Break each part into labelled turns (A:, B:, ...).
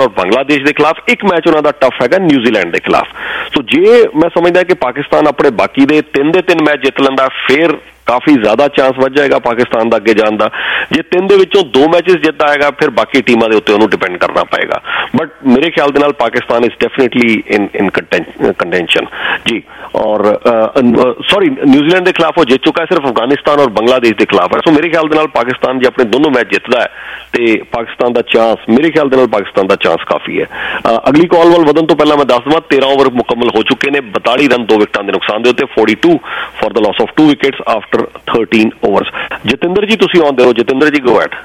A: और बांग्लादेश के खिलाफ, एक मैच उन्होंने टफ है न्यूजीलैंड के खिलाफ। सो जे मैं समझदा कि पाकिस्तान अपने बाकी दे 3 दे 3 मैच जित लैंदा फिर काफी ज्यादा चांस वध जाएगा पाकिस्तान का अगे जाने का। जे 3 दे विचों 2 मैचेस जित आएगा फिर बाकी टीमों के उत्ते उन्होंने डिपेंड करना पएगा। बट मेरे ख्याल दे नाल Pakistan is definitely in contention जी। और सॉरी न्यूजीलैंड के खिलाफ वो जित चुका है, सिर्फ अफगानिस्तान और बांग्लादेश के खिलाफ है। सो मेरे ख्याल दे नाल पाकिस्तान जो अपने दोनों मैच जितदा है तो पाकिस्तान का चांस, मेरे ख्याल दे नाल पाकिस्तान का चांस काफी है। अगली कॉल वाल वधन तो पहला मैं दस दवां 13 ओवर मुकम्मल हो चुके हैं, 42 रन 2 विकेटां के नुकसान के उत्ते, 42 for the loss of 2 wickets after 13 overs. Jatinder ji तुसीं आउंदे हो, जतिंदर जी गो हैड।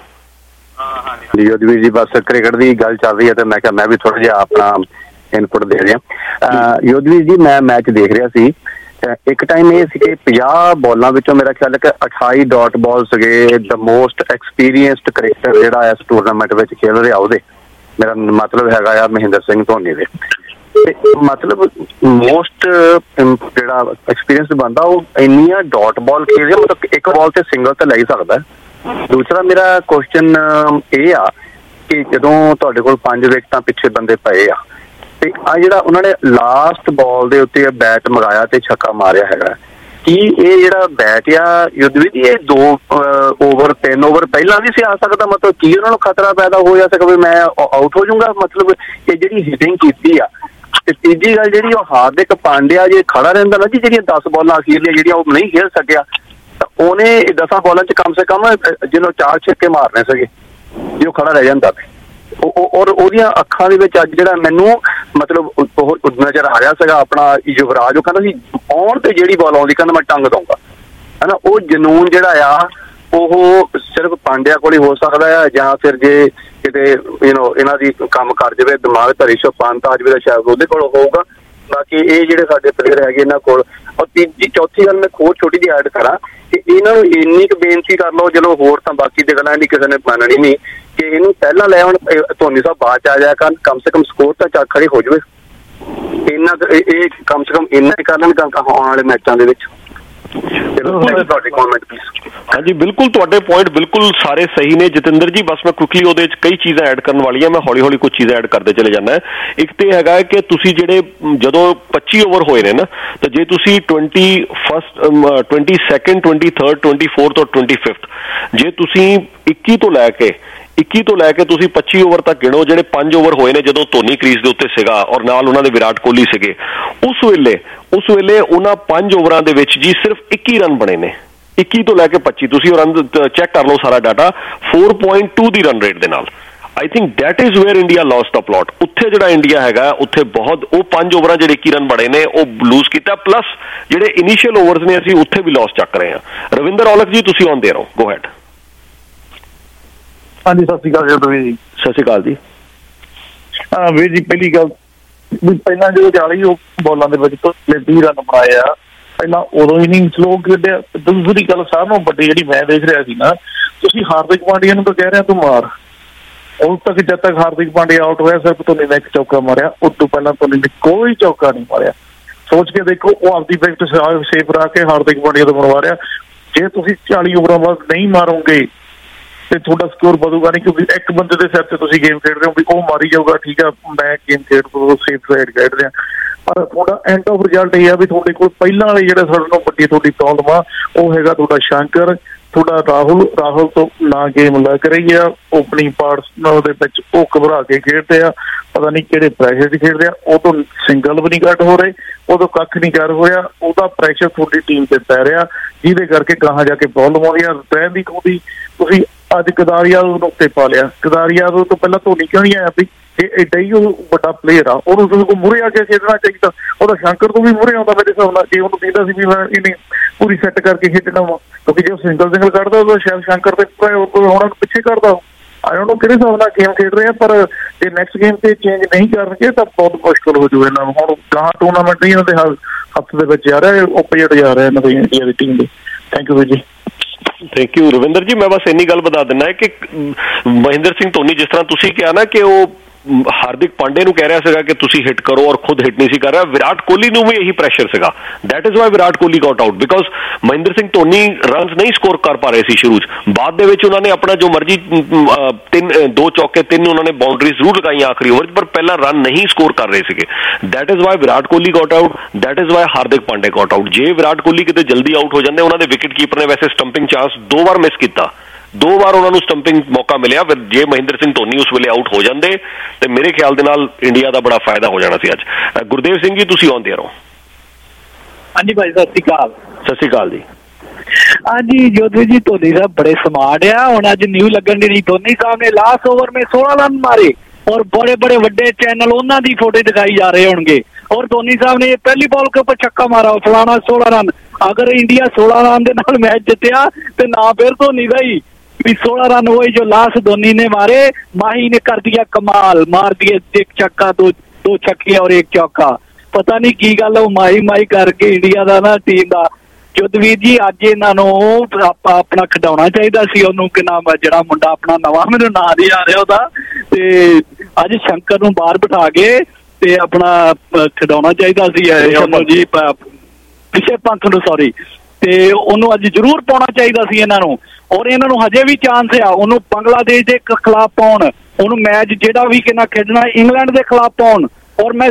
B: योधवीर जी बस क्रिकेट की गल चल रही है तो मैं मैं भी थोड़ा जिहा अपना इनपुट दे रहा। योधवीर जी मैं मैच देख रहा सी, एक टाइम ये सी कि 50 बॉलों विचों मेरा ख्याल है कि 28 डॉट बॉल सगे। द मोस्ट एक्सपीरियंसड क्रिकेटर जिहड़ा इस टूरनामेंट में खेल रहा ਉਹਦੇ, मेरा मतलब हैगा आ महेंद्र सिंह धोनी दे। मतलब मोस्ट जिहड़ा एक्सपीरियंस बंदा वो इन्नियां डॉट बॉल खेल रहा, मतलब एक बॉल से सिंगल तो लै सकता है। दूसरा मेरा क्वेश्चन ये आ कि जदों तुहाडे कोल 5 विकेटां पिछे बंदे पए आ ते आ जिहड़ा उन्होंने लास्ट बॉल दे उत्ते बैट मंगाया ते छक्का मारिया हैगा, कि ये जिहड़ा बैट आ युद्धवीर ये 2 ओवर 3 ओवर पहला भी सी आ सकदा, मतलब की उन्होंने खतरा पैदा हो जा सके मैं आउट हो जाऊंगा। मतलब ये जिहड़ी हिटिंग कीती आ ते तीजी गल जिहड़ी हार्दिक पांड्या जे खड़ा रहिंदा ना जी, जिहड़ियां 10 बॉलां अखीरलियां जिहड़ियां वो नहीं खेल सकिया, ਉਹਨੇ 10 बॉलों च कम से कम जिन्हों 4 छक्के मारने सके जो खड़ा रह जाता। और ਉਹਦੀਆਂ ਅੱਖਾਂ ਦੇ ਵਿੱਚ ਅੱਜ ਜਿਹੜਾ ਮੈਨੂੰ मतलब नजर आ रहा ਸੀਗਾ अपना युवराज, ਉਹ ਕਹਿੰਦਾ ਸੀ ਆਉਣ ਤੇ ਜਿਹੜੀ बॉल ਆਉਂਦੀ ਕਹਿੰਦਾ मैं टंग दूंगा, है ना। ਉਹ ਜਨੂਨ ਜਿਹੜਾ ਆ ਉਹ सिर्फ पांड्या ਕੋਲ ਹੀ ਹੋ ਸਕਦਾ ਹੈ, ਜਾਂ ਫਿਰ ਜੇ ਕਿਤੇ ਇਹਨਾਂ ਦੀ ਕੰਮ ਕਰ ਜਾਵੇ ਦਿਮਾਗ ਤਾਂ ਰਿਸ਼ਵ ਪੰਤ ਆ ਜਾਵੇ ਤਾਂ ਸ਼ਾਇਦ ਉਹਦੇ ਕੋਲ ਹੋਊਗਾ। बाकी ये जिहड़े साडे प्लेयर है इन्हां कोल। और तीजी चौथी गल मैं होर छोटी जी ऐड करा कि इन्हां नूं इन्नी क बेनती कर लो, चलो होर तां बाकी दे गल्लां दी किसी ने मननी नहीं कि इहनूं पहला लै आउण, धोनी साहब बाद च आ जाया कम से कम स्कोर तां चक खड़े हो जावे, इन्ना कम से कम इन्ना ही कर लैण आउण वाले मैचां दे विच।
A: हाँ जी बिल्कुल, तुहाडे पॉइंट बिल्कुल सारे सही ने जतिंदर जी। बस मैं क्विकली ਉਹਦੇ ਵਿੱਚ कई चीज़ां ऐड करने वाली है, मैं हौली हौली कुछ चीज़ां ऐड करते चले जाना है। एक तो हैगा कि तुसी ਜਿਹੜੇ ਜਦੋਂ 25 ओवर होए ने ना, तो जे तुसी 21st 22nd 23rd 24th और 25th जे तुसी 21 तो लैके तुसी 25 ओवर तक गिणो, ਜਿਹੜੇ 5 ओवर होए ने ਜਦੋਂ ਧੋਨੀ क्रीज ਦੇ ਉੱਤੇ ਸੀਗਾ और ਨਾਲ ਉਹਨਾਂ ਦੇ ਵਿਰਾਟ ਕੋਹਲੀ ਸੀਗੇ, उस ਵੇਲੇ ਉਹਨਾਂ 5 ओवरां ਦੇ ਵਿੱਚ जी सिर्फ 21 रन बने ने, 21 तो लैके 25 तुसी रन चेक कर लो सारा डाटा 4.2 दी रन रेट दे नाल। I think that is where India loss the plot. उत्थे जिहड़ा इंडिया हैगा उत्थे बहुत वो 5 ओवरां जिहड़े 21 रन बने ने वो लूज किया, प्लस जिहड़े इनिशियल ओवर्स ने असीं उत्थे भी लॉस चक रहे हैं। रविंदर औलख जी तुसी आउंदे रहो, गो हैड।
C: हाँ जी सत श्री अकाल जी।
A: सत श्री अकाल जी।
C: हाँ वीर जी, पहली गल पहला जो 40 बॉलों के 20 रन बनाए आ, पहला उदों इनिंग स्लो खेडिया। दूसरी गल सारे नालों वड्डी जिहड़ी मैं देख रहा सी ना, तुसीं हार्दिक पांड्या नूं तां कह रहे तू मार, उस तक जब तक हार्दिक पांड्या आउट होया सिर्फ धोनी ने एक चौका मारिया, उस तो पहला धोनी ने कोई चौका नहीं मारिया। सोच के देखो वो आपकी विकेट सेफ रह के हार्दिक पांड्या तो बनवा रहा। जे तुसीं 40 ओवरां बाद नहीं मारोगे तो थोड़ा स्कोर बढ़ूगा नहीं, क्योंकि एक बंदे के सिर से तुसीं गेम खेड रहे हो भी वो मारी जाऊगा, ठीक है मैं गेम खेड सेफ साइड खेड रहा, पर थोड़ा एंड ऑफ रिजल्ट ये भी थोड़े को पहला वाले जिहड़े साडे नालों वड्डी थोड़ी प्रॉब्लम आ वो हैगा थोड़ा शंकर, थोड़ा राहुल तो ना गेम लग रही है, ओपनिंग पार्ट्स वो घबरा के खेडते आ, पता नहीं किहड़े प्रैशर च खेड रहे, वो तो सिंगल भी नहीं कट हो रहे, वो तो कख नहीं कर होया, उसका प्रैशर थोड़ी टीम से पै रहा, जिहदे करके कहाँ जाके प्रॉब्लम आउंदी है। रहन दी खुदी तुसीं अज कदारिया उत्ते पा लिया, कदारिया तो पहला धोनी क्यों नहीं आया भी एडा ही बड़ा प्लेयर आ, उन्होंने मुहरे आके खेडना चाहिए, वो शंकर तो भी मुहरे आता मेरे हिसाब नाल, जे उन्होंने कहता सी भी मैं इन्हें पूरी सैट करके खेडना वा, क्योंकि जो सिंगल करता तो शायद शंकर ते होना पिछे करता। आई डोंट नो किहड़े हिसाब नाल गेम खेड रहे हैं, पर जे नैक्सट गेम से चेंज नहीं करनगे तो बहुत मुश्किल हो जाए। हुण कहाँ टूर्नामेंट नहीं इन्हां दे हफ्ते दे विच जा रहा है, ओपीएट जा रहा है इन्हां दी इंडिया दी टीम दे। Thank you ji.
A: Thank you Ravinder ji. मैं बस इन्नी गल बता देना है कि महेंद्र सिंह धोनी जिस तरह तुसीं कहा ना कि वो ਹਾਰਦਿਕ ਪਾਂਡੇ ਨੂੰ ਕਹਿ ਰਿਹਾ ਸੀਗਾ ਕਿ ਤੁਸੀਂ ਹਿੱਟ ਕਰੋ ਔਰ ਖੁਦ ਹਿੱਟ ਨਹੀਂ ਸੀ ਕਰ ਰਿਹਾ। ਵਿਰਾਟ ਕੋਹਲੀ ਨੂੰ ਵੀ ਇਹੀ ਪ੍ਰੈਸ਼ਰ ਸੀਗਾ। That is why Virat Kohli got out, because Mahendra Singh Dhoni runs ਨਹੀਂ ਸਕੋਰ ਕਰ ਪਾ ਰਹੇ ਸੀ ਸ਼ੁਰੂ 'ਚ। ਬਾਅਦ ਦੇ ਵਿੱਚ ਉਹਨਾਂ ਨੇ ਆਪਣਾ ਜੋ ਮਰਜ਼ੀ 2 ਚੌਕੇ 3 ਉਹਨਾਂ ਨੇ ਬਾਉਂਡਰੀ ਜ਼ਰੂਰ ਲਗਾਈਆਂ ਆਖਰੀ ਓਵਰ 'ਚ, ਪਰ ਪਹਿਲਾਂ ਰਨ ਨਹੀਂ ਸਕੋਰ ਕਰ ਰਹੇ ਸੀਗੇ। That is why Virat Kohli got out, that is why Hardik Pandey got out. ਜੇ ਵਿਰਾਟ ਕੋਹਲੀ ਕਿਤੇ ਜਲਦੀ ਆਊਟ ਹੋ ਜਾਂਦੇ, ਉਹਨਾਂ ਦੇ ਵਿਕਟ ਕੀਪਰ ਨੇ ਵੈਸੇ ਸਟੰਪਿੰਗ ਚਾਂਸ 2 ਵਾਰ ਮਿਸ ਕੀਤਾ, 2 ਵਾਰ ਉਹਨਾਂ ਨੂੰ ਸਟੰਪਿੰਗ ਮੌਕਾ ਮਿਲਿਆ। ਜੇ ਮਹਿੰਦਰ ਸਿੰਘ ਧੋਨੀ ਉਸ ਵੇਲੇ ਆਊਟ ਹੋ ਜਾਂਦੇ ਤੇ ਮੇਰੇ ਖਿਆਲ ਦੇ ਨਾਲ ਇੰਡੀਆ ਦਾ ਬੜਾ ਫਾਇਦਾ ਹੋ ਜਾਣਾ ਸੀ ਅੱਜ। ਗੁਰਦੇਵ ਸਿੰਘ ਜੀ ਤੁਸੀਂ ਆਉਂਦੇ ਰਹੋ।
D: ਹਾਂਜੀ ਭਾਈ ਸਤਿ ਸ਼੍ਰੀ ਅਕਾਲ।
A: ਸਤਿ ਸ਼੍ਰੀ ਅਕਾਲ ਜੀ।
D: ਹਾਂਜੀ ਜੋਧਵੀਰ ਜੀ ਧੋਨੀ ਸਾਹਿਬ ਬੜੇ ਸਮਾਰਟ ਆ। ਹੁਣ ਅੱਜ ਨਿਊ ਲੱਗਣ ਦੀ ਧੋਨੀ ਸਾਹਿਬ ਨੇ ਲਾस्ट ओवर में 16 रन मारे और बड़े बड़े ਵੱਡੇ चैनल ਉਹਨਾਂ ਦੀ ਫੋਟੋ दिखाई जा रहे होंगे। और धोनी साहब ने पहली बॉल के ऊपर छक्का मारा, फलाना 16 रन। अगर इंडिया 16 रन के नाल मैच जितया तो ना फिर धोनी का ही 16 रन हुए जो लास्ट धोनी ने मारे। माही ने कर दिया कमाल, मार दिए 1 छक्का 2 छक्के और 1 चौका। पता नहीं की गल माही करके इंडिया का ना टीम का। ਜੋਧਵੀਰ ਜੀ ਅੱਜ ਇਹਨਾਂ ਨੂੰ ਆਪਣਾ ਖਿਡਾਉਣਾ ਚਾਹੀਦਾ ਸੀ ਉਹਨੂੰ ਕਿ ਨਾਮ ਜਿਹੜਾ ਮੁੰਡਾ ਆਪਣਾ ਨਵਾਂ ਮੈਨੂੰ ਨਾਂ ਨਹੀਂ ਆ ਰਿਹਾ ਉਹਦਾ, ਤੇ ਅੱਜ ਸ਼ੰਕਰ ਨੂੰ ਬਾਹਰ ਬਿਠਾ ਕੇ ਤੇ ਆਪਣਾ ਖਿਡਾਉਣਾ ਚਾਹੀਦਾ ਸੀ ਉਹਨੂੰ ਜੀ, ਰਿਸ਼ਭ ਪੰਤ ਨੂੰ ਸੌਰੀ, ਤੇ ਉਹਨੂੰ ਅੱਜ ਜ਼ਰੂਰ ਪਾਉਣਾ ਚਾਹੀਦਾ ਸੀ ਇਹਨਾਂ ਨੂੰ। ਔਰ ਇਹਨਾਂ ਨੂੰ ਹਜੇ ਵੀ ਚਾਂਸ ਆ ਉਹਨੂੰ ਬੰਗਲਾਦੇਸ਼ ਦੇ ਖਿਲਾਫ ਪਾਉਣ, ਉਹਨੂੰ ਮੈਚ ਜਿਹੜਾ ਵੀ ਕਿੰਨਾ ਖੇਡਣਾ ਇੰਗਲੈਂਡ ਦੇ ਖਿਲਾਫ ਪਾਉਣ। ਔਰ ਮੈਂ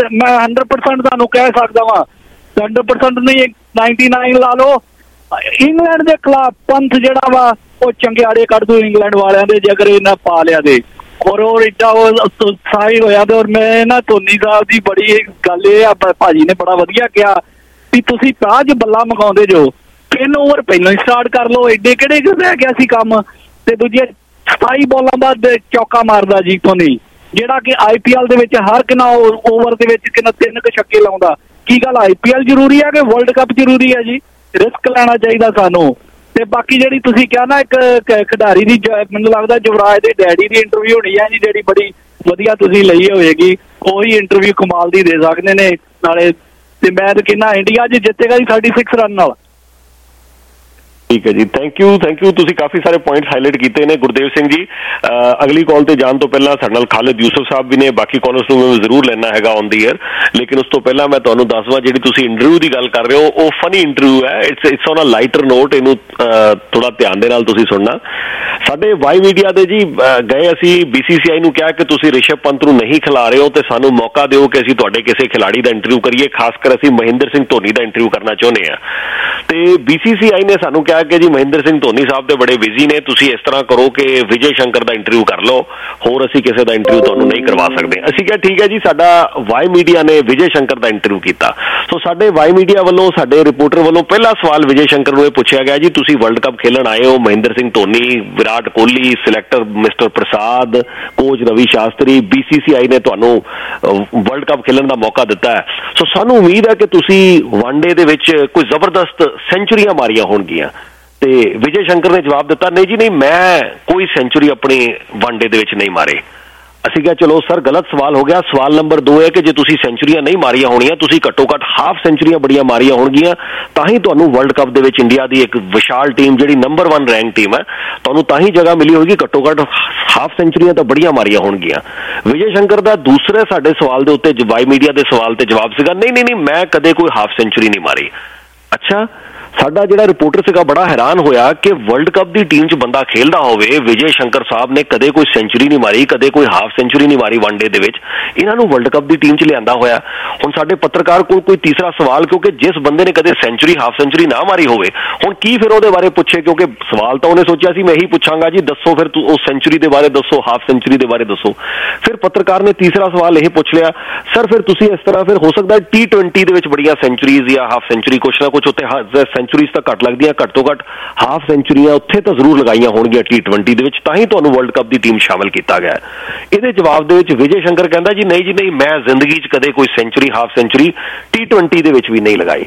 D: 100% ਤੁਹਾਨੂੰ ਕਹਿ ਸਕਦਾ ਵਾਂ, 100% ਨਹੀਂ 99 ਲਾ ਲਓ, ਇੰਗਲੈਂਡ ਦੇ ਖਿਲਾਫ ਪੰਥ ਜਿਹੜਾ ਵਾ ਉਹ ਚੰਗਿਆੜੇ ਕੱਢ ਦੂ ਇੰਗਲੈਂਡ ਵਾਲਿਆਂ ਦੇ ਜੇ ਅਗਰ ਇਹਨਾਂ ਪਾ ਲਿਆ ਦੇ। ਔਰ ਉਹ ਏਡਾ ਉਤਸ਼ਾਹਿਤ ਹੋਇਆ। ਤੇ ਔਰ ਮੈਂ ਨਾ ਧੋਨੀ ਸਾਹਿਬ ਦੀ ਬੜੀ ਗੱਲ ਇਹ ਆ, ਭਾਜੀ ਨੇ ਬੜਾ ਵਧੀਆ ਕਿਹਾ ਵੀ ਤੁਸੀਂ ਤਾਜ ਬੱਲਾ ਮਗਾਉਂਦੇ ਜੋ 3 ਓਵਰ ਪਹਿਲਾਂ ਹੀ ਸਟਾਰਟ ਕਰ ਲਓ, ਏਡੇ ਕਿਹੜੇ ਰਹਿ ਗਿਆ ਸੀ ਕੰਮ। ਤੇ ਦੂਜੇ 27 ਬਾਲਾਂ ਬਾਅਦ ਚੌਕਾ ਮਾਰਦਾ ਜੀ ਧੋਨੀ, ਜਿਹੜਾ ਕਿ IPL ਦੇ ਵਿੱਚ ਹਰ ਕਿੰਨਾ ਓਵਰ ਦੇ ਵਿੱਚ ਕਿੰਨਾ 3 ਛੱਕੇ ਲਾਉਂਦਾ। ਕੀ ਗੱਲ IPL ਜ਼ਰੂਰੀ ਹੈ ਕਿ ਵਰਲਡ ਕੱਪ ਜ਼ਰੂਰੀ ਹੈ ਜੀ? ਰਿਸਕ ਲੈਣਾ ਚਾਹੀਦਾ ਸਾਨੂੰ। ਤੇ ਬਾਕੀ ਜਿਹੜੀ ਤੁਸੀਂ ਕਿਹਾ ਨਾ ਇੱਕ ਖਿਡਾਰੀ ਦੀ, ਮੈਨੂੰ ਲੱਗਦਾ ਯੁਵਰਾਜ ਦੇ ਡੈਡੀ ਦੀ ਇੰਟਰਵਿਊ ਹੋਣੀ ਹੈ ਜੀ, ਜਿਹੜੀ ਬੜੀ ਵਧੀਆ ਤੁਸੀਂ ਲਈ ਹੋਏਗੀ। ਉਹੀ ਇੰਟਰਵਿਊ ਕਮਾਲ ਦੀ ਦੇ ਸਕਦੇ ਨੇ ਨਾਲੇ। ਤੇ ਮੈਂ ਤਾਂ ਕਹਿੰਦਾ ਇੰਡੀਆ ਅੱਜ ਜਿੱਤੇਗਾ ਜੀ 36 ਰਨ ਨਾਲ।
A: ਠੀਕ ਹੈ ਜੀ, ਥੈਂਕ ਯੂ ਤੁਸੀਂ ਕਾਫੀ ਸਾਰੇ ਪੁਆਇੰਟ ਹਾਈਲਾਈਟ ਕੀਤੇ ਨੇ ਗੁਰਦੇਵ ਸਿੰਘ ਜੀ। ਅਗਲੀ ਕਾਲ ਤੇ ਜਾਣ ਤੋਂ ਪਹਿਲਾਂ ਸਾਡੇ ਨਾਲ ਖਾਲਿਦ ਯੂਸਫ ਸਾਹਿਬ ਵੀ ਨੇ, ਬਾਕੀ ਕਾਲਰਸ ਨੂੰ ਮੈਂ ਜ਼ਰੂਰ ਲੈਣਾ ਹੈਗਾ ਔਨ ਦੀ ਏਅਰ। ਲੇਕਿਨ ਉਸ ਤੋਂ ਪਹਿਲਾਂ ਮੈਂ ਤੁਹਾਨੂੰ ਦੱਸਵਾਂ, ਜਿਹੜੀ ਤੁਸੀਂ ਇੰਟਰਵਿਊ ਦੀ ਗੱਲ ਕਰ ਰਹੇ ਹੋ ਉਹ ਫਨੀ ਇੰਟਰਵਿਊ ਹੈ। It's on a lighter note, ਇਹਨੂੰ ਥੋੜਾ ਧਿਆਨ ਦੇ ਨਾਲ ਤੁਸੀਂ ਸੁਣਨਾ। ਸਾਡੇ ਵਾਈ ਮੀਡੀਆ ਦੇ ਜੀ ਗਏ, ਅਸੀਂ BCCI ਨੂੰ ਕਿਹਾ ਕਿ ਤੁਸੀਂ ਰਿਸ਼ਭ ਪੰਤ ਨੂੰ ਨਹੀਂ ਖਿਲਾ ਰਹੇ ਹੋ ਤੇ ਸਾਨੂੰ ਮੌਕਾ ਦਿਓ ਕਿ ਅਸੀਂ ਤੁਹਾਡੇ ਕਿਸੇ ਖਿਲਾੜੀ ਦਾ ਇੰਟਰਵਿਊ ਕਰੀਏ, ਖਾਸ ਕਰ ਅਸੀਂ ਮਹਿੰਦਰ ਸਿੰਘ ਧੋਨੀ ਦਾ ਇੰਟਰਵਿਊ ਕਰਨਾ ਚਾਹੁੰਦੇ ਹਾਂ। ਤੇ BCCI ਨੇ ਸਾਨੂੰ ਕਿਹਾ ਕਿ ਜੀ ਮਹਿੰਦਰ ਸਿੰਘ ਧੋਨੀ ਸਾਹਿਬ ਤੇ ਬੜੇ ਬਿਜ਼ੀ ਨੇ, ਤੁਸੀਂ ਇਸ ਤਰ੍ਹਾਂ ਕਰੋ ਕਿ ਵਿਜੇ ਸ਼ੰਕਰ ਦਾ ਇੰਟਰਵਿਊ ਕਰ ਲਓ, ਹੋਰ ਅਸੀਂ ਕਿਸੇ ਦਾ ਇੰਟਰਵਿਊ ਤੁਹਾਨੂੰ ਨਹੀਂ ਕਰਵਾ ਸਕਦੇ। ਅਸੀਂ ਕਿਹਾ ਠੀਕ ਹੈ ਜੀ। ਸਾਡਾ ਵਾਈ ਮੀਡੀਆ ਨੇ ਵਿਜੇ ਸ਼ੰਕਰ ਦਾ ਇੰਟਰਵਿਊ ਕੀਤਾ। ਸੋ ਸਾਡੇ ਵਾਈ ਮੀਡੀਆ ਵੱਲੋਂ, ਸਾਡੇ ਰਿਪੋਰਟਰ ਵੱਲੋਂ ਪਹਿਲਾ ਸਵਾਲ ਵਿਜੇ ਸ਼ੰਕਰ ਨੂੰ ਇਹ ਪੁੱਛਿਆ ਗਿਆ ਜੀ, ਤੁਸੀਂ ਵਰਲਡ ਕੱਪ ਖੇਲਣ ਆਏ ਹੋ, Mahendra Singh Dhoni, Virat Kohli, selector mister Prasad, coach Ravi Shastri, BCCI ਨੇ ਤੁਹਾਨੂੰ ਵਰਲਡ ਕੱਪ ਖੇਲਣ ਦਾ ਮੌਕਾ ਦਿੱਤਾ ਹੈ। ਸੋ ਸਾਨੂੰ ਉਮੀਦ ਹੈ ਕਿ ਤੁਸੀਂ ਵਨਡੇ ਦੇ ਵਿੱਚ ਕੋਈ ਜ਼ਬਰਦਸਤ ਸੈਂਚੁਰੀਆਂ ਮਾਰੀਆਂ ਹੋਣਗੀਆਂ। ਤੇ ਵਿਜੇ ਸ਼ੰਕਰ ਨੇ ਜਵਾਬ ਦਿੱਤਾ, ਨਹੀਂ ਜੀ ਨਹੀਂ, ਮੈਂ ਕੋਈ ਸੈਂਚੁਰੀ ਆਪਣੀ ਵਨਡੇ ਦੇ ਵਿੱਚ ਨਹੀਂ ਮਾਰੇ। ਅਸੀਂ ਕਿਹਾ ਚਲੋ ਸਰ ਗਲਤ ਸਵਾਲ ਹੋ ਗਿਆ। ਸਵਾਲ ਨੰਬਰ 2 ਹੈ ਕਿ ਜੇ ਤੁਸੀਂ ਸੈਂਚੁਰੀਆਂ ਨਹੀਂ ਮਾਰੀਆਂ ਹੋਣੀਆਂ, ਤੁਸੀਂ ਘੱਟੋ ਘੱਟ ਹਾਫ ਸੈਂਚੁਰੀਆਂ ਬੜੀਆਂ ਮਾਰੀਆਂ ਹੋਣਗੀਆਂ, ਤਾਂ ਹੀ ਤੁਹਾਨੂੰ ਵਰਲਡ ਕੱਪ ਦੇ ਵਿੱਚ ਇੰਡੀਆ ਦੀ ਇੱਕ ਵਿਸ਼ਾਲ ਟੀਮ, ਜਿਹੜੀ ਨੰਬਰ 1 ਰੈਂਕ ਟੀਮ ਹੈ, ਤੁਹਾਨੂੰ ਤਾਂ ਹੀ ਜਗ੍ਹਾ ਮਿਲੀ ਹੋਏਗੀ। ਘੱਟੋ ਘੱਟ ਹਾਫ ਸੈਂਚੁਰੀਆਂ ਤਾਂ ਬੜੀਆਂ ਮਾਰੀਆਂ ਹੋਣਗੀਆਂ। ਵਿਜੇ ਸ਼ੰਕਰ ਦਾ ਦੂਸਰੇ ਸਾਡੇ ਸਵਾਲ ਦੇ ਉੱਤੇ ਵਾਈ ਮੀਡੀਆ ਦੇ ਸਵਾਲ ਤੇ ਜਵਾਬ ਸੀਗਾ, ਨਹੀਂ ਮੈਂ ਕਦੇ ਕੋਈ ਹਾਫ ਸੈਂਚੁਰੀ ਨਹੀਂ ਮਾਰੀ। ਅੱਛਾ, ਸਾਡਾ ਜਿਹੜਾ ਰਿਪੋਰਟਰ ਸੀਗਾ ਬੜਾ ਹੈਰਾਨ ਹੋਇਆ ਕਿ ਵਰਲਡ ਕੱਪ ਦੀ ਟੀਮ 'ਚ ਬੰਦਾ ਖੇਲਦਾ ਹੋਵੇ, ਵਿਜੇ ਸ਼ੰਕਰ ਸਾਹਿਬ ਨੇ ਕਦੇ ਕੋਈ ਸੈਂਚੁਰੀ ਨਹੀਂ ਮਾਰੀ, ਕਦੇ ਕੋਈ ਹਾਫ ਸੈਂਚੁਰੀ ਨਹੀਂ ਮਾਰੀ ਵਨਡੇ ਦੇ ਵਿੱਚ, ਇਹਨਾਂ ਨੂੰ ਵਰਲਡ ਕੱਪ ਦੀ ਟੀਮ 'ਚ ਲਿਆਂਦਾ ਹੋਇਆ। ਹੁਣ ਸਾਡੇ ਪੱਤਰਕਾਰ ਕੋਲ ਕੋਈ ਤੀਸਰਾ ਸਵਾਲ, ਕਿਉਂਕਿ ਜਿਸ ਬੰਦੇ ਨੇ ਕਦੇ ਸੈਂਚੁਰੀ ਹਾਫ ਸੈਂਚੁਰੀ ਨਾ ਮਾਰੀ ਹੋਵੇ, ਹੁਣ ਕੀ ਫਿਰ ਉਹਦੇ ਬਾਰੇ ਪੁੱਛੇ? ਕਿਉਂਕਿ ਸਵਾਲ ਤਾਂ ਉਹਨੇ ਸੋਚਿਆ ਸੀ ਮੈਂ ਇਹੀ ਪੁੱਛਾਂਗਾ ਜੀ, ਦੱਸੋ ਫਿਰ ਉਹ ਸੈਂਚੁਰੀ ਦੇ ਬਾਰੇ ਦੱਸੋ, ਹਾਫ ਸੈਂਚੁਰੀ ਦੇ ਬਾਰੇ ਦੱਸੋ। ਫਿਰ ਪੱਤਰਕਾਰ ਨੇ ਤੀਸਰਾ ਸਵਾਲ ਇਹ ਪੁੱਛ ਲਿਆ, ਸਰ ਫਿਰ ਤੁਸੀਂ ਇਸ ਤਰ੍ਹਾਂ ਫਿਰ ਹੋ ਸਕਦਾ T20 ਦੇ ਵਿੱਚ ਬੜੀਆਂ ਸੈਂਚੁਰੀਜ਼ ਜਾਂ ਹਾਫ ਸੈਂਚੁਰੀ ਕੁਛ ਨਾ ਕੁਛ ਉੱਥੇ ਸੈਂਚੁਰੀਜ਼ ਤਾਂ ਘੱਟ ਲੱਗਦੀਆਂ, ਘੱਟ ਤੋਂ ਘੱਟ ਹਾਫ ਸੈਂਚੁਰੀਆਂ ਉੱਥੇ ਤਾਂ ਜ਼ਰੂਰ ਲਗਾਈਆਂ ਹੋਣਗੀਆਂ T20 ਦੇ ਵਿੱਚ, ਤਾਂ ਹੀ ਤੁਹਾਨੂੰ ਵਰਲਡ ਕੱਪ ਦੀ ਟੀਮ ਸ਼ਾਮਲ ਕੀਤਾ ਗਿਆ। ਇਹਦੇ ਜਵਾਬ ਦੇ ਵਿੱਚ ਵਿਜੇ ਸ਼ੰਕਰ ਕਹਿੰਦਾ ਜੀ ਨਹੀਂ, ਮੈਂ ਜ਼ਿੰਦਗੀ 'ਚ ਕਦੇ ਕੋਈ ਸੈਂਚੁਰੀ ਹਾਫ ਸੈਂਚੁਰੀ T20 ਦੇ ਵਿੱਚ ਵੀ ਨਹੀਂ ਲਗਾਈ।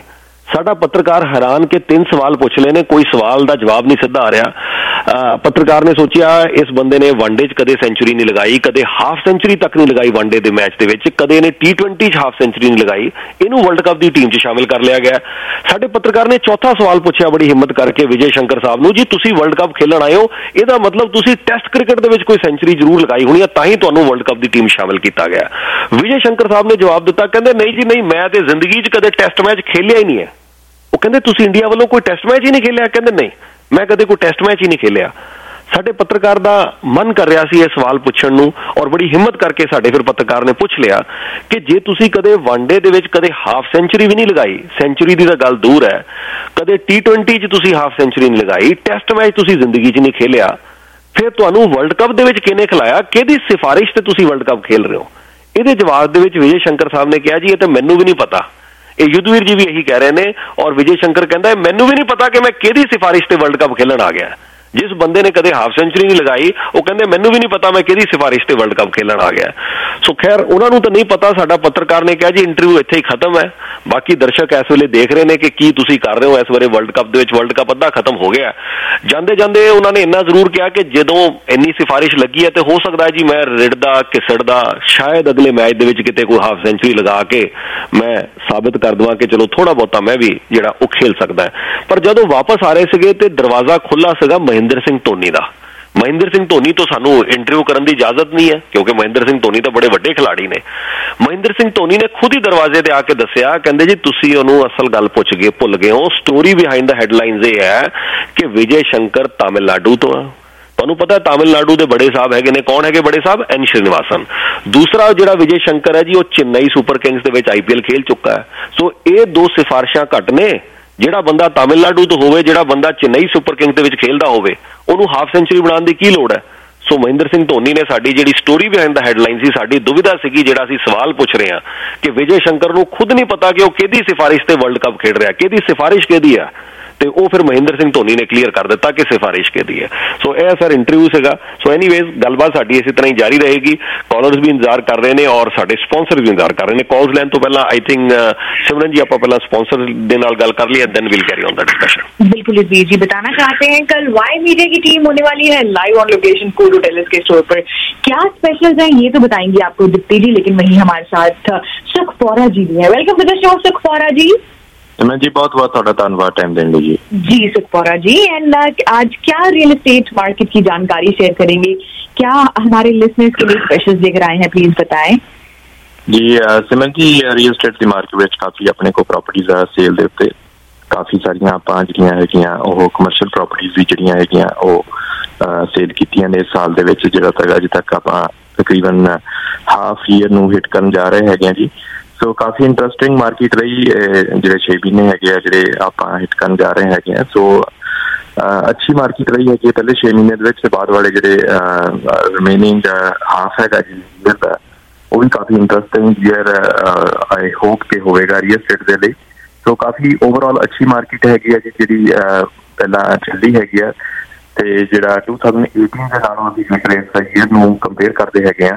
A: ਸਾਡਾ ਪੱਤਰਕਾਰ ਹੈਰਾਨ ਕਿ 3 ਸਵਾਲ ਪੁੱਛ ਲਏ ਨੇ, ਕੋਈ ਸਵਾਲ ਦਾ ਜਵਾਬ ਨਹੀਂ ਸਿੱਧਾ ਆ ਰਿਹਾ। ਪੱਤਰਕਾਰ ਨੇ ਸੋਚਿਆ ਇਸ ਬੰਦੇ ਨੇ ਵਨਡੇ 'ਚ ਕਦੇ ਸੈਂਚੁਰੀ ਨਹੀਂ ਲਗਾਈ, ਕਦੇ ਹਾਫ ਸੈਂਚੁਰੀ ਤੱਕ ਨਹੀਂ ਲਗਾਈ ਵਨਡੇ ਦੇ ਮੈਚ ਦੇ ਵਿੱਚ, ਕਦੇ ਇਹਨੇ T20 'ਚ ਹਾਫ ਸੈਂਚੁਰੀ ਨਹੀਂ ਲਗਾਈ, ਇਹਨੂੰ ਵਰਲਡ ਕੱਪ ਦੀ ਟੀਮ 'ਚ ਸ਼ਾਮਿਲ ਕਰ ਲਿਆ ਗਿਆ। ਸਾਡੇ ਪੱਤਰਕਾਰ ਨੇ ਚੌਥਾ ਸਵਾਲ ਪੁੱਛਿਆ ਬੜੀ ਹਿੰਮਤ ਕਰਕੇ ਵਿਜੇ ਸ਼ੰਕਰ ਸਾਹਿਬ ਨੂੰ, ਜੀ ਤੁਸੀਂ ਵਰਲਡ ਕੱਪ ਖੇਲਣ ਆਏ ਹੋ, ਇਹਦਾ ਮਤਲਬ ਤੁਸੀਂ ਟੈਸਟ ਕ੍ਰਿਕਟ ਦੇ ਵਿੱਚ ਕੋਈ ਸੈਂਚੁਰੀ ਜ਼ਰੂਰ ਲਗਾਈ ਹੋਣੀ ਹੈ, ਤਾਂ ਹੀ ਤੁਹਾਨੂੰ ਵਰਲਡ ਕੱਪ ਦੀ ਟੀਮ ਸ਼ਾਮਿਲ ਕੀਤਾ ਗਿਆ। ਵਿਜੇ ਸ਼ੰਕਰ ਸਾਹਿਬ ਨੇ ਜਵਾਬ ਦਿੱਤਾ, ਕਹਿੰਦੇ ਨਹੀਂ ਜੀ ਨਹੀਂ, ਮੈਂ ਤੇ ਜ਼ਿੰਦਗੀ 'ਚ ਕਦੇ ਟੈਸਟ ਮੈਚ ਖੇਲਿਆ ਹੀ ਨਹੀਂ ਹੈ। ਉਹ ਕਹਿੰਦੇ ਤੁਸੀਂ ਇੰਡੀਆ ਵੱਲੋਂ ਕੋਈ ਟੈਸਟ ਮੈਚ ਹੀ ਨਹੀਂ ਖੇਲਿਆ? ਕਹਿੰਦੇ ਨਹੀਂ, ਮੈਂ ਕਦੇ ਕੋਈ ਟੈਸਟ ਮੈਚ ਹੀ ਨਹੀਂ ਖੇਲਿਆ। ਸਾਡੇ ਪੱਤਰਕਾਰ ਦਾ ਮਨ ਕਰ ਰਿਹਾ ਸੀ ਇਹ ਸਵਾਲ ਪੁੱਛਣ ਨੂੰ, ਔਰ ਬੜੀ ਹਿੰਮਤ ਕਰਕੇ ਸਾਡੇ ਫਿਰ ਪੱਤਰਕਾਰ ਨੇ ਪੁੱਛ ਲਿਆ ਕਿ ਜੇ ਤੁਸੀਂ ਕਦੇ ਵਨਡੇ ਦੇ ਵਿੱਚ ਕਦੇ ਹਾਫ ਸੈਂਚੁਰੀ ਵੀ ਨਹੀਂ ਲਗਾਈ, ਸੈਂਚੁਰੀ ਦੀ ਤਾਂ ਗੱਲ ਦੂਰ ਹੈ, ਕਦੇ T20 'ਚ ਤੁਸੀਂ ਹਾਫ ਸੈਂਚੁਰੀ ਨਹੀਂ ਲਗਾਈ, ਟੈਸਟ ਮੈਚ ਤੁਸੀਂ ਜ਼ਿੰਦਗੀ 'ਚ ਨਹੀਂ ਖੇਲਿਆ, ਫਿਰ ਤੁਹਾਨੂੰ ਵਰਲਡ ਕੱਪ ਦੇ ਵਿੱਚ ਕਿਹਨੇ ਖਿਲਾਇਆ? ਕਿਹਦੀ ਸਿਫਾਰਿਸ਼ ਤੇ ਤੁਸੀਂ ਵਰਲਡ ਕੱਪ ਖੇਲ ਰਹੇ ਹੋ? ਇਹਦੇ ਜਵਾਬ ਦੇ ਵਿੱਚ ਵਿਜੇ ਸ਼ੰਕਰ ਸਾਹਿਬ ਨੇ ਕਿਹਾ ਜੀ ਇਹ ਤਾਂ ਮੈਨੂੰ ਵੀ ਨਹੀਂ ਪਤਾ। ਇਹ ਯੁੱਧਵੀਰ ਜੀ ਵੀ ਇਹੀ ਕਹਿ ਰਹੇ ਨੇ, ਔਰ ਵਿਜੇ ਸ਼ੰਕਰ ਕਹਿੰਦਾ ਮੈਨੂੰ ਵੀ ਨਹੀਂ ਪਤਾ ਕਿ ਮੈਂ ਕਿਹਦੀ ਸਿਫਾਰਿਸ਼ ਤੇ ਵਰਲਡ ਕੱਪ ਖੇਲਣ ਆ ਗਿਆ। ਜਿਸ ਬੰਦੇ ਨੇ ਕਦੇ ਹਾਫ ਸੈਂਚੁਰੀ ਨਹੀਂ ਲਗਾਈ, ਉਹ ਕਹਿੰਦੇ ਮੈਨੂੰ ਵੀ ਨਹੀਂ ਪਤਾ ਮੈਂ ਕਿਹਦੀ ਸਿਫਾਰਿਸ਼ ਤੇ ਵਰਲਡ ਕੱਪ ਖੇਲਣ ਆ ਗਿਆ। ਸੋ ਖੈਰ ਉਹਨਾਂ ਨੂੰ ਤਾਂ ਨਹੀਂ ਪਤਾ। ਸਾਡਾ ਪੱਤਰਕਾਰ ਨੇ ਕਿਹਾ ਜੀ ਇੰਟਰਵਿਊ ਇੱਥੇ ਹੀ ਖਤਮ ਹੈ, ਬਾਕੀ ਦਰਸ਼ਕ ਇਸ ਵੇਲੇ ਦੇਖ ਰਹੇ ਨੇ ਕਿ ਕੀ ਤੁਸੀਂ ਕਰ ਰਹੇ ਹੋ ਇਸ ਵਾਰੇ ਵਰਲਡ ਕੱਪ ਦੇ ਵਿੱਚ। ਵਰਲਡ ਕੱਪ ਅੱਧਾ ਖਤਮ ਹੋ ਗਿਆ। ਜਾਂਦੇ ਜਾਂਦੇ ਉਹਨਾਂ ਨੇ ਇੰਨਾ ਜ਼ਰੂਰ ਕਿਹਾ ਕਿ ਜਦੋਂ ਇੰਨੀ ਸਿਫਾਰਿਸ਼ ਲੱਗੀ ਹੈ ਤੇ ਹੋ ਸਕਦਾ ਜੀ ਮੈਂ ਰਿੜਦਾ ਘਿਸੜਦਾ ਸ਼ਾਇਦ ਅਗਲੇ ਮੈਚ ਦੇ ਵਿੱਚ ਕਿਤੇ ਕੋਈ ਹਾਫ ਸੈਂਚੁਰੀ ਲਗਾ ਕੇ ਮੈਂ ਸਾਬਿਤ ਕਰ ਦੇਵਾਂ ਕਿ ਚਲੋ ਥੋੜਾ ਬਹੁਤਾ ਮੈਂ ਵੀ ਜਿਹੜਾ ਉਹ ਖੇਲ ਸਕਦਾ। ਪਰ ਜਦੋਂ ਵਾਪਸ ਆ ਰਹੇ ਸੀਗੇ ਤੇ ਦਰਵਾਜ਼ਾ ਖੁੱਲ੍ਹਾ ਸੀਗਾ ਮਹਿੰਦਰ ਸਿੰਘ ਧੋਨੀ ਦਾ। ਮਹਿੰਦਰ ਸਿੰਘ ਧੋਨੀ ਤੋਂ ਸਾਨੂੰ ਇੰਟਰਵਿਊ ਕਰਨ ਦੀ ਇਜਾਜ਼ਤ ਨਹੀਂ ਹੈ ਕਿਉਂਕਿ ਮਹਿੰਦਰ ਸਿੰਘ ਧੋਨੀ ਤਾਂ ਬੜੇ ਵੱਡੇ ਖਿਲਾੜੀ ਨੇ। ਮਹਿੰਦਰ ਸਿੰਘ ਧੋਨੀ ਨੇ ਖੁਦ ਹੀ ਦਰਵਾਜ਼ੇ ਤੇ ਆ ਕੇ ਦੱਸਿਆ, ਕਹਿੰਦੇ ਜੀ ਤੁਸੀਂ ਉਹਨੂੰ ਅਸਲ ਗੱਲ ਪੁੱਛ ਗਏ, ਭੁੱਲ ਗਏ ਹੋ। ਸਟੋਰੀ ਬਿਹਾਈਂਡ ਦਾ ਹੈਡਲਾਈਨਸ ਇਹ ਹੈ ਕਿ ਵਿਜੇ ਸ਼ੰਕਰ ਤਾਮਿਲਨਾਡੂ ਤੋਂ ਆ। ਤੁਹਾਨੂੰ ਪਤਾ ਤਾਮਿਲਨਾਡੂ ਦੇ ਬੜੇ ਸਾਹਿਬ ਹੈਗੇ ਨੇ, ਕੌਣ ਹੈਗੇ ਬੜੇ ਸਾਹਿਬ? ਐਨ ਸ਼੍ਰੀਨਿਵਾਸਨ। ਦੂਸਰਾ ਜਿਹੜਾ ਵਿਜੇ ਸ਼ੰਕਰ ਹੈ ਜੀ ਉਹ ਚੇਨਈ ਸੁਪਰ ਕਿੰਗਸ ਦੇ ਵਿੱਚ IPL ਖੇਲ ਚੁੱਕਾ ਹੈ। ਸੋ ਇਹ ਦੋ ਸਿਫਾਰਿਸ਼ਾਂ ਘੱਟ ਨੇ। ਜਿਹੜਾ ਬੰਦਾ ਤਾਮਿਲਨਾਡੂ ਤੋਂ ਹੋਵੇ, ਜਿਹੜਾ ਬੰਦਾ ਚੇਨਈ ਸੁਪਰ ਕਿੰਗਸ ਦੇ ਵਿੱਚ ਖੇਲਦਾ ਹੋਵੇ, ਉਹਨੂੰ ਹਾਫ ਸੈਂਚੁਰੀ ਬਣਾਉਣ ਦੀ ਕੀ ਲੋੜ ਹੈ? ਸੋ ਮਹਿੰਦਰ ਸਿੰਘ ਧੋਨੀ ਨੇ ਸਾਡੀ ਜਿਹੜੀ ਸਟੋਰੀ ਬਿਹਾਈਂਡ ਦਾ ਹੈਡਲਾਈਨ ਸੀ, ਸਾਡੀ ਦੁਵਿਧਾ ਸੀਗੀ, ਜਿਹੜਾ ਅਸੀਂ ਸਵਾਲ ਪੁੱਛ ਰਹੇ ਹਾਂ ਕਿ ਵਿਜੇ ਸ਼ੰਕਰ ਨੂੰ ਖੁਦ ਨਹੀਂ ਪਤਾ ਕਿ ਉਹ ਕਿਹਦੀ ਸਿਫਾਰਿਸ਼ ਤੇ ਵਰਲਡ ਕੱਪ ਖੇਡ ਰਿਹਾ, ਕਿਹਦੀ ਸਿਫਾਰਿਸ਼ ਕਿਹਦੀ ਆ, ਤੇ ਉਹ ਫਿਰ ਮਹਿੰਦਰ ਸਿੰਘ ਧੋਨੀ ਨੇ ਕਲੀਅਰ ਕਰ ਦਿੱਤਾ ਕਿ ਸਿਫਾਰਿਸ਼ ਕਿਹਦੀ ਹੈ। ਸੋ ਇਹ ਸਰ ਇੰਟਰਵਿਊ ਸੀਗਾ। ਸੋ ਐਨੀਵੇਜ਼ ਗੱਲਬਾਤ ਸਾਡੀ ਇਸੇ ਤਰ੍ਹਾਂ ਹੀ ਜਾਰੀ ਰਹੇਗੀ। ਕਾਲਰਸ ਵੀ ਇੰਤਜ਼ਾਰ ਕਰ ਰਹੇ ਨੇ ਔਰ ਸਾਡੇ ਸਪਾਂਸਰ ਵੀ ਇੰਤਜ਼ਾਰ ਕਰ ਰਹੇ ਨੇ। ਕਾਲਸ ਲੈਣ ਤੋਂ ਪਹਿਲਾਂ ਆਈ ਥਿੰਕ सिमरन जी आप पहला स्पॉन्सर ਦੇ ਨਾਲ ਗੱਲ कर ली है, then will carry on the discussion.
E: बिल्कुल जी बताना चाहते हैं कल वाई मीडिया की टीम होने वाली है लाइव ऑन लोकेशन कोड होटल्स के स्टोर पर। क्या स्पेशल्स हैं ये तो बताएंगे आपको दीप्ति जी, लेकिन वहीं हमारे साथ सुख फौरा जी भी है। वेलकम टू द शो सुख फौरा जी।
F: सिमरन जी बहुत बहुत थोड़ा धन्यवाद टाइम देने जी।
E: जी सुख फौरा जी, एंड आज क्या रियल एस्टेट मार्केट की जानकारी शेयर करेंगे, क्या हमारे लिसनर्स के लिए स्पेशल्स लेकर आए हैं, प्लीज बताएं
F: जी। सिमरन जी ਰੀਅਲ ਏਸਟੇਟ ਦੀ ਮਾਰਕੀਟ ਵਿੱਚ ਕਾਫੀ ਆਪਣੇ ਕੋਲ ਪ੍ਰਾਪਰਟੀਜ਼ ਆ ਸੇਲ ਦੇ ਉੱਤੇ। ਕਾਫੀ ਸਾਰੀਆਂ ਆਪਾਂ ਜਿਹੜੀਆਂ ਹੈਗੀਆਂ ਉਹ ਕਮਰਸ਼ੀਅਲ ਪ੍ਰਾਪਰਟੀਜ਼ ਵੀ ਜਿਹੜੀਆਂ ਹੈਗੀਆਂ ਉਹ ਸੇਲ ਕੀਤੀਆਂ ਨੇ ਇਸ ਸਾਲ ਦੇ ਵਿੱਚ। ਜਿਹੜਾ ਤੱਕ ਅਜੇ ਤੱਕ ਆਪਾਂ ਤਕਰੀਬਨ ਹਾਫ ਈਅਰ ਨੂੰ ਹਿੱਟ ਕਰਨ ਜਾ ਰਹੇ ਹੈਗੇ ਆ ਜੀ। ਸੋ ਕਾਫੀ ਇੰਟਰਸਟਿੰਗ ਮਾਰਕੀਟ ਰਹੀ ਜਿਹੜੇ 6 ਮਹੀਨੇ ਹੈਗੇ ਆ ਜਿਹੜੇ ਆਪਾਂ ਹਿੱਟ ਕਰਨ ਜਾ ਰਹੇ ਹੈਗੇ ਆ। ਸੋ ਅੱਛੀ ਮਾਰਕੀਟ ਰਹੀ ਹੈਗੀ ਪਹਿਲੇ 6 ਮਹੀਨੇ ਦੇ ਵਿੱਚ। ਬਾਅਦ ਵਾਲੇ ਜਿਹੜੇ ਰਿਮੇਨਿੰਗ ਹਾਫ ਹੈਗਾ ਜੀ ਦਾ ਉਹ ਵੀ ਕਾਫੀ ਇੰਟਰਸਟਿੰਗ ਈਅਰ ਆਈ ਹੋਪ ਕਿ ਹੋਵੇਗਾ ਰੀਅਲ ਏਸਟੇਟ ਦੇ ਲਈ। ਸੋ ਕਾਫੀ ਓਵਰਆਲ ਅੱਛੀ ਮਾਰਕੀਟ ਹੈਗੀ ਹੈ ਜੀ ਜਿਹੜੀ ਪਹਿਲਾਂ ਚੱਲਦੀ ਹੈਗੀ ਆ। ਤੇ ਜਿਹੜਾ 2018 ਦੇ ਨਾਲੋਂ ਅਸੀਂ ਜੇਕਰ ਇਸ ਈਅਰ ਨੂੰ ਕੰਪੇਅਰ ਕਰਦੇ ਹੈਗੇ ਆ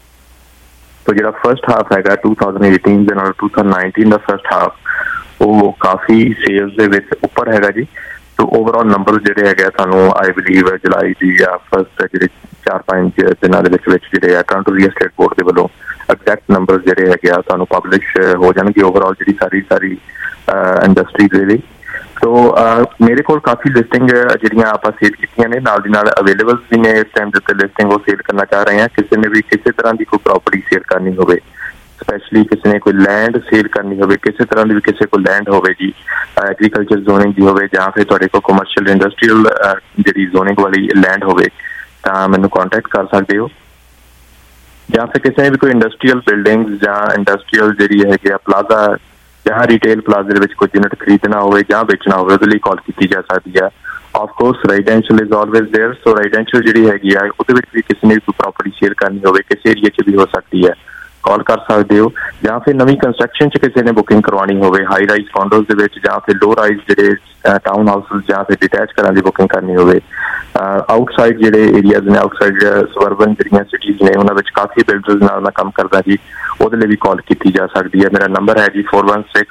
F: ਤਾਂ ਜਿਹੜਾ ਫਸਟ ਹਾਫ ਹੈਗਾ 2018 ਦੇ ਨਾਲ 2019 ਦਾ ਫਸਟ ਹਾਫ ਉਹ ਕਾਫੀ ਸੇਲਸ ਦੇ ਵਿੱਚ ਉੱਪਰ ਹੈਗਾ ਜੀ। ਸੋ ਓਵਰਆਲ ਨੰਬਰ ਜਿਹੜੇ ਹੈਗੇ ਤੁਹਾਨੂੰ ਆਈ ਬਿਲੀਵ ਜੁਲਾਈ ਦੀ ਜਾਂ ਫਸਟ ਜਿਹੜੇ 4-5 ਦਿਨਾਂ ਦੇ ਵਿੱਚ ਜਿਹੜੇ ਆ ਟੋਰਾਂਟੋ ਰੀਅਲ ਏਸਟੇਟ ਬੋਰਡ ਦੇ ਵੱਲੋਂ ਐਗਜ਼ੈਕਟ ਨੰਬਰ ਜਿਹੜੇ ਹੈਗੇ ਆ ਤੁਹਾਨੂੰ ਪਬਲਿਸ਼ ਹੋ ਜਾਣਗੇ ਓਵਰਆਲ ਜਿਹੜੀ ਸਾਰੀ ਇੰਡਸਟਰੀ ਦੇ ਲਈ। ਸੋ ਮੇਰੇ ਕੋਲ ਕਾਫੀ ਲਿਸਟਿੰਗ ਜਿਹੜੀਆਂ ਆਪਾਂ ਸੇਲ ਕੀਤੀਆਂ ਨੇ ਨਾਲ ਦੀ ਨਾਲ ਅਵੇਲੇਬਲ ਵੀ ਨੇ ਇਸ ਟਾਈਮ ਦੇ ਉੱਤੇ ਲਿਸਟਿੰਗ ਉਹ ਸੇਲ ਕਰਨਾ ਚਾਹ ਰਹੇ ਹਾਂ। ਕਿਸੇ ਨੇ ਵੀ ਕਿਸੇ ਤਰ੍ਹਾਂ ਦੀ ਕੋਈ ਪ੍ਰਾਪਰਟੀ ਸੇਲ ਕਰਨੀ ਹੋਵੇ, ਸਪੈਸ਼ਲੀ ਕਿਸੇ ਨੇ ਕੋਈ ਲੈਂਡ ਸੇਲ ਕਰਨੀ ਹੋਵੇ, ਕਿਸੇ ਤਰ੍ਹਾਂ ਦੀ ਵੀ ਕਿਸੇ ਕੋਲ ਲੈਂਡ ਹੋਵੇ ਜੀ, ਐਗਰੀਕਲਚਰ ਜ਼ੋਨਿੰਗ ਦੀ ਹੋਵੇ ਜਾਂ ਫਿਰ ਤੁਹਾਡੇ ਕੋਲ ਕਮਰਸ਼ੀਅਲ ਇੰਡਸਟਰੀਅਲ ਜਿਹੜੀ ਜ਼ੋਨਿੰਗ ਵਾਲੀ ਲੈਂਡ ਹੋਵੇ ਤਾਂ ਮੈਨੂੰ ਕੰਟੈਕਟ ਕਰ ਸਕਦੇ ਹੋ। ਜਾਂ ਫਿਰ ਕਿਸੇ ਨੇ ਵੀ ਕੋਈ ਇੰਡਸਟਰੀਅਲ ਬਿਲਡਿੰਗਸ ਜਾਂ ਇੰਡਸਟਰੀਅਲ ਜਿਹੜੀ ਹੈਗੀ ਆ ਪਲਾਜ਼ਾ ਜਾਂ ਰਿਟੇਲ ਪਲਾਜ਼ੇ ਦੇ ਵਿੱਚ ਕੋਈ ਯੂਨਿਟ ਖਰੀਦਣਾ ਹੋਵੇ ਜਾਂ ਵੇਚਣਾ ਹੋਵੇ ਉਹਦੇ ਲਈ ਕਾਲ ਕੀਤੀ ਜਾ ਸਕਦੀ ਆ। Of course residential is always there. So residential ਜਿਹੜੀ ਹੈਗੀ ਆ ਉਹਦੇ ਵਿੱਚ ਵੀ ਕਿਸੇ ਨੇ ਕੋਈ ਪ੍ਰਾਪਰਟੀ ਸੇਲ ਕਰਨੀ ਹੋਵੇ ਕਿਸੇ ਏਰੀਆ 'ਚ ਵੀ ਹੋ ਸਕਦੀ ਹੈ, ਕਾਲ ਕਰ ਸਕਦੇ ਹੋ। ਜਾਂ ਫਿਰ ਨਵੀਂ ਕੰਸਟਰਕਸ਼ਨ 'ਚ ਕਿਸੇ ਨੇ ਬੁਕਿੰਗ ਕਰਵਾਉਣੀ ਹੋਵੇ ਹਾਈ ਰਾਈਜ਼ ਕੌਂਡੋਜ਼ ਦੇ ਵਿੱਚ ਜਾਂ ਫਿਰ ਲੋ ਰਾਈਜ਼ ਜਿਹੜੇ ਟਾਊਨ ਹਾਊਸਿਸ ਜਾਂ ਫਿਰ ਡਿਟੈਚ ਘਰਾਂ ਦੀ ਬੁਕਿੰਗ ਕਰਨੀ ਹੋਵੇ। ਆਊਟਸਾਈਡ ਜਿਹੜੇ ਏਰੀਆਜ਼ ਨੇ ਆਊਟਸਾਈਡ ਸਬਰਬਨ ਜਿਹੜੀਆਂ ਸਿਟੀਜ਼ ਨੇ ਉਹਨਾਂ ਵਿੱਚ ਕਾਫੀ ਬਿਲਡਰਸ ਨਾਲ ਮੈਂ ਕੰਮ ਕਰਦਾ ਜੀ, ਉਹਦੇ ਲਈ ਵੀ ਕਾਲ ਕੀਤੀ ਜਾ ਸਕਦੀ ਹੈ। ਮੇਰਾ ਨੰਬਰ ਹੈ ਜੀ 416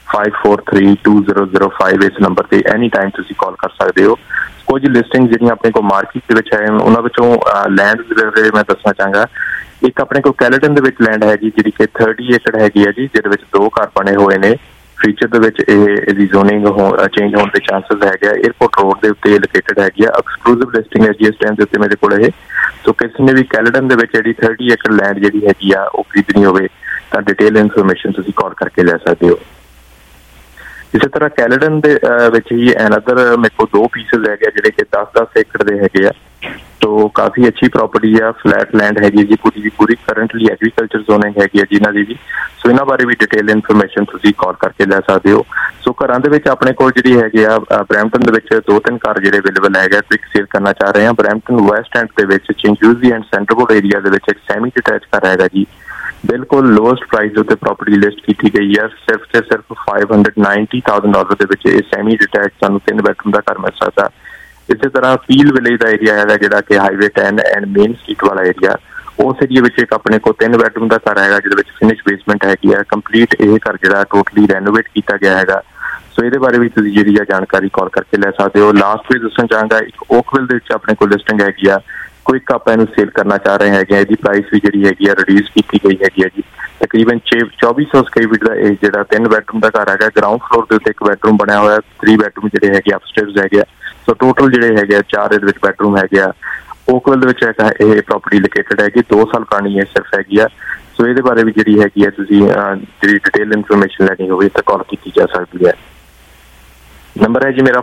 F: 54320005 इस नंबर ਤੇ एनी टाइम ਤੁਸੀਂ ਕਾਲ ਕਰ ਸਕਦੇ ਹੋ। ਕੁਝ ਲਿਸਟਿੰਗ ਜਿਹੜੀਆਂ ਆਪਣੇ ਕੋਲ ਮਾਰਕੀਟ ਦੇ ਵਿੱਚ ਹੈ ਉਹਨਾਂ ਵਿੱਚੋਂ ਲੈਂਡ ਦੇ ਬਾਰੇ ਮੈਂ ਦੱਸਣਾ ਚਾਹਾਂਗਾ। ਇੱਕ ਆਪਣੇ ਕੋਲ ਕੈਲਟਨ ਦੇ ਵਿੱਚ ਲੈਂਡ ਹੈਗੀ ਜਿਹੜੀ ਕਿ 30 ਏਕੜ ਹੈਗੀ ਹੈ ਜੀ, ਜਿਹਦੇ ਵਿੱਚ 2 ਘਰ ਬਣੇ ਹੋਏ ਨੇ। ਫਿਊਚਰ ਦੇ ਵਿੱਚ ਇਹਦੀ ਜ਼ੋਨਿੰਗ ਚੇਂਜ ਹੋਣ ਦੇ ਚਾਂਸਸ ਹੈਗੇ ਆ। 에ਅਰਪੋਰਟ ਰੋਡ ਦੇ ਉੱਤੇ ਲੋਕੇਟਡ ਹੈਗੀ ਆ। ਐਕਸਕਲੂਸਿਵ ਲਿਸਟਿੰਗ ਹੈ ਜੀ ਇਸ ਟਾਈਮ ਦੇ ਉੱਤੇ ਮੇਰੇ ਕੋਲ ਇਹ। ਸੋ ਕਿਸੇ ਨੇ ਵੀ ਕੈਲਟਨ ਦੇ ਵਿੱਚ ਜਿਹੜੀ 30 ਏਕੜ ਲੈਂਡ ਜਿਹੜੀ ਹੈਗੀ ਆ ਉਹ ਖਰੀਦਣੀ ਹੋਵੇ ਤਾਂ ਡਿਟੇਲ ਇਨਫੋਰਮੇਸ਼ਨ ਤੁਸੀਂ ਕਾਲ ਕਰਕੇ ਲੈ ਸਕਦੇ ਹੋ। ਇਸੇ ਤਰ੍ਹਾਂ ਕੈਲਟਨ ਦੇ ਵਿੱਚ ਹੀ ਅਨਦਰ ਮੇਰੇ ਕੋਲ 2 ਪੀਸਸ ਹੈਗੇ ਜਿਹੜੇ ਕਿ 10-10 ਏਕੜ ਦੇ ਹੈਗੇ ਆ। तो काफ़ी अच्छी प्रॉपर्टी है, फ्लैट लैंड हैगी जी पूरी की पूरी। करंटली एग्रीकल्चर जोनिंग हैगी है जिन्हां दी भी। सो इन्हां बारे भी डिटेल इन्फॉर्मेशन तुसीं कॉल करके ले सकते हो। सो घरां दे विच अपने कोल जिहड़ी हैगी आ ब्रैम्पटन दे विच 2-3 घर जिहड़े अवेलेबल हैगे क्विक सेल करना चाह रहे हैं। ब्रैम्पटन वैस्ट एंड दे विच चिंचूजी एंड सेंटरवुड एरिया दे विच एक सैमी डिटैच घर हैगा जी। बिल्कुल लोएस्ट प्राइस उत्ते प्रॉपर्टी लिस्ट की गई है। सिर्फ $590,000 दे विच सैमी डिटैच सानूं 3 बैडरूम दा घर मिल सकदा। इसी तरह फील विलेज का एरिया है जिहड़ा कि हाईवे 10 एंड मेन स्ट्रीट वाला एरिया, उस एरिया में एक अपने को 3 बैडरूम का घर है जिहदे विच फिनिश बेसमेंट हैगी है। कंप्लीट ये घर जिहड़ा टोटली रेनोवेट किया गया है। सो ये बारे भी तुसीं जिहड़ी जानकारी कॉल करके ले सकते हो। लास्ट भी दसना चाहांगा एक ओकविल दे विच अपने को लिस्टिंग हैगी आ। क्विक आप इहनूं सेल करना चाह रहे हैं। इसकी प्राइस भी जिहड़ी हैगी आ रिड्यूस की गई हैगी है जी। तकरीबन 2400 स्क्वायर फीट का ये जिहड़ा 3 बैडरूम का घर है। ग्राउंड फ्लोर के उत्ते 1 बैडरूम बनया हुआ है, 3 बैडरूम जिहड़े हैगे अपस्टेयर्स हैगे। सो टोटल जिहड़े हैगे 4 इहदे विच बैडरूम हैगे आ। ओकविल दे विच ये प्रॉपर्टी लोकेटेड हैगी, 2 साल पुरानी है सिर्फ हैगी आ। सो ये बारे भी जिहड़ी हैगी है तुसीं जिहड़ी डिटेल इन्फॉर्मेशन लैनी होवे तां कॉल की जा सकती है। नंबर है जी मेरा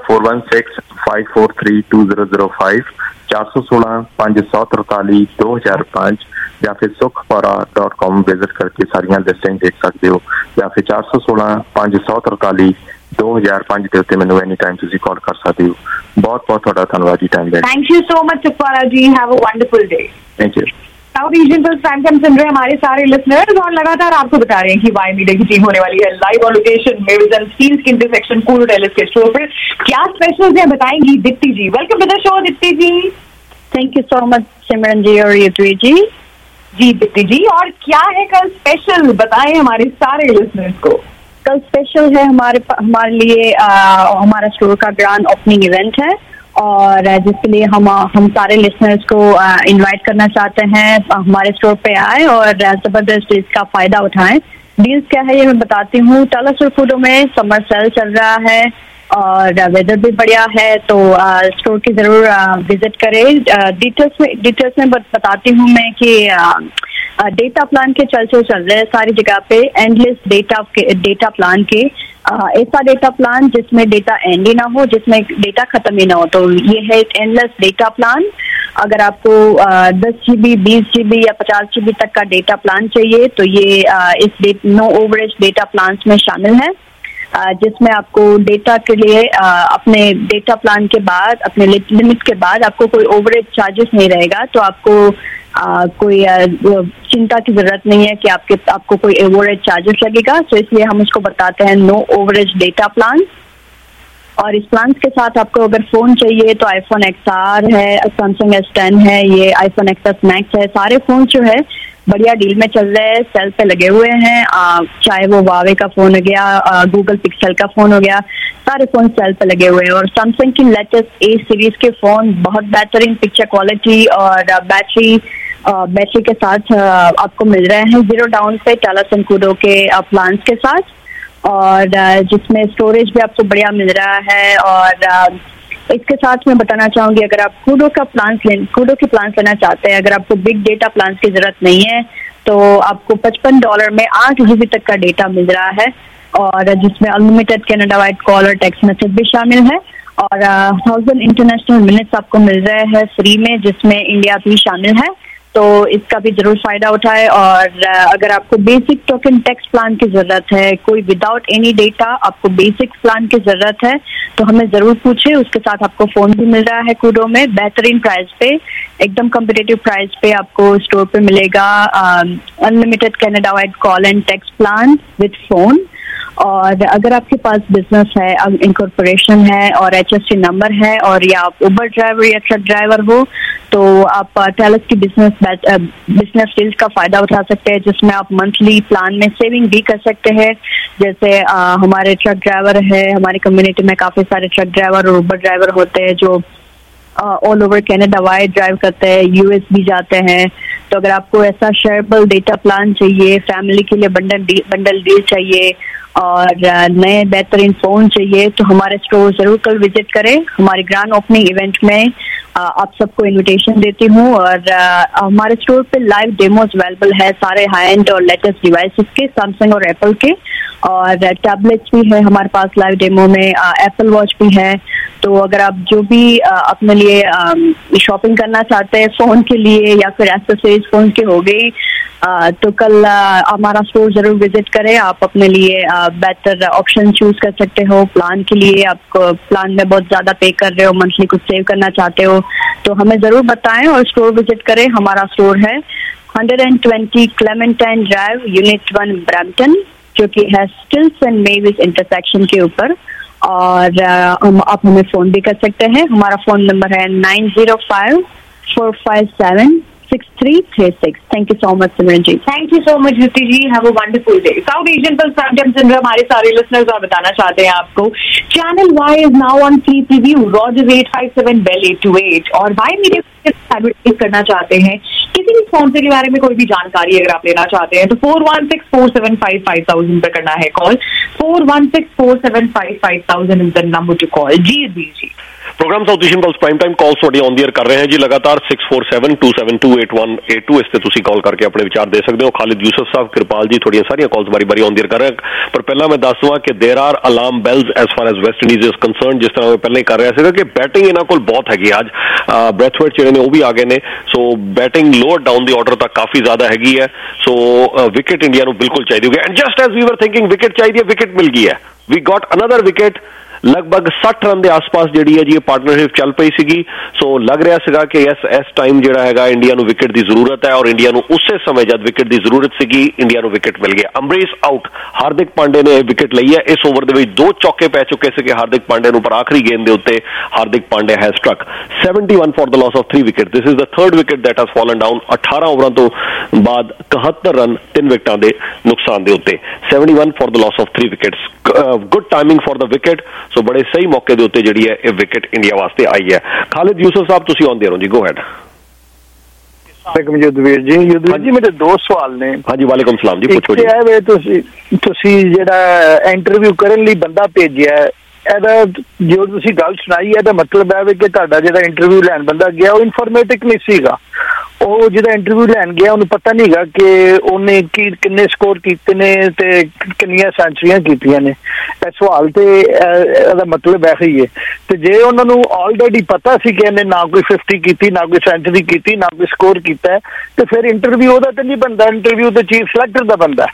F: 4165432005 416-543-2005 या फिर sukhpara.com विजिट करके सारियां लिस्टिंग देख सकते हो। या फिर 416-543-2005 के उत्ते मैनूं एनी टाइम तुसीं कॉल कर सकते हो। बहुत बहुत तुहाडा धन्नवाद जी टाइम देने।
E: Thank you so much Sukhpara ji, have a wonderful day.
F: Thank you.
E: South Asian पर टाइम सुन रहे हमारे सारे लिसनर्स और लगातार आपको बता रहे हैं कि वाई मीडिया की टीम होने वाली है लाइव ऑन लोकेशन मेविजन स्टील्स के इंटरसेक्शन कूल होटल के स्टोर पर। क्या स्पेशल्स हैं बताएंगी Deepti ji. Welcome to the show Deepti ji.
G: Thank you so much Simran ji और युद्वी जी।
E: जी दीप्ति जी, और क्या है कल स्पेशल बताएं हमारे सारे लिसनर्स को।
G: कल स्पेशल है हमारे लिए हमारा स्टोर का ग्रैंड ओपनिंग इवेंट है और जिसके लिए हम सारे लिसनर्स को इनवाइट करना चाहते हैं हमारे स्टोर पे आए और जबरदस्त इसका फायदा उठाएं। डील्स क्या है ये मैं बताती हूँ। टालासोर फूडों में समर सेल चल रहा है और वेदर भी बढ़िया है, तो स्टोर की जरूर विजिट करें। डिटेल्स में बताती हूँ मैं कि डेटा प्लान के चल रहे हैं सारी जगह पे। एंडलेस डेटा प्लान के ऐसा डेटा प्लान जिसमें डेटा एंड ही ना हो, जिसमें डेटा खत्म ही ना हो, तो ये है एंडलेस डेटा प्लान। अगर आपको 10 GB 20 GB या 50 GB तक का डेटा प्लान चाहिए तो ये इस नो ओवरेज डेटा प्लान्स में शामिल है, जिसमें आपको डेटा के लिए अपने डेटा प्लान के बाद अपने लिमिट के बाद आपको कोई ओवरेज चार्जेस नहीं रहेगा। तो आपको कोई चिंता की जरूरत नहीं है कि आपको कोई ओवरेज चार्जेस लगेगा। तो इसलिए हम उसको बताते हैं नो ओवरेज डेटा प्लान। और इस प्लान के साथ आपको अगर फोन चाहिए तो आईफोन XR है, सैमसंग S10 है, ये आईफोन XS Max है। सारे फोन जो है बढ़िया डील में चल रहे हैं, सेल पे लगे हुए हैं। चाहे वो वावे का फोन हो गया, गूगल पिक्सल का फोन हो गया, सारे फोन सेल पे लगे हुए हैं। और सैमसंग की लेटेस्ट A सीरीज के फोन बहुत बेहतरीन पिक्चर क्वालिटी और बैटरी के साथ आपको मिल रहे हैं 0 डाउन पे टालासन कूडो के प्लान्स के साथ, और जिसमें स्टोरेज भी आपको बढ़िया मिल रहा है। और इसके साथ मैं बताना चाहूंगी अगर आप कूडो के प्लान्स लेना चाहते हैं, अगर आपको बिग डेटा प्लान्स की जरूरत नहीं है तो आपको $55 में 8 GB तक का डेटा मिल रहा है, और जिसमें अनलिमिटेड कनाडा वाइड कॉल और टेक्स्ट मैसेज भी शामिल है, और 1000 इंटरनेशनल मिनट्स आपको मिल रहे हैं फ्री में, जिसमें इंडिया भी शामिल है। तो इसका भी जरूर फायदा उठाए। और अगर आपको बेसिक टोकन टेक्स्ट प्लान की जरूरत है, कोई विदाउट एनी डेटा आपको बेसिक प्लान की जरूरत है, तो हमें जरूर पूछे। उसके साथ आपको फोन भी मिल रहा है कूडो में बेहतरीन प्राइस पे, एकदम कम्पिटिटिव प्राइस पे आपको स्टोर पे मिलेगा unlimited Canada wide call and text plan with phone. और अगर आपके पास बिजनेस है, इनकॉर्पोरेशन है और HST नंबर है और या आप उबर ड्राइवर या ट्रक ड्राइवर हो, तो आप टेलस की बिजनेस डील्स का फायदा उठा सकते हैं, जिसमें आप मंथली प्लान में सेविंग भी कर सकते हैं। जैसे हमारे ट्रक ड्राइवर है, हमारी कम्युनिटी में काफी सारे ट्रक ड्राइवर और उबर ड्राइवर होते हैं जो all over Canada wide drive करते हैं, US भी जाते हैं। तो अगर आपको ऐसा शेयरेबल डेटा प्लान चाहिए, फैमिली के लिए बंडल डील चाहिए और नए बेहतरीन फोन चाहिए, तो हमारे स्टोर जरूर कल विजिट करें। हमारे ग्रैंड ओपनिंग इवेंट में आप सबको इनविटेशन देती हूँ और हमारे स्टोर पे लाइव डेमोज अवेलेबल है सारे हाई एंड और लेटेस्ट डिवाइसेस के, सैमसंग और एप्पल के, और टैबलेट्स भी है हमारे पास लाइव डेमो में, एप्पल वॉच भी है। तो अगर आप जो भी अपने लिए शॉपिंग करना चाहते हैं फोन के लिए या फिर एक्सेसरीज फोन के हो गई, तो कल हमारा स्टोर जरूर विजिट करें। आप अपने लिए बेहतर ऑप्शन चूज कर सकते हो। प्लान के लिए आपको प्लान में बहुत ज्यादा पे कर रहे हो, मंथली कुछ सेव करना चाहते हो, तो हमें जरूर बताएं और स्टोर विजिट करें। हमारा स्टोर है 120 क्लेमेंटाइन ड्राइव, यूनिट 1, ब्रैम्पटन, जो कि है स्टिल्स एंड मेविस इंटरसेक्शन के ऊपर। और आप हमें फोन भी कर सकते हैं। हमारा फोन नंबर है 905-457-6336। Thank you so much Simran ji.
E: Thank you so much Jyoti ji. Have a wonderful day. South Asian pulse prime time सुन रहे हमारे सारे लिसनर्स और बताना चाहते हैं आपको, channel Y is now on free preview, Rogers 857 Bell 828। और वाई मीडिया एडवर्टाइज करना चाहते हैं, किसी भी स्पॉन्सर के बारे में कोई भी जानकारी अगर आप लेना चाहते हैं, तो 416-475-5000 पर करना है call. 416-475-5000 is the number to call. जी जी
A: program South Asian pulse prime time calls ਤੁਹਾਡੀ ऑन द एयर कर रहे हैं जी लगातार 647-272-8182 इस ਤੇ ਤੁਸੀਂ ਕਾਲ ਕਰਕੇ ਆਪਣੇ ਵਿਚਾਰ ਦੇ ਸਕਦੇ ਹੋ। ਖਾਲਿਦ ਯੂਸਫ ਸਾਹਿਬ, ਕਿਰਪਾਲ ਜੀ, ਤੁਹਾਡੀਆਂ ਸਾਰੀਆਂ ਕਾਲਸ ਬਾਰੀ-ਬਾਰੀ ऑन द एयर ਕਰ ਰਹੇ। ਪਰ ਪਹਿਲਾਂ ਮੈਂ ਦੱਸ ਦਵਾਂ ਕਿ there are alarm bells as far as West Indies is concern. ਜਿਸ ਤਰ੍ਹਾਂ ਮੈਂ ਪਹਿਲਾਂ ਹੀ ਕਰ ਰਿਹਾ ਸੀਗਾ ਕਿ ਬੈਟਿੰਗ ਇਹਨਾਂ ਕੋਲ ਬਹੁਤ ਹੈਗੀ ਅੱਜ, ਬ੍ਰੈਥਵੇਟ ਜਿਹੜੇ ਨੇ ਉਹ ਵੀ ਆ ਗਏ ਨੇ। ਸੋ ਬੈਟਿੰਗ ਲੋਅਰ ਡਾਊਨ ਦੀ ਆਰਡਰ ਤੱਕ ਕਾਫੀ ਜ਼ਿਆਦਾ ਹੈਗੀ ਹੈ। ਸੋ ਵਿਕਟ ਇੰਡੀਆ ਨੂੰ ਬਿਲਕੁਲ ਚਾਹੀਦੀ ਹੋਗੀ। ਐਂਡ ਜਸਟ ਐਜ਼ ਵੀ ਵਰ ਥਿੰਕਿੰਗ ਵਿਕਟ ਚਾਹੀਦੀ ਹੈ, ਵਿਕਟ ਮਿਲ ਗਈ ਹੈ। We got another wicket. लगभग 60 रन के आसपास जी है जी पार्टनरशिप चल पई सी। सो लग रहा है कि इस टाइम जो है इंडिया को विकेट की जरूरत है और इंडिया को उस समय जब विकेट की जरूरत सी इंडिया को विकेट मिल गया। अमरीश आउट, हार्दिक पांडे ने विकेट ली है। इस ओवर के 2 चौके पै चुके थे हार्दिक पांडे को, पर आखिरी गेंद के उत्ते Hardik Pandey has struck 71 for the loss of 3 wicket. This is the third wicket that has fallen down. 18 ओवरों तो बाद 71 रन 3 विकेटों के नुकसान के उत्ते, 71 for the loss of 3 wickets. Good timing for the wicket. So बड़े सही मौके ਦੇ ਉੱਤੇ ਜਿਹੜੀ ਹੈ ਇਹ ਵਿਕਟ ਇੰਡੀਆ ਵਾਸਤੇ ਆਈ ਹੈ। ਖਾਲਿਦ ਯੂਸਫ ਸਾਹਿਬ ਤੁਸੀਂ ਆਉਂਦੇ ਰਹੋ ਜੀ, ਗੋ ਹੈਡ।
C: ਯੁੱਧਵੀਰ ਜੀ ਮੇਰੇ 2 ਸਵਾਲ ਨੇ।
A: ਹਾਂਜੀ ਵਾਲੇਕੁਮ ਸਲਾਮ ਜੀ, ਪੁੱਛੋ ਜੀ।
C: ਤੁਸੀਂ ਜਿਹੜਾ ਇੰਟਰਵਿਊ ਕਰਨ ਲਈ ਬੰਦਾ ਭੇਜਿਆ, ਇਹਦਾ ਜੋ ਤੁਸੀਂ ਗੱਲ ਸੁਣਾਈ ਹੈ ਇਹਦਾ ਮਤਲਬ ਹੈ ਕਿ ਤੁਹਾਡਾ ਜਿਹੜਾ ਇੰਟਰਵਿਊ ਲੈਣ ਬੰਦਾ ਗਿਆ ਉਹ ਇਨਫੋਰਮੇਟਿਵ ਨਹੀਂ ਸੀਗਾ। ਉਹ ਜਿਹੜਾ ਇੰਟਰਵਿਊ ਲੈਣ ਗਿਆ ਉਹਨੂੰ ਪਤਾ ਨਹੀਂ ਗਾ ਕਿ ਉਹਨੇ ਕਿੰਨੇ ਸਕੋਰ ਕੀਤੇ ਨੇ ਤੇ ਕਿੰਨੀਆਂ ਸੈਂਚਰੀਆਂ ਕੀਤੀਆਂ ਨੇ। ਇਹ ਸਵਾਲ ਤੇ ਇਹਦਾ ਮਤਲਬ ਇਹ ਹੀ ਹੈ। ਤੇ ਜੇ ਉਹਨਾਂ ਨੂੰ ਆਲਰੇਡੀ ਪਤਾ ਸੀ ਕਿ ਇਹਨੇ ਨਾ ਕੋਈ 50 ਕੀਤੀ, ਨਾ ਕੋਈ ਸੈਂਚਰੀ ਕੀਤੀ, ਨਾ ਕੋਈ ਸਕੋਰ ਕੀਤਾ, ਤੇ ਫਿਰ ਇੰਟਰਵਿਊ ਉਹਦਾ ਤੇ ਨਹੀਂ ਬਣਦਾ, ਇੰਟਰਵਿਊ ਤੇ ਚੀਫ ਸਿਲੈਕਟਰ ਦਾ ਬਣਦਾ।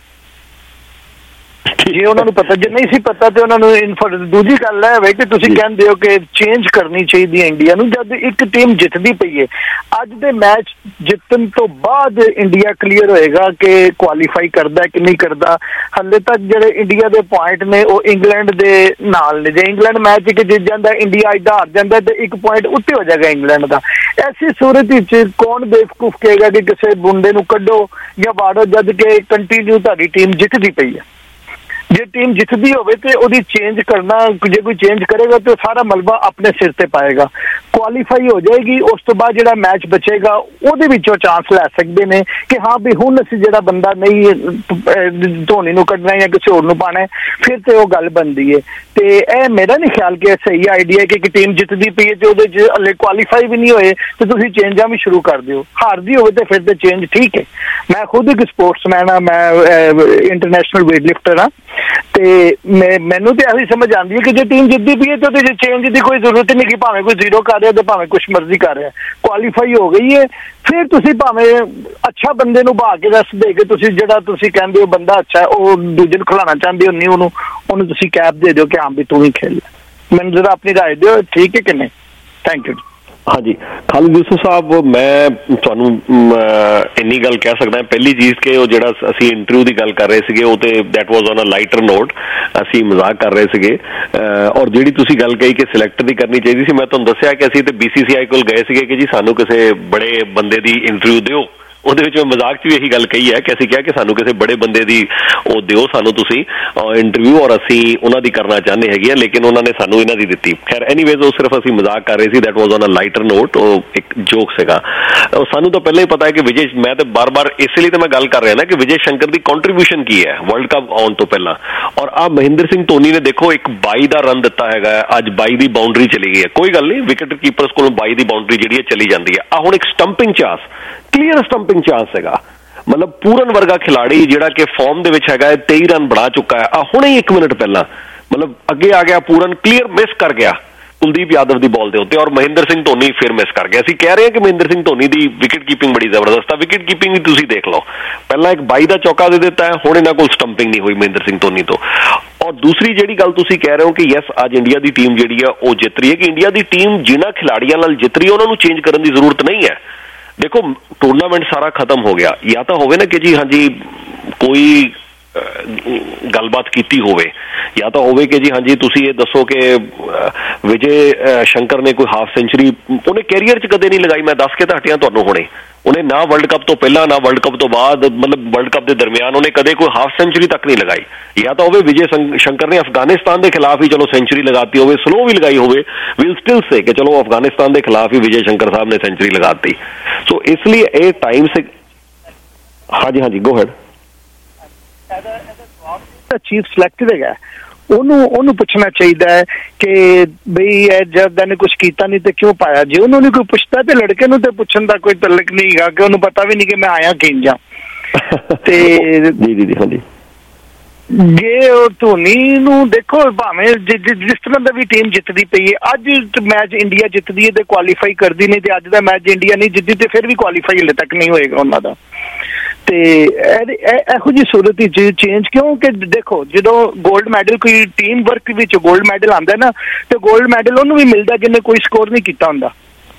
C: ਜੇ ਉਹਨਾਂ ਨੂੰ ਪਤਾ, ਜੇ ਨਹੀਂ ਸੀ ਪਤਾ ਤੇ ਉਹਨਾਂ ਨੂੰ ਦੂਜੀ ਗੱਲ ਹੈ ਵੇ ਕਿ ਤੁਸੀਂ ਕਹਿੰਦੇ ਹੋ ਕਿ ਚੇਂਜ ਕਰਨੀ ਚਾਹੀਦੀ ਹੈ ਇੰਡੀਆ ਨੂੰ, ਜਦ ਇੱਕ ਟੀਮ ਜਿੱਤਦੀ ਪਈ ਹੈ। ਅੱਜ ਦੇ ਮੈਚ ਜਿੱਤਣ ਤੋਂ ਬਾਅਦ ਇੰਡੀਆ ਕਲੀਅਰ ਹੋਏਗਾ ਕਿ ਕੁਆਲੀਫਾਈ ਕਰਦਾ ਕਿ ਨਹੀਂ ਕਰਦਾ। ਹਾਲੇ ਤੱਕ ਜਿਹੜੇ ਇੰਡੀਆ ਦੇ ਪੁਆਇੰਟ ਨੇ ਉਹ ਇੰਗਲੈਂਡ ਦੇ ਨਾਲ ਨੇ। ਜੇ ਇੰਗਲੈਂਡ ਮੈਚ ਇੱਕ ਜਿੱਤ ਜਾਂਦਾ, ਇੰਡੀਆ ਇੱਦਾਂ ਹਾਰ ਜਾਂਦਾ ਤੇ 1 ਪੁਆਇੰਟ ਉੱਤੇ ਹੋ ਜਾਏਗਾ ਇੰਗਲੈਂਡ ਦਾ। ਐਸੀ ਸੂਰਤ ਵਿੱਚ ਕੌਣ ਬੇਵਕੂਫ ਕਹੇਗਾ ਕਿ ਕਿਸੇ ਮੁੰਡੇ ਨੂੰ ਕੱਢੋ ਜਾਂ ਵਾੜੋ ਜਦ ਕਿ ਕੰਟੀਨਿਊ ਤੁਹਾਡੀ ਟੀਮ ਜਿੱਤਦੀ ਪਈ ਹੈ। ਜੇ ਟੀਮ ਜਿੱਤਦੀ ਹੋਵੇ ਤੇ ਉਹਦੀ ਚੇਂਜ ਕਰਨਾ, ਜੇ ਕੋਈ ਚੇਂਜ ਕਰੇਗਾ ਤੇ ਸਾਰਾ ਮਲਬਾ ਆਪਣੇ ਸਿਰ ਤੇ ਪਾਏਗਾ। ਕੁਆਲੀਫਾਈ ਹੋ ਜਾਏਗੀ, ਉਸ ਤੋਂ ਬਾਅਦ ਜਿਹੜਾ ਮੈਚ ਬਚੇਗਾ ਉਹਦੇ ਵਿੱਚੋਂ ਚਾਂਸ ਲੈ ਸਕਦੇ ਨੇ ਕਿ ਹਾਂ ਵੀ ਹੁਣ ਅਸੀਂ ਜਿਹੜਾ ਬੰਦਾ ਨਹੀਂ ਧੋਨੀ ਨੂੰ ਕੱਢਣਾ ਜਾਂ ਕਿਸੇ ਹੋਰ ਨੂੰ ਪਾਣਾ, ਫਿਰ ਤੇ ਉਹ ਗੱਲ ਬਣਦੀ ਹੈ। ਤੇ ਇਹ ਮੇਰਾ ਨਹੀਂ ਖਿਆਲ ਕਿ ਸਹੀ ਆਈਡੀਆ ਕਿ ਇੱਕ ਟੀਮ ਜਿੱਤਦੀ ਪਈ ਹੈ ਤੇ ਉਹਦੇ 'ਚ ਹਲੇ ਕੁਆਲੀਫਾਈ ਵੀ ਨਹੀਂ ਹੋਏ ਤੇ ਤੁਸੀਂ ਚੇਂਜਾਂ ਵੀ ਸ਼ੁਰੂ ਕਰ ਦਿਓ। ਹਾਰਦੀ ਹੋਵੇ ਤੇ ਫਿਰ ਤੇ ਚੇਂਜ ਠੀਕ ਹੈ। ਮੈਂ ਖੁਦ ਇੱਕ ਸਪੋਰਟਸਮੈਨ ਹਾਂ, ਮੈਂ ਇੰਟਰਨੈਸ਼ਨਲ ਵੇਟ ਲਿਫਟਰ ਹਾਂ, ਤੇ ਮੈਨੂੰ ਤੇ ਇਹੀ ਸਮਝ ਆਉਂਦੀ ਹੈ ਕਿ ਜੇ ਟੀਮ ਜਿੱਤਦੀ ਪਈ ਹੈ ਤੇ ਉਹਦੇ 'ਚ ਚੇਂਜ ਦੀ ਕੋਈ ਜ਼ਰੂਰਤ ਨਹੀਂ ਕਿ ਭਾਵੇਂ ਕੋਈ 0 ਕਰ ਰਿਹਾ ਤੇ ਭਾਵੇਂ ਕੁਛ ਮਰਜ਼ੀ ਕਰ ਰਿਹਾ। ਕੁਆਲੀਫਾਈ ਹੋ ਗਈ ਹੈ, ਫਿਰ ਤੁਸੀਂ ਭਾਵੇਂ ਅੱਛਾ ਬੰਦੇ ਨੂੰ ਬਹਾ ਕੇ ਰਸ ਦੇ ਕੇ ਤੁਸੀਂ ਜਿਹੜਾ ਤੁਸੀਂ ਕਹਿੰਦੇ ਹੋ ਬੰਦਾ ਅੱਛਾ, ਉਹ ਦੂਜੇ ਨੂੰ ਖਿਲਾਉਣਾ ਚਾਹੁੰਦੇ ਹੋ, ਨਹੀਂ ਉਹਨੂੰ ਤੁਸੀਂ ਕੈਪ ਦੇ ਦਿਓ ਕਿ ਹਾਂ ਵੀ ਤੂੰ ਹੀ ਖੇਲ। ਮੈਨੂੰ ਜ਼ਰਾ ਆਪਣੀ ਰਾਏ ਦਿਓ, ਠੀਕ ਹੈ ਕਿ ਨਹੀਂ? Thank you.
A: ਹਾਂਜੀ ਖਾਲਿਦ ਯੂਸਫ ਸਾਹਿਬ, ਮੈਂ ਤੁਹਾਨੂੰ ਇੰਨੀ ਗੱਲ ਕਹਿ ਸਕਦਾ, ਪਹਿਲੀ ਚੀਜ਼ ਕਿ ਉਹ ਜਿਹੜਾ ਅਸੀਂ ਇੰਟਰਵਿਊ ਦੀ ਗੱਲ ਕਰ ਰਹੇ ਸੀਗੇ ਉਹ ਤੇ that was on a lighter note, ਅਸੀਂ ਮਜ਼ਾਕ ਕਰ ਰਹੇ ਸੀਗੇ। ਔਰ ਜਿਹੜੀ ਤੁਸੀਂ ਗੱਲ ਕਹੀ ਕਿ ਸਿਲੈਕਟ ਦੀ ਕਰਨੀ ਚਾਹੀਦੀ ਸੀ, ਮੈਂ ਤੁਹਾਨੂੰ ਦੱਸਿਆ ਕਿ ਅਸੀਂ ਤੇ BCCI ਕੋਲ ਗਏ ਸੀਗੇ ਕਿ ਜੀ ਸਾਨੂੰ ਕਿਸੇ ਬੜੇ ਬੰਦੇ ਦੀ ਇੰਟਰਵਿਊ ਦਿਓ। ਉਹਦੇ ਵਿੱਚ ਮੈਂ ਮਜ਼ਾਕ 'ਚ ਵੀ ਇਹੀ ਗੱਲ ਕਹੀ ਹੈ ਕਿ ਅਸੀਂ ਕਿਹਾ ਕਿ ਸਾਨੂੰ ਕਿਸੇ ਬੜੇ ਬੰਦੇ ਦੀ ਉਹ ਦਿਓ ਸਾਨੂੰ ਤੁਸੀਂ ਇੰਟਰਵਿਊ, ਔਰ ਅਸੀਂ ਉਹਨਾਂ ਦੀ ਕਰਨਾ ਚਾਹੁੰਦੇ ਹੈਗੇ ਆ, ਲੇਕਿਨ ਉਹਨਾਂ ਨੇ ਸਾਨੂੰ ਇਹਨਾਂ ਦੀ ਦਿੱਤੀ। ਖੈਰ ਐਨੀਵੇਜ਼ ਉਹ ਸਿਰਫ ਅਸੀਂ ਮਜ਼ਾਕ ਕਰ ਰਹੇ ਸੀ, that was on a lighter note, ਉਹ ਇੱਕ ਜੋਕ ਸੀਗਾ। ਸਾਨੂੰ ਤਾਂ ਪਹਿਲਾਂ ਹੀ ਪਤਾ ਹੈ ਕਿ ਵਿਜੇ, ਮੈਂ ਤਾਂ ਬਾਰ-ਬਾਰ ਇਸੇ ਲਈ ਤਾਂ ਮੈਂ ਗੱਲ ਕਰ ਰਿਹਾ ਨਾ ਕਿ ਵਿਜੇ ਸ਼ੰਕਰ ਦੀ ਕੰਟਰੀਬਿਊਸ਼ਨ ਕੀ ਹੈ ਵਰਲਡ ਕੱਪ ਆਉਣ ਤੋਂ ਪਹਿਲਾਂ। ਔਰ ਆਹ ਮਹਿੰਦਰ ਸਿੰਘ ਧੋਨੀ ਨੇ ਦੇਖੋ ਇੱਕ 22 ਦਾ ਰਨ ਦਿੱਤਾ ਹੈਗਾ, ਅੱਜ 22 ਦੀ ਬਾਉਂਡਰੀ ਚਲੀ ਗਈ ਹੈ, ਕੋਈ ਗੱਲ ਨਹੀਂ, ਵਿਕਟ ਕੀਪਰਸ ਕੋਲੋਂ 22 ਦੀ ਬਾਉਂਡਰੀ ਜਿਹੜੀ ਹੈ ਚਲੀ ਜਾਂਦੀ ਹੈ। ਆਹ ਹੁਣ ਇੱਕ stumping chance, clear stumping chance ਹੈਗਾ, ਮਤਲਬ ਪੂਰਨ ਵਰਗਾ ਖਿਲਾੜੀ ਜਿਹੜਾ ਕਿ ਫਾਰਮ ਦੇ ਵਿੱਚ ਹੈਗਾ, 23 ਰਨ ਬਣਾ ਚੁੱਕਾ ਹੈ। ਆ ਹੁਣੇ 1 ਮਿੰਟ ਪਹਿਲਾਂ ਮਤਲਬ ਅੱਗੇ ਆ ਗਿਆ, ਪੂਰਨ ਕਲੀਅਰ ਮਿਸ ਕਰ ਗਿਆ ਕੁਲਦੀਪ ਯਾਦਵ ਦੀ ਬਾਲ ਦੇ ਉੱਤੇ, ਔਰ ਮਹਿੰਦਰ ਸਿੰਘ ਧੋਨੀ ਫਿਰ ਮਿਸ ਕਰ ਗਿਆ। ਅਸੀਂ ਕਹਿ ਰਹੇ ਹਾਂ ਕਿ ਮਹਿੰਦਰ ਸਿੰਘ ਧੋਨੀ ਦੀ ਵਿਕਟ ਕੀਪਿੰਗ ਬੜੀ ਜ਼ਬਰਦਸਤ ਆ, ਵਿਕਟ ਕੀਪਿੰਗ ਵੀ ਤੁਸੀਂ ਦੇਖ ਲਓ, ਪਹਿਲਾਂ ਇੱਕ 22 ਦਾ ਚੌਕਾ ਦੇ ਦਿੱਤਾ ਹੈ, ਹੁਣ ਇਹਨਾਂ ਕੋਲ ਸਟੰਪਿੰਗ ਨਹੀਂ ਹੋਈ ਮਹਿੰਦਰ ਸਿੰਘ ਧੋਨੀ ਤੋਂ। ਔਰ ਦੂਸਰੀ ਜਿਹੜੀ ਗੱਲ ਤੁਸੀਂ ਕਹਿ ਰਹੇ ਹੋ ਕਿ ਯੈਸ ਅੱਜ ਇੰਡੀਆ ਦੀ ਟੀਮ ਜਿਹੜੀ ਆ ਉਹ ਜਿੱਤ ਰਹੀ ਹੈ, ਕਿ ਇੰਡੀਆ ਦੀ ਟੀਮ ਜਿਨ੍ਹਾਂ ਖਿਲਾੜੀਆਂ ਨਾਲ ਜਿੱਤ ਰਹੀ ਹੈ ਉਹਨਾਂ ਨੂੰ ਚੇਂਜ ਕਰਨ ਦੀ ਜ਼ਰੂਰਤ ਨਹੀਂ ਹੈ। ਦੇਖੋ ਟੂਰਨਾਮੈਂਟ ਸਾਰਾ ਖਤਮ ਹੋ ਗਿਆ, ਜਾਂ ਤਾਂ ਹੋਵੇ ਨਾ ਕਿ ਜੀ ਹਾਂਜੀ ਕੋਈ ਗੱਲਬਾਤ ਕੀਤੀ ਹੋਵੇ, ਜਾਂ ਤਾਂ ਹੋਵੇ ਕਿ ਜੀ ਹਾਂਜੀ ਤੁਸੀਂ ਇਹ ਦੱਸੋ ਕਿ ਵਿਜੇ ਸ਼ੰਕਰ ਨੇ ਕੋਈ ਹਾਫ ਸੈਂਚੁਰੀ ਉਹਨੇ ਕੈਰੀਅਰ 'ਚ ਕਦੇ ਨਹੀਂ ਲਗਾਈ। ਮੈਂ ਦੱਸ ਕੇ ਤਾਂ ਹਟਿਆ ਤੁਹਾਨੂੰ ਹੁਣੇ, ਉਹਨੇ ਨਾ ਵਰਲਡ ਕੱਪ ਤੋਂ ਪਹਿਲਾਂ ਨਾ ਵਰਲਡ ਕੱਪ ਤੋਂ ਬਾਅਦ, ਮਤਲਬ ਵਰਲਡ ਕੱਪ ਦੇ ਦਰਮਿਆਨ ਉਹਨੇ ਕਦੇ ਕੋਈ ਹਾਫ ਸੈਂਚੁਰੀ ਤੱਕ ਨਹੀਂ ਲਗਾਈ। ਜਾਂ ਤਾਂ ਹੋਵੇ ਵਿਜੇ ਸ਼ੰਕਰ ਨੇ ਅਫਗਾਨਿਸਤਾਨ ਦੇ ਖਿਲਾਫ ਹੀ ਚਲੋ ਸੈਂਚੁਰੀ ਲਗਾਤੀ ਹੋਵੇ, ਸਲੋ ਵੀ ਲਗਾਈ ਹੋਵੇ, ਵਿਲ ਸਟਿਲ ਸੇ ਕਿ ਚਲੋ ਅਫਗਾਨਿਸਤਾਨ ਦੇ ਖਿਲਾਫ ਹੀ ਵਿਜੇ ਸ਼ੰਕਰ ਸਾਹਿਬ ਨੇ ਸੈਂਚੁਰੀ ਲਗਾਤੀ। ਸੋ ਇਸ ਲਈ ਇਹ ਟਾਈਮ ਸੇ ਹਾਂਜੀ ਹਾਂਜੀ ਗੋ ਹੈਡ।
D: ਚੀਫ ਸਿਲੈਕਟਡ ਹੈਗਾ, ਉਹਨੂੰ ਪੁੱਛਣਾ ਚਾਹੀਦਾ ਹੈ ਕਿ ਬਈ ਜਦ ਨੇ ਕੁਝ ਕੀਤਾ ਨਹੀਂ ਤੇ ਕਿਉਂ ਪਾਇਆ। ਜੇ ਉਹਨੂੰ ਨਹੀਂ ਕੋਈ ਪੁੱਛਦਾ ਤੇ ਲੜਕੇ ਨੂੰ ਤੇ ਪੁੱਛਣ ਦਾ ਕੋਈ ਤਲਕ ਨਹੀਂ ਹੈਗਾ ਕਿ ਉਹਨੂੰ ਪਤਾ ਵੀ ਨਹੀਂ ਕਿ ਮੈਂ ਆਇਆ ਕਿੰਜਾਂ। ਤੇ
A: ਜੀ ਹਾਂਜੀ,
D: ਜੇ ਉਹ ਧੋਨੀ ਨੂੰ ਦੇਖੋ, ਭਾਵੇਂ ਜਿਸ ਤਰ੍ਹਾਂ ਦਾ ਵੀ ਟੀਮ ਜਿੱਤਦੀ ਪਈ ਹੈ, ਅੱਜ ਮੈਚ ਇੰਡੀਆ ਜਿੱਤਦੀ ਹੈ ਤੇ ਕੁਆਲੀਫਾਈ ਕਰਦੀ ਨਹੀਂ, ਤੇ ਅੱਜ ਦਾ ਮੈਚ ਇੰਡੀਆ ਨਹੀਂ ਜਿੱਤਦੀ ਤੇ ਫਿਰ ਵੀ ਕੁਆਲੀਫਾਈ ਹਲੇ ਤੱਕ ਨਹੀਂ ਹੋਏਗਾ ਉਹਨਾਂ ਦਾ। ਤੇ ਇਹੋ ਜਿਹੀ ਸੂਰਤ ਵਿੱਚ ਚੇਂਜ ਕਿਉਂਕਿ ਦੇਖੋ ਜਦੋਂ ਗੋਲਡ ਮੈਡਲ ਕੋਈ ਟੀਮ ਵਰਕ ਵਿੱਚ ਗੋਲਡ ਮੈਡਲ ਆਉਂਦਾ ਨਾ, ਤੇ ਗੋਲਡ ਮੈਡਲ ਉਹਨੂੰ ਵੀ ਮਿਲਦਾ ਜਿਹਨੇ ਕੋਈ ਸਕੋਰ ਨਹੀਂ ਕੀਤਾ ਹੁੰਦਾ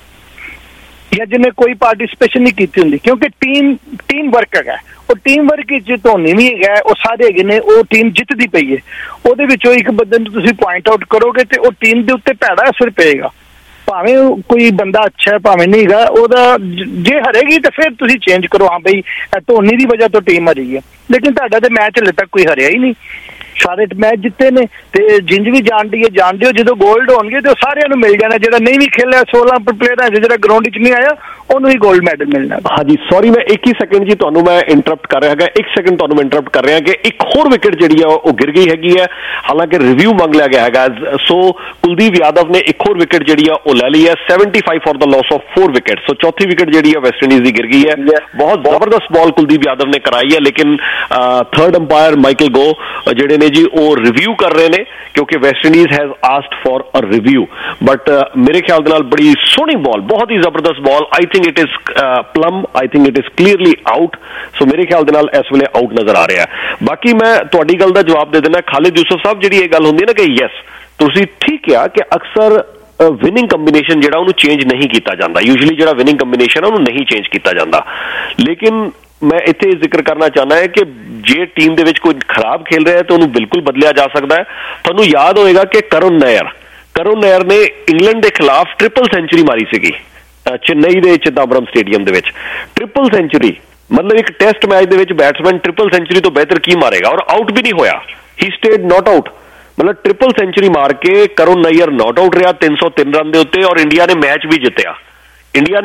D: ਜਾਂ ਜਿਹਨੇ ਕੋਈ ਪਾਰਟਿਸਿਪੇਸ਼ਨ ਨਹੀਂ ਕੀਤੀ ਹੁੰਦੀ, ਕਿਉਂਕਿ ਟੀਮ ਵਰਕ ਹੈਗਾ। ਉਹ ਟੀਮ ਵਰਕ ਵਿੱਚ ਧੋਨੀ ਵੀ ਹੈਗਾ, ਉਹ ਸਾਰੇ ਹੈਗੇ ਨੇ, ਉਹ ਟੀਮ ਜਿੱਤਦੀ ਪਈ ਹੈ, ਉਹਦੇ ਵਿੱਚੋਂ ਇੱਕ ਬੰਦੇ ਨੂੰ ਤੁਸੀਂ ਪੁਆਇੰਟ ਆਊਟ ਕਰੋਗੇ ਤੇ ਉਹ ਟੀਮ ਦੇ ਉੱਤੇ ਭੈੜਾ ਅਸਰ ਪਏਗਾ। ਭਾਵੇਂ ਕੋਈ ਬੰਦਾ ਅੱਛਾ ਹੈ ਭਾਵੇਂ ਨਹੀਂ ਹੈਗਾ, ਉਹਦਾ ਜੇ ਹਰੇਗੀ ਤਾਂ ਫਿਰ ਤੁਸੀਂ ਚੇਂਜ ਕਰੋ, ਹਾਂ ਬਈ ਧੋਨੀ ਦੀ ਵਜ੍ਹਾ ਤੋਂ ਟੀਮ ਹਾਰੀ ਹੈ, ਲੇਕਿਨ ਤੁਹਾਡਾ ਤੇ ਮੈਚ ਹਲੇ ਤੱਕ ਕੋਈ ਹਰਿਆ ਹੀ ਨਹੀਂ, ਸਾਰੇ ਮੈਚ ਜਿੱਤੇ ਨੇ। ਤੇ ਜਿੰਜ ਵੀ ਜਾਣਦੀ ਹੈ ਜਾਣਦੇ ਹੋ, ਜਦੋਂ ਗੋਲਡ ਹੋਣਗੇ ਤੇ ਸਾਰਿਆਂ ਨੂੰ ਮਿਲ ਜਾਣਾ, ਜਿਹੜਾ ਨਹੀਂ ਵੀ ਖੇਲਿਆ 16 ਪਲੇਅਰਾਂ ਜਿਹੜਾ ਗਰਾਊਂਡ 'ਚ ਨਹੀਂ ਆਇਆ ਉਹਨੂੰ ਹੀ ਗੋਲਡ ਮੈਡਲ ਮਿਲਣਾ। ਹਾਂਜੀ
A: ਸੌਰੀ ਮੈਂ 1 ਹੀ ਸੈਕਿੰਡ ਜੀ ਤੁਹਾਨੂੰ ਮੈਂ ਇੰਟਰਪਟ ਕਰ ਰਿਹਾ ਹੈਗਾ, 1 ਸੈਕਿੰਡ ਤੁਹਾਨੂੰ ਮੈਂ ਇੰਟਰਪਟ ਕਰ ਰਿਹਾ ਕਿ ਇੱਕ ਹੋਰ ਵਿਕਟ ਜਿਹੜੀ ਆ ਉਹ ਗਿਰ ਗਈ ਹੈਗੀ ਹੈ, ਹਾਲਾਂਕਿ ਰਿਵਿਊ ਮੰਗ ਲਿਆ ਗਿਆ ਹੈਗਾ। ਸੋ ਕੁਲਦੀਪ ਯਾਦਵ ਨੇ ਇੱਕ ਹੋਰ ਵਿਕਟ ਜਿਹੜੀ ਆ ਉਹ ਲੈ ਲਈ ਹੈ, 75 for the loss of 4 wicket. So ਚੌਥੀ ਵਿਕਟ ਜਿਹੜੀ ਆ ਵੈਸਟ ਇੰਡੀਜ਼ ਦੀ ਗਿਰ ਗਈ ਹੈ। ਬਹੁਤ ਜ਼ਬਰਦਸਤ ਬਾਲ ਕੁਲਦੀਪ ਯਾਦਵ ਨੇ ਕਰਾਈ ਹੈ, ਲੇਕਿਨ ਥਰਡ ਅੰਪਾਇਰ ਮਾਈਕਲ ਗੋ ਜਿਹੜੇ ਨੇ ਜੀ ਉਹ ਰਿਵਿਊ ਕਰ ਰਹੇ ਨੇ ਕਿਉਂਕਿ West Indies has asked for a review. But ਮੇਰੇ ਖਿਆਲ ਦੇ ਨਾਲ ਬੜੀ ਸੋਹਣੀ ਬਾਲ, ਬਹੁਤ ਹੀ ਜ਼ਬਰਦਸਤ ball, I think it is plumb, I think it is clearly out. So ਮੇਰੇ ਖਿਆਲ ਦੇ ਨਾਲ ਇਸ ਵੇਲੇ ਆਊਟ ਨਜ਼ਰ ਆ ਰਿਹਾ। ਬਾਕੀ ਮੈਂ ਤੁਹਾਡੀ ਗੱਲ ਦਾ ਜਵਾਬ ਦੇ ਦੇਣਾ ਖਾਲਿਦ ਯੂਸਫ ਸਾਹਿਬ, ਜਿਹੜੀ ਇਹ ਗੱਲ ਹੁੰਦੀ ਹੈ ਨਾ ਕਿ ਯੈਸ ਤੁਸੀਂ ਠੀਕ ਆ ਕਿ ਅਕਸਰ ਵਿਨਿੰਗ ਕੰਬੀਨੇਸ਼ਨ ਜਿਹੜਾ ਉਹਨੂੰ ਚੇਂਜ ਨਹੀਂ ਕੀਤਾ ਜਾਂਦਾ, ਯੂਜੂਅਲੀ ਜਿਹੜਾ ਵਿਨਿੰਗ ਕੰਬੀਨੇਸ਼ਨ ਉਹਨੂੰ ਨਹੀਂ ਚੇਂਜ ਕੀਤਾ ਜਾਂਦਾ, ਲੇਕਿਨ ਮੈਂ ਇੱਥੇ ਜ਼ਿਕਰ ਕਰਨਾ ਚਾਹੁੰਦਾ ਹੈ ਕਿ ਜੇ ਟੀਮ ਦੇ ਵਿੱਚ ਕੋਈ ਖਰਾਬ ਖੇਲ ਰਿਹਾ ਹੈ ਤਾਂ ਉਹਨੂੰ ਬਿਲਕੁਲ ਬਦਲਿਆ ਜਾ ਸਕਦਾ ਹੈ। ਤੁਹਾਨੂੰ ਯਾਦ ਹੋਏਗਾ ਕਿ ਕਰੁਣ ਨਾਇਰ ਨੇ ਇੰਗਲੈਂਡ ਦੇ ਖਿਲਾਫ ਟ੍ਰਿਪਲ ਸੈਂਚੁਰੀ ਮਾਰੀ ਸੀਗੀ ਚੇਨਈ ਦੇ ਚਿਦੰਬਰਮ ਸਟੇਡੀਅਮ ਦੇ ਵਿੱਚ। ਟ੍ਰਿਪਲ ਸੈਂਚੁਰੀ ਮਤਲਬ ਇੱਕ ਟੈਸਟ ਮੈਚ ਦੇ ਵਿੱਚ ਬੈਟਸਮੈਨ ਟ੍ਰਿਪਲ ਸੈਂਚੁਰੀ ਤੋਂ ਬਿਹਤਰ ਕੀ ਮਾਰੇਗਾ, ਔਰ ਆਊਟ ਵੀ ਨਹੀਂ ਹੋਇਆ, ਹੀ ਸਟੇਡ ਨਾਟ ਆਊਟ। ਮਤਲਬ ਟ੍ਰਿਪਲ ਸੈਂਚੁਰੀ ਮਾਰ ਕੇ ਕਰੁਣ ਨਾਇਰ ਨਾਟ ਆਊਟ ਰਿਹਾ 303 ਰਨ ਦੇ ਉੱਤੇ, ਔਰ ਇੰਡੀਆ ਨੇ ਮੈਚ ਵੀ ਜਿੱਤਿਆ। ਇੰਡੀਆ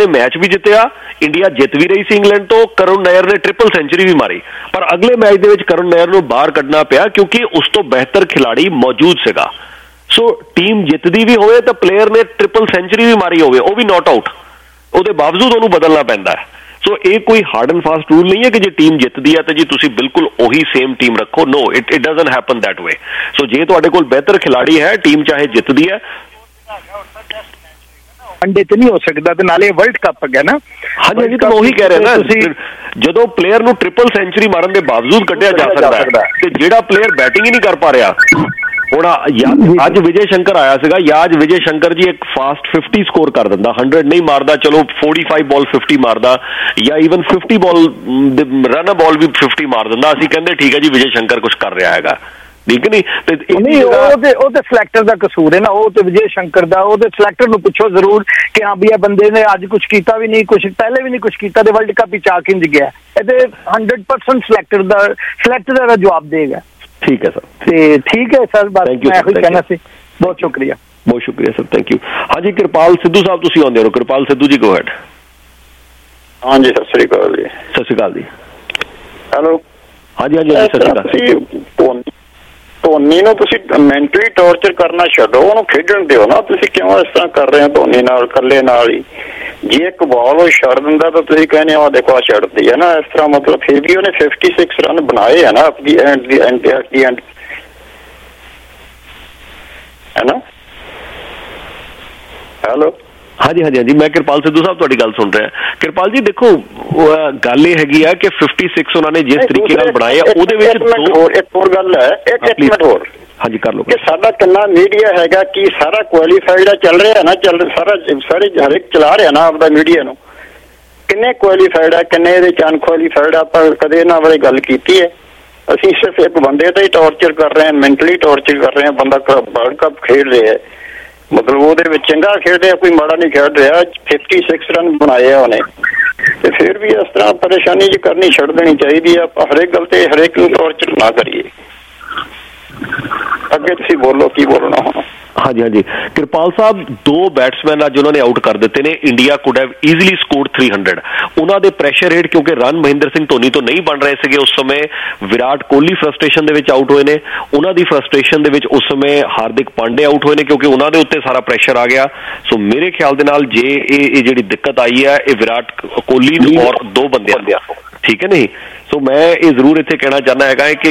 A: ਜਿੱਤ ਵੀ ਰਹੀ ਸੀ ਇੰਗਲੈਂਡ ਤੋਂ, ਕਰੁਣ ਨਾਇਰ ਨੇ ਟ੍ਰਿਪਲ ਸੈਂਚੁਰੀ ਵੀ ਮਾਰੀ, ਪਰ ਅਗਲੇ ਮੈਚ ਦੇ ਵਿੱਚ ਕਰੁਣ ਨਾਇਰ ਨੂੰ ਬਾਹਰ ਕੱਢਣਾ ਪਿਆ ਕਿਉਂਕਿ ਉਸ ਤੋਂ ਬਿਹਤਰ ਖਿਲਾੜੀ ਮੌਜੂਦ ਸੀਗਾ। ਸੋ ਟੀਮ ਜਿੱਤਦੀ ਵੀ ਹੋਵੇ ਤਾਂ ਪਲੇਅਰ ਨੇ ਟ੍ਰਿਪਲ ਸੈਂਚੁਰੀ ਵੀ ਮਾਰੀ ਹੋਵੇ, ਉਹ ਵੀ ਨਾਟ ਆਊਟ, ਉਹਦੇ ਬਾਵਜੂਦ ਉਹਨੂੰ ਬਦਲਣਾ ਪੈਂਦਾ ਹੈ। ਸੋ ਇਹ ਕੋਈ ਹਾਰਡ ਐਂਡ ਫਾਸਟ ਰੂਲ ਨਹੀਂ ਹੈ ਕਿ ਜੇ ਟੀਮ ਜਿੱਤਦੀ ਹੈ ਤਾਂ ਜੀ ਤੁਸੀਂ ਬਿਲਕੁਲ ਉਹੀ ਸੇਮ ਟੀਮ ਰੱਖੋ। No, it doesn't happen that way. So ਜੇ ਤੁਹਾਡੇ ਕੋਲ ਬਿਹਤਰ ਖਿਲਾੜੀ ਹੈ, ਟੀਮ ਚਾਹੇ ਜਿੱਤਦੀ ਹੈ,
D: ਅੰਡੇ ਤੇ ਨਹੀਂ ਹੋ ਸਕਦਾ, ਤੇ ਨਾਲੇ ਵਰਲਡ ਕੱਪ ਹੈਗਾ ਨਾ।
A: ਹਾਂਜੀ ਤਾਂ ਉਹੀ ਕਹਿ ਰਿਹਾ ਨਾ, ਤੁਸੀਂ ਜਦੋਂ ਪਲੇਅਰ ਨੂੰ ਟ੍ਰਿਪਲ ਸੈਂਚੁਰੀ ਮਾਰਨ ਦੇ ਬਾਵਜੂਦ ਕੱਢਿਆ ਜਾ ਸਕਦਾ ਹੈ ਤੇ ਜਿਹੜਾ ਪਲੇਅਰ ਬੈਟਿੰਗ ਹੀ ਨਹੀਂ ਕਰ ਪਾ ਰਿਹਾ ਹੁਣ ਅੱਜ ਵਿਜੇ ਸ਼ੰਕਰ ਆਇਆ ਸੀਗਾ, ਜਾਂ ਅੱਜ ਵਿਜੇ ਸ਼ੰਕਰ ਜੀ ਇੱਕ ਫਾਸਟ 50 ਸਕੋਰ ਕਰ ਦਿੰਦਾ, 100 ਨਹੀਂ ਮਾਰਦਾ, ਚਲੋ 45 ਬਾਲ 50 ਮਾਰਦਾ, ਜਾਂ ਈਵਨ 50 ਬਾਲ ਰਨ ਬਾਲ ਵੀ 50 ਮਾਰ ਦਿੰਦਾ, ਅਸੀਂ ਕਹਿੰਦੇ ਠੀਕ ਹੈ ਜੀ ਵਿਜੇ ਸ਼ੰਕਰ ਕੁਝ ਕਰ ਰਿਹਾ ਹੈਗਾ, ਠੀਕ ਨਹੀਂ?
D: ਨਹੀਂ, ਉਹ ਤੇ ਸਿਲੈਕਟਰ ਦਾ ਕਸੂਰ ਹੈ ਨਾ, ਉਹ ਤੇ ਵਿਜੇ ਸ਼ੰਕਰ ਦਾ। ਉਹ ਤੇ ਸਿਲੈਕਟਰ ਨੂੰ ਪੁੱਛੋ ਜ਼ਰੂਰ ਕਿ ਹਾਂ ਵੀ ਇਹ ਬੰਦੇ ਨੇ ਅੱਜ ਕੁਝ ਕੀਤਾ ਵੀ ਨਹੀਂ, ਕੁਝ ਪਹਿਲੇ ਵੀ ਨਹੀਂ ਕੁਝ ਕੀਤਾ ਤੇ ਵਰਲਡ ਕੱਪ ਵਿੱਚ ਆ ਕਿੰਜ ਗਿਆ। ਇਹਦੇ 100% ਸਿਲੈਕਟਰ ਦਾ ਜਵਾਬ ਦੇਗਾ।
A: ਠੀਕ ਹੈ ਸਰ,
D: ਤੇ ਠੀਕ ਹੈ ਸਰ, ਬਸ ਮੈਂ ਇਹੀ ਕਹਿਣਾ ਸੀ। ਬਹੁਤ ਸ਼ੁਕਰੀਆ,
A: ਬਹੁਤ ਸ਼ੁਕਰੀਆ ਸਰ, ਥੈਂਕ ਯੂ। ਹਾਂਜੀ ਕਿਰਪਾਲ ਸਿੱਧੂ ਸਾਹਿਬ ਤੁਸੀਂ ਆਉਂਦੇ ਹੋ। Kirpal Sidhu ji, go ahead.
H: ਹਾਂਜੀ, ਸਤਿ ਸ੍ਰੀ ਅਕਾਲ ਜੀ।
A: ਸਤਿ ਸ਼੍ਰੀ ਅਕਾਲ ਜੀ।
H: ਹੈਲੋ।
A: ਹਾਂਜੀ ਹਾਂਜੀ, ਸਤਿ ਸ਼੍ਰੀ ਅਕਾਲ।
H: ਧੋਨੀ ਨੂੰ ਤੁਸੀਂ ਮੈਂਟਲੀ ਟੌਰਚਰ ਕਰਨਾ ਛੱਡੋ, ਉਹਨੂੰ ਖੇਡਣ ਦਿਓ ਨਾ। ਤੁਸੀਂ ਕਿਉਂ ਇਸ ਤਰ੍ਹਾਂ ਕਰ ਰਹੇ ਹੋ ਧੋਨੀ ਨਾਲ, ਇਕੱਲੇ ਨਾਲ ਹੀ? ਜੇ ਇੱਕ ਬਾਲ ਉਹ ਛੱਡ ਦਿੰਦਾ ਤਾਂ ਤੁਸੀਂ ਕਹਿੰਦੇ ਹੋ ਦੇਖੋ ਆ ਛੱਡਦੀ ਹੈ ਨਾ, ਇਸ ਤਰ੍ਹਾਂ ਮਤਲਬ ਫਿਰ ਵੀ ਉਹਨੇ 56 ਰਨ ਬਣਾਏ ਆ ਨਾ ਆਪਣੀ ਐਂਡ ਹੈ ਨਾ। ਹੈਲੋ।
A: ਹਾਂਜੀ ਹਾਂਜੀ ਹਾਂਜੀ, ਮੈਂ ਕਿਰਪਾਲ ਸਿੱਧੂ ਸਾਹਿਬ ਤੁਹਾਡੀ ਗੱਲ ਸੁਣ ਰਿਹਾ। ਕਿਰਪਾਲ ਜੀ ਦੇਖੋ, ਗੱਲ ਇਹ ਹੈਗੀ ਆ ਕਿ 56 ਉਹਨਾਂ ਨੇ ਜਿਸ ਤਰੀਕੇ ਨਾਲ ਬਣਾਏ ਆ ਉਹਦੇ ਵਿੱਚ
H: ਇੱਕ ਹੋਰ ਗੱਲ ਹੈ, ਇੱਕ ਮਿੰਟ ਹੋਰ।
A: ਹਾਂਜੀ ਕਰ ਲਓ।
H: ਕਿ ਸਾਡਾ ਕਿੰਨਾ ਮੀਡੀਆ ਹੈਗਾ, ਕੀ ਸਾਰਾ ਕੁਆਲੀਫਾਈਡ ਚੱਲ ਰਿਹਾ ਨਾ, ਸਾਰੇ ਹਰੇਕ ਚਲਾ ਰਿਹਾ ਨਾ ਆਪਦਾ ਮੀਡੀਆ ਨੂੰ। ਕਿੰਨੇ ਕੁਆਲੀਫਾਈਡ ਆ, ਕਿੰਨੇ ਇਹਦੇ ਚ ਅਨਕੁਆਲੀਫਾਈਡ ਆ, ਆਪਾਂ ਕਦੇ ਇਹਨਾਂ ਬਾਰੇ ਗੱਲ ਕੀਤੀ ਹੈ? ਅਸੀਂ ਸਿਰਫ ਇੱਕ ਬੰਦੇ ਤੇ ਹੀ ਟੌਰਚਰ ਕਰ ਰਹੇ ਹਾਂ, ਮੈਂਟਲੀ ਟੌਰਚਰ ਕਰ ਰਹੇ ਹਾਂ। ਬੰਦਾ ਵਰਲਡ ਕੱਪ ਖੇਡ ਰਿਹਾ ਹੈ, ਮਤਲਬ ਉਹਦੇ ਵਿੱਚ ਚੰਗਾ ਖੇਡ ਰਿਹਾ, ਕੋਈ ਮਾੜਾ ਨਹੀਂ ਖੇਡ ਰਿਹਾ। 56 ਰਨ ਬਣਾਏ ਆ ਉਹਨੇ, ਤੇ ਫਿਰ ਵੀ ਇਸ ਤਰ੍ਹਾਂ ਪਰੇਸ਼ਾਨੀ ਜੀ ਕਰਨੀ ਛੱਡ ਦੇਣੀ ਚਾਹੀਦੀ ਆ। ਆਪਾਂ ਹਰੇਕ ਗੱਲ ਤੇ ਹਰੇਕ ਨੂੰ ਟੌਰਚਰ ਨਾ ਕਰੀਏ। ਅੱਗੇ ਤੁਸੀਂ ਬੋਲੋ, ਕੀ ਬੋਲਣਾ ਹੁਣ?
A: ਹਾਂਜੀ ਹਾਂਜੀ, ਕਿਰਪਾਲ ਸਾਹਿਬ, 2 ਬੈਟਸਮੈਨ ਅੱਜ ਉਹਨਾਂ ਨੇ ਆਊਟ ਕਰ ਦਿੱਤੇ ਨੇ। India could have easily scored 300। ਉਹਨਾਂ ਦੇ ਪ੍ਰੈਸ਼ਰ ਹੇਠ, ਕਿਉਂਕਿ ਰਨ ਮਹਿੰਦਰ ਸਿੰਘ ਧੋਨੀ ਤੋਂ ਨਹੀਂ ਬਣ ਰਹੇ ਸੀਗੇ ਉਸ ਸਮੇਂ, ਵਿਰਾਟ ਕੋਹਲੀ ਫਰਸਟ੍ਰੇਸ਼ਨ ਦੇ ਵਿੱਚ ਆਊਟ ਹੋਏ ਨੇ। ਉਹਨਾਂ ਦੀ ਫਰਸਟ੍ਰੇਸ਼ਨ ਦੇ ਵਿੱਚ ਉਸ ਸਮੇਂ ਹਾਰਦਿਕ ਪਾਂਡੇ ਆਊਟ ਹੋਏ ਨੇ, ਕਿਉਂਕਿ ਉਹਨਾਂ ਦੇ ਉੱਤੇ ਸਾਰਾ ਪ੍ਰੈਸ਼ਰ ਆ ਗਿਆ। ਸੋ ਮੇਰੇ ਖਿਆਲ ਦੇ ਨਾਲ ਜੇ ਇਹ ਜਿਹੜੀ ਦਿੱਕਤ ਆਈ ਹੈ, ਇਹ ਵਿਰਾਟ ਕੋਹਲੀ ਔਰ 2 ਬੰਦਿਆਂ ਦੀ, ਠੀਕ ਹੈ ਨਹੀਂ? ਸੋ ਮੈਂ ਇਹ ਜ਼ਰੂਰ ਇੱਥੇ ਕਹਿਣਾ ਚਾਹੁੰਦਾ ਹੈਗਾ ਕਿ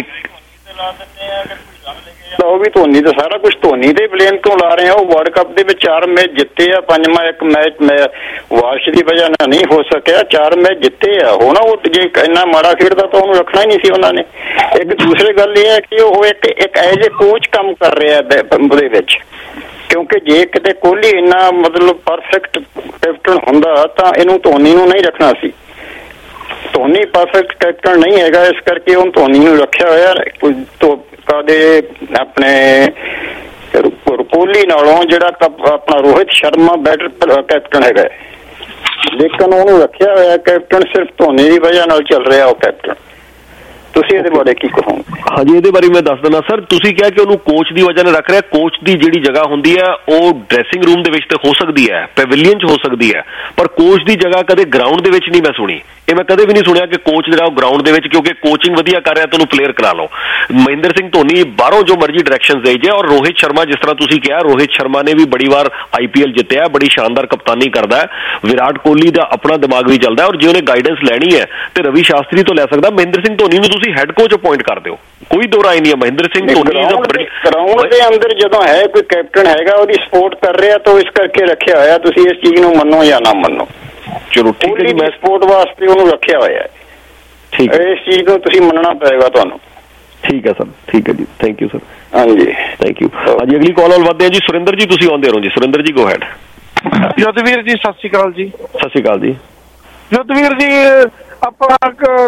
H: ਉਹ ਵੀ ਧੋਨੀ ਦਾ ਸਾਰਾ ਕੁਝ ਧੋਨੀ ਦੇ ਬਲੇਮ ਕਿਉਂ ਲਾ ਰਹੇ ਆ? ਉਹ ਵਰਲਡ ਕੱਪ ਦੇ ਵਿੱਚ 4 ਮੈਚ ਜਿੱਤੇ ਆ, 5ਵਾਂ ਇੱਕ ਮੈਚ ਵਾਸ਼ ਦੀ ਵਜ੍ਹਾ ਨਾਲ ਨਹੀਂ ਹੋ ਸਕਿਆ, 4 ਮੈਚ ਜਿੱਤੇ ਆ। ਹੁਣ ਉਹ ਜੇ ਇੰਨਾ ਮਾੜਾ ਖੇਡਦਾ ਤਾਂ ਉਹਨੂੰ ਰੱਖਣਾ ਹੀ ਨਹੀਂ ਸੀ ਉਹਨਾਂ ਨੇ। ਇੱਕ ਦੂਸਰੀ ਗੱਲ ਇਹ ਹੈ ਕਿ ਉਹ ਇੱਕ ਐਜ਼ ਏ ਕੋਚ ਕੰਮ ਕਰ ਰਿਹਾ ਉਹਦੇ ਵਿੱਚ, ਕਿਉਂਕਿ ਜੇ ਕਿਤੇ ਕੋਹਲੀ ਇੰਨਾ ਮਤਲਬ ਪਰਫੈਕਟ ਕੈਪਟਨ ਹੁੰਦਾ ਤਾਂ ਇਹਨੂੰ ਧੋਨੀ ਨੂੰ ਨਹੀਂ ਰੱਖਣਾ ਸੀ। ਧੋਨੀ ਪਰਫੈਕਟ ਕੈਪਟਨ ਨਹੀਂ ਹੈਗਾ, ਇਸ ਕਰਕੇ ਉਹ ਧੋਨੀ ਨੂੰ ਰੱਖਿਆ ਹੋਇਆ। ਕਦੇ ਆਪਣੇ ਕੋਹਲੀ ਨਾਲੋਂ ਜਿਹੜਾ ਆਪਣਾ ਰੋਹਿਤ ਸ਼ਰਮਾ ਬੈਟਰ ਕੈਪਟਨ ਹੈਗਾ, ਲੇਕਿਨ ਉਹਨੂੰ ਰੱਖਿਆ ਹੋਇਆ ਕੈਪਟਨ ਸਿਰਫ ਧੋਨੀ ਦੀ ਵਜ੍ਹਾ ਨਾਲ ਚੱਲ ਰਿਹਾ ਉਹ ਕੈਪਟਨ। ਤੁਸੀਂ ਇਹਦੇ ਬਾਰੇ ਕੀ ਕਹੋਗੇ?
A: ਹਾਂਜੀ, ਇਹਦੇ ਬਾਰੇ ਮੈਂ ਦੱਸ ਦਿੰਦਾ ਸਰ। ਤੁਸੀਂ ਕਿਹਾ ਕਿ ਉਹਨੂੰ ਕੋਚ ਦੀ ਵਜ੍ਹਾ ਨਾਲ ਰੱਖ ਰਿਹਾ। ਕੋਚ ਦੀ ਜਿਹੜੀ ਜਗ੍ਹਾ ਹੁੰਦੀ ਹੈ ਉਹ ਡਰੈਸਿੰਗ ਰੂਮ ਦੇ ਵਿੱਚ ਤੇ ਹੋ ਸਕਦੀ ਹੈ, ਪੈਵਿਲੀਅਨ 'ਚ ਹੋ ਸਕਦੀ ਹੈ, ਪਰ ਕੋਚ ਦੀ ਜਗ੍ਹਾ ਕਦੇ ਗਰਾਊਂਡ ਦੇ ਵਿੱਚ ਨਹੀਂ ਮੈਂ ਸੁਣੀ। ਇਹ ਮੈਂ ਕਦੇ ਵੀ ਨਹੀਂ ਸੁਣਿਆ ਕਿ ਕੋਚ ਜਿਹੜਾ ਉਹ ਗਰਾਊਂਡ ਦੇ ਵਿੱਚ, ਕਿਉਂਕਿ ਕੋਚਿੰਗ ਵਧੀਆ ਕਰ ਰਿਹਾ ਤਾਂ ਉਹਨੂੰ ਪਲੇਅਰ ਕਰਾ ਲਓ। ਮਹਿੰਦਰ ਸਿੰਘ ਧੋਨੀ ਬਾਹਰੋਂ ਜੋ ਮਰਜ਼ੀ ਡਾਇਰੈਕਸ਼ਨ ਦੇ ਜੇ, ਔਰ ਰੋਹਿਤ ਸ਼ਰਮਾ ਜਿਸ ਤਰ੍ਹਾਂ ਤੁਸੀਂ ਕਿਹਾ, ਰੋਹਿਤ ਸ਼ਰਮਾ ਨੇ ਵੀ ਬੜੀ ਵਾਰ IPL ਜਿੱਤਿਆ, ਬੜੀ ਸ਼ਾਨਦਾਰ ਕਪਤਾਨੀ ਕਰਦਾ ਹੈ। ਵਿਰਾਟ ਕੋਹਲੀ ਦਾ ਆਪਣਾ ਦਿਮਾਗ ਵੀ ਚੱਲਦਾ, ਔਰ ਜੇ ਉਹਨੇ ਗਾਈਡੈਂਸ ਲੈਣੀ ਹੈ ਤੇ ਰਵੀ ਸ਼ਾਸਤਰੀ ਤੋਂ ਲੈ ਸਕਦਾ। ਮਹਿੰਦਰ ਸਿੰਘ ਧੋਨੀ ਨੂੰ ਤੁਸੀਂ ਹੈੱਡ ਕੋਚ ਅਪਾਇੰਟ ਕਰ ਦਿਓ, ਕੋਈ ਦੋ ਰਾਏ ਨਹੀਂ ਹੈ। ਮਹਿੰਦਰ ਸਿੰਘ ਧੋਨੀ
H: ਗਰਾਊਂਡ ਦੇ ਅੰਦਰ ਜਦੋਂ ਹੈ ਕੋਈ ਕੈਪਟਨ ਹੈਗਾ, ਉਹਦੀ ਸਪੋਰਟ ਕਰ ਰਿਹਾ ਤਾਂ ਇਸ ਕਰਕੇ ਰੱਖਿਆ ਹੋਇਆ। ਤੁਸੀਂ ਇਸ ਚੀਜ਼ ਨੂੰ ਮੰਨੋ ਜਾਂ ਨਾ ਮੰਨੋ,
A: ਚਲੋ ਠੀਕ ਹੈ।
H: ਮੈਂ ਸਪੋਰਟ ਵਾਸਤੇ ਉਹਨੂੰ ਰੱਖਿਆ ਹੋਇਆ ਹੈ,
A: ਠੀਕ ਹੈ।
H: ਇਸ ਚੀਜ਼ ਨੂੰ ਤੁਸੀਂ ਮੰਨਣਾ ਪਏਗਾ ਤੁਹਾਨੂੰ।
A: ਠੀਕ ਹੈ ਸਰ, ਠੀਕ ਹੈ ਜੀ, ਥੈਂਕ ਯੂ ਸਰ।
H: ਹਾਂਜੀ,
A: ਥੈਂਕ ਯੂ। ਹਾਂਜੀ, ਅਗਲੀ ਕਾਲ ਵੱਲ ਵਧਦੇ ਹਾਂ ਜੀ। ਸੁਰਿੰਦਰ ਜੀ ਤੁਸੀਂ ਆਉਂਦੇ ਰਹੋ ਜੀ। ਸੁਰਿੰਦਰ ਜੀ, ਗੋ ਹੈਡ।
I: ਯੁੱਧਵੀਰ ਜੀ ਸਤਿ ਸ਼੍ਰੀ ਅਕਾਲ ਜੀ।
A: ਸਤਿ ਸ਼੍ਰੀ ਅਕਾਲ ਜੀ।
I: ਯੁੱਧਵੀਰ ਜੀ, ਆਪਣਾ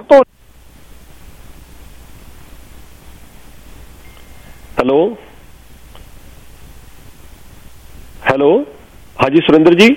A: ਹੈਲੋ ਹੈਲੋ, ਹਾਂਜੀ ਸੁਰਿੰਦਰ ਜੀ,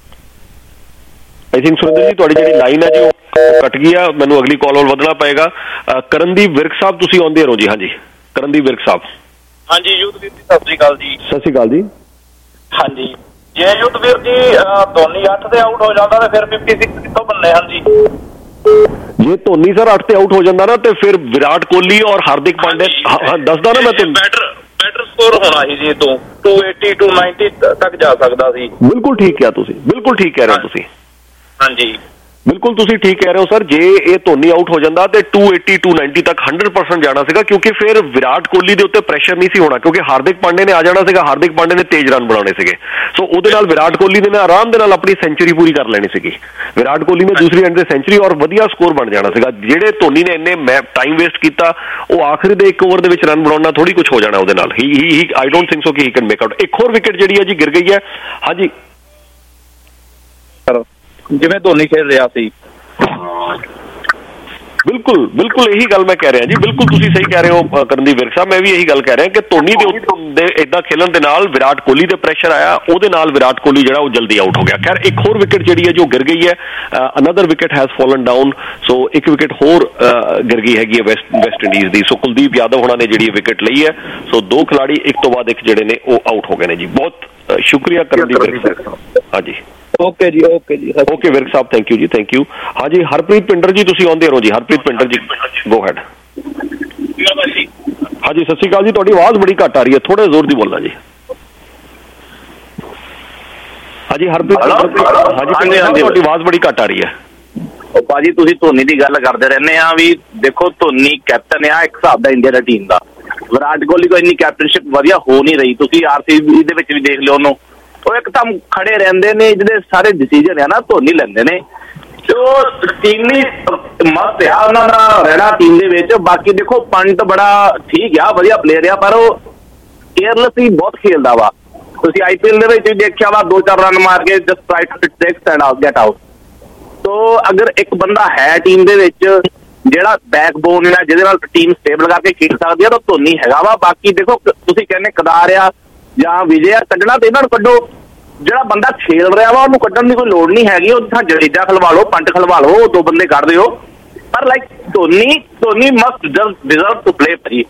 A: ਆਈ ਥਿੰਕ ਸੁਰਿੰਦਰ ਜੀ ਤੁਹਾਡੀ ਜਿਹੜੀ ਲਾਈਨ ਹੈ ਜੀ ਉਹ ਕੱਟ ਗਈ ਆ। ਮੈਨੂੰ ਅਗਲੀ ਕਾਲ ਵੱਲ ਵਧਣਾ ਪਏਗਾ। ਕਰਨਦੀਪ ਵਿਰਕ ਸਾਹਿਬ ਤੁਸੀਂ ਆਉਂਦੇ ਰਹੋ ਜੀ। ਹਾਂਜੀ ਕਰਨਦੀਪ ਵਿਰਕ ਸਾਹਿਬ।
J: ਹਾਂਜੀ ਯੁੱਧਵੀਰ ਜੀ ਸਤਿ ਸ਼੍ਰੀ ਅਕਾਲ ਜੀ।
A: ਸਤਿ ਸ਼੍ਰੀ ਅਕਾਲ ਜੀ।
J: ਹਾਂਜੀ, ਜੇ ਯੁੱਧਵੀਰ ਜੀ ਧੋਨੀ 8 ਤੇ ਆਊਟ ਹੋ ਜਾਂਦਾ ਤਾਂ ਫਿਰ 56 ਕਿੱਥੋਂ ਬੰਨੇ ਹਨ ਜੀ?
A: ਜੇ ਧੋਨੀ ਸਰ 8 ਤੇ ਆਊਟ ਹੋ ਜਾਂਦਾ ਨਾ ਤੇ ਫਿਰ ਵਿਰਾਟ ਕੋਹਲੀ ਔਰ ਹਾਰਦਿਕ ਪਾਂਡੇ, ਦੱਸਦਾ ਨਾ ਮੈਂ ਤੁਹਾਨੂੰ,
J: ਬੈਟਰ ਸਕੋਰ ਹੋਣਾ ਸੀ ਜੀ। 280 290 ਤੱਕ ਜਾ ਸਕਦਾ ਸੀ।
A: ਬਿਲਕੁਲ ਠੀਕ ਕਿਹਾ ਤੁਸੀਂ, ਬਿਲਕੁਲ ਠੀਕ ਕਹਿ ਰਹੇ ਹੋ ਤੁਸੀਂ।
J: ਹਾਂਜੀ,
A: ਬਿਲਕੁਲ ਤੁਸੀਂ ਠੀਕ ਕਹਿ ਰਹੇ ਹੋ ਸਰ। ਜੇ ਇਹ ਧੋਨੀ ਆਊਟ ਹੋ ਜਾਂਦਾ ਤੇ 280 290 ਤੱਕ 100% ਜਾਣਾ ਸੀਗਾ, ਕਿਉਂਕਿ ਫਿਰ ਵਿਰਾਟ ਕੋਹਲੀ ਦੇ ਉੱਤੇ ਪ੍ਰੈਸ਼ਰ ਨਹੀਂ ਸੀ ਹੋਣਾ, ਕਿਉਂਕਿ ਹਾਰਦਿਕ ਪਾਂਡੇ ਨੇ ਆ ਜਾਣਾ ਸੀਗਾ। ਹਾਰਦਿਕ ਪਾਂਡੇ ਨੇ ਤੇਜ਼ ਰਨ ਬਣਾਉਣੇ ਸੀਗੇ, ਸੋ ਉਹਦੇ ਨਾਲ ਵਿਰਾਟ ਕੋਹਲੀ ਨੇ ਆਰਾਮ ਦੇ ਨਾਲ ਆਪਣੀ ਸੈਂਚੁਰੀ ਪੂਰੀ ਕਰ ਲੈਣੀ ਸੀਗੀ। ਵਿਰਾਟ ਕੋਹਲੀ ਨੇ ਦੂਸਰੀ ਐਂਡ ਤੇ ਸੈਂਚੁਰੀ ਔਰ ਵਧੀਆ ਸਕੋਰ ਬਣ ਜਾਣਾ ਸੀਗਾ। ਜਿਹੜੇ ਧੋਨੀ ਨੇ ਇੰਨੇ ਟਾਈਮ ਵੇਸਟ ਕੀਤਾ, ਉਹ ਆਖਰੀ ਦੇ 1 ਓਵਰ ਦੇ ਵਿੱਚ ਰਨ ਬਣਾਉਣਾ ਥੋੜੀ ਕੁਝ ਹੋ ਜਾਣਾ ਉਹਦੇ ਨਾਲ। ਆਈ ਡੋਂਟ ਥਿੰਕ ਸੋ ਕਿ ਹੀ ਕੈਨ ਮੇਕ ਆਊਟ। ਇੱਕ ਹੋਰ ਵਿਕਟ ਜਿਹੜੀ ਹੈ ਜੀ ਗਿਰ ਗਈ ਹੈ। ਹਾਂਜੀ
J: ਜਿਵੇਂ ਧੋਨੀ ਖੇਡ ਰਿਹਾ ਸੀ,
A: ਬਿਲਕੁਲ ਬਿਲਕੁਲ ਇਹੀ ਗੱਲ ਮੈਂ ਕਹਿ ਰਿਹਾ ਜੀ। ਬਿਲਕੁਲ ਤੁਸੀਂ ਸਹੀ ਕਹਿ ਰਹੇ ਹੋ ਕਰਨਦੀਪ ਵਿਰਕ ਸਾਹਿਬ। ਮੈਂ ਵੀ ਇਹੀ ਗੱਲ ਕਹਿ ਰਿਹਾ ਕਿ ਧੋਨੀ ਦੇ ਇਦਾਂ ਖੇਲਣ ਦੇ ਨਾਲ ਵਿਰਾਟ ਕੋਹਲੀ ਤੇ ਪ੍ਰੈਸ਼ਰ ਆਇਆ, ਉਹਦੇ ਨਾਲ ਵਿਰਾਟ ਕੋਹਲੀ ਜਿਹੜਾ ਉਹ ਜਲਦੀ ਆਊਟ ਹੋ ਗਿਆ। ਖੈਰ ਇੱਕ ਹੋਰ ਵਿਕਟ ਜਿਹੜੀ ਹੈ ਜੋ ਗਿਰ ਗਈ ਹੈ, another wicket has fallen down. So ਇੱਕ ਵਿਕਟ ਹੋਰ ਗਿਰ ਗਈ ਹੈਗੀ ਹੈ ਵੈਸਟ ਇੰਡੀਜ਼ ਦੀ। ਸੋ ਕੁਲਦੀਪ ਯਾਦਵ ਹੋਣਾ ਨੇ ਜਿਹੜੀ ਵਿਕਟ ਲਈ ਹੈ। ਸੋ 2 ਖਿਲਾੜੀ ਇੱਕ ਤੋਂ ਬਾਅਦ ਇੱਕ ਜਿਹੜੇ ਨੇ ਉਹ ਆਊਟ ਹੋ ਗਏ ਨੇ ਜੀ। ਬਹੁਤ ਸ਼ੁਕਰੀਆ ਕਰਨਦੀਪ ਵਿਰਕ ਸਾਹਿਬ। ਹਾਂਜੀ
J: ਓਕੇ ਜੀ ਓਕੇ
A: ਵਿਰਕ ਸਾਹਿਬ, ਥੈਂਕ ਯੂ ਜੀ, ਥੈਂਕ ਯੂ। ਹਾਂਜੀ ਹਰਪ੍ਰੀਤ ਪਿੰਡਰ ਜੀ ਤੁਸੀਂ ਆਉਂਦੇ ਰਹੋ ਜੀ। ਹਰਪ੍ਰੀਤ ਪਿੰਡਰ ਜੀ ਗੋ ਹੈਡ। ਹਾਂਜੀ ਸਤਿ ਸ਼੍ਰੀ ਅਕਾਲ ਜੀ। ਤੁਹਾਡੀ ਆਵਾਜ਼ ਬੜੀ ਘੱਟ ਆ ਰਹੀ ਹੈ, ਥੋੜਾ ਜ਼ੋਰ ਦੀ ਬੋਲਣਾ ਜੀ। ਹਾਂਜੀ ਹਰਪ੍ਰੀਤ, ਹਾਂਜੀ ਤੁਹਾਡੀ ਆਵਾਜ਼ ਬੜੀ ਘੱਟ ਆ ਰਹੀ ਹੈ।
J: ਭਾਜੀ ਤੁਸੀਂ ਧੋਨੀ ਦੀ ਗੱਲ ਕਰਦੇ ਰਹਿੰਦੇ ਆ ਵੀ ਦੇਖੋ ਧੋਨੀ ਕੈਪਟਨ ਆ ਇੱਕ ਹਿਸਾਬ ਦਾ ਇੰਡੀਆ ਦਾ ਟੀਮ ਦਾ। ਵਿਰਾਟ ਕੋਹਲੀ ਕੋਈ ਇੰਨੀ ਕੈਪਟਨਸ਼ਿਪ ਵਧੀਆ ਹੋ ਨਹੀਂ ਰਹੀ। ਤੁਸੀਂ RCB ਦੇ ਵਿੱਚ ਵੀ ਦੇਖ ਲਿਓ ਉਹਨੂੰ, ਉਹ ਇੱਕਦਮ ਖੜੇ ਰਹਿੰਦੇ ਨੇ, ਜਿਹੜੇ ਸਾਰੇ ਡਿਸੀਜਨ ਆ ਨਾ ਧੋਨੀ ਲੈਂਦੇ ਨੇ। ਜੋ ਟੀਮੀ ਮਸਤ ਆ ਉਹਨਾਂ ਦਾ ਰਹਿਣਾ ਟੀਮ ਦੇ ਵਿੱਚ। ਬਾਕੀ ਦੇਖੋ ਪੰਟ ਬੜਾ ਠੀਕ ਆ, ਵਧੀਆ ਪਲੇਅਰ ਆ, ਪਰ ਉਹ ਕੇਅਰਲੈਸ ਹੀ ਬਹੁਤ ਖੇਲਦਾ ਵਾ। ਤੁਸੀਂ IPL ਦੇ ਵਿੱਚ ਵੀ ਦੇਖਿਆ ਵਾ, 2-4 ਰਨ ਮਾਰ ਕੇ just try to take and out get out. So ਅਗਰ ਇੱਕ ਬੰਦਾ ਹੈ ਟੀਮ ਦੇ ਵਿੱਚ ਜਿਹੜਾ ਬੈਕਬੋਨ ਹੈ, ਜਿਹਦੇ ਨਾਲ ਟੀਮ ਸਟੇਬਲ ਕਰਕੇ ਖੇਡ ਸਕਦੀ ਆ, ਤਾਂ ਧੋਨੀ ਹੈਗਾ ਵਾ। ਬਾਕੀ ਦੇਖੋ ਤੁਸੀਂ ਕਹਿੰਦੇ ਕਦਾਰ ਆ ਜਾਂ ਵਿਜੇ ਆ, ਕੱਢਣਾ ਤੇ ਇਹਨਾਂ ਨੂੰ ਕੱਢੋ। ਜਿਹੜਾ ਬੰਦਾ ਖੇਲ ਰਿਹਾ ਵਾ ਉਹਨੂੰ ਕੱਢਣ ਦੀ ਕੋਈ ਲੋੜ ਨਹੀਂ ਹੈਗੀ। ਉਹ ਜਿੱਥਾਂ ਜਡੇਜਾ ਖਲਵਾ ਲਓ, ਪੰਟ ਖਲਵਾ ਲਓ, 2 ਬੰਦੇ ਕੱਢ ਦਿਓ, ਪਰ like Dhoni must deserve to play ਭਾਜੀ।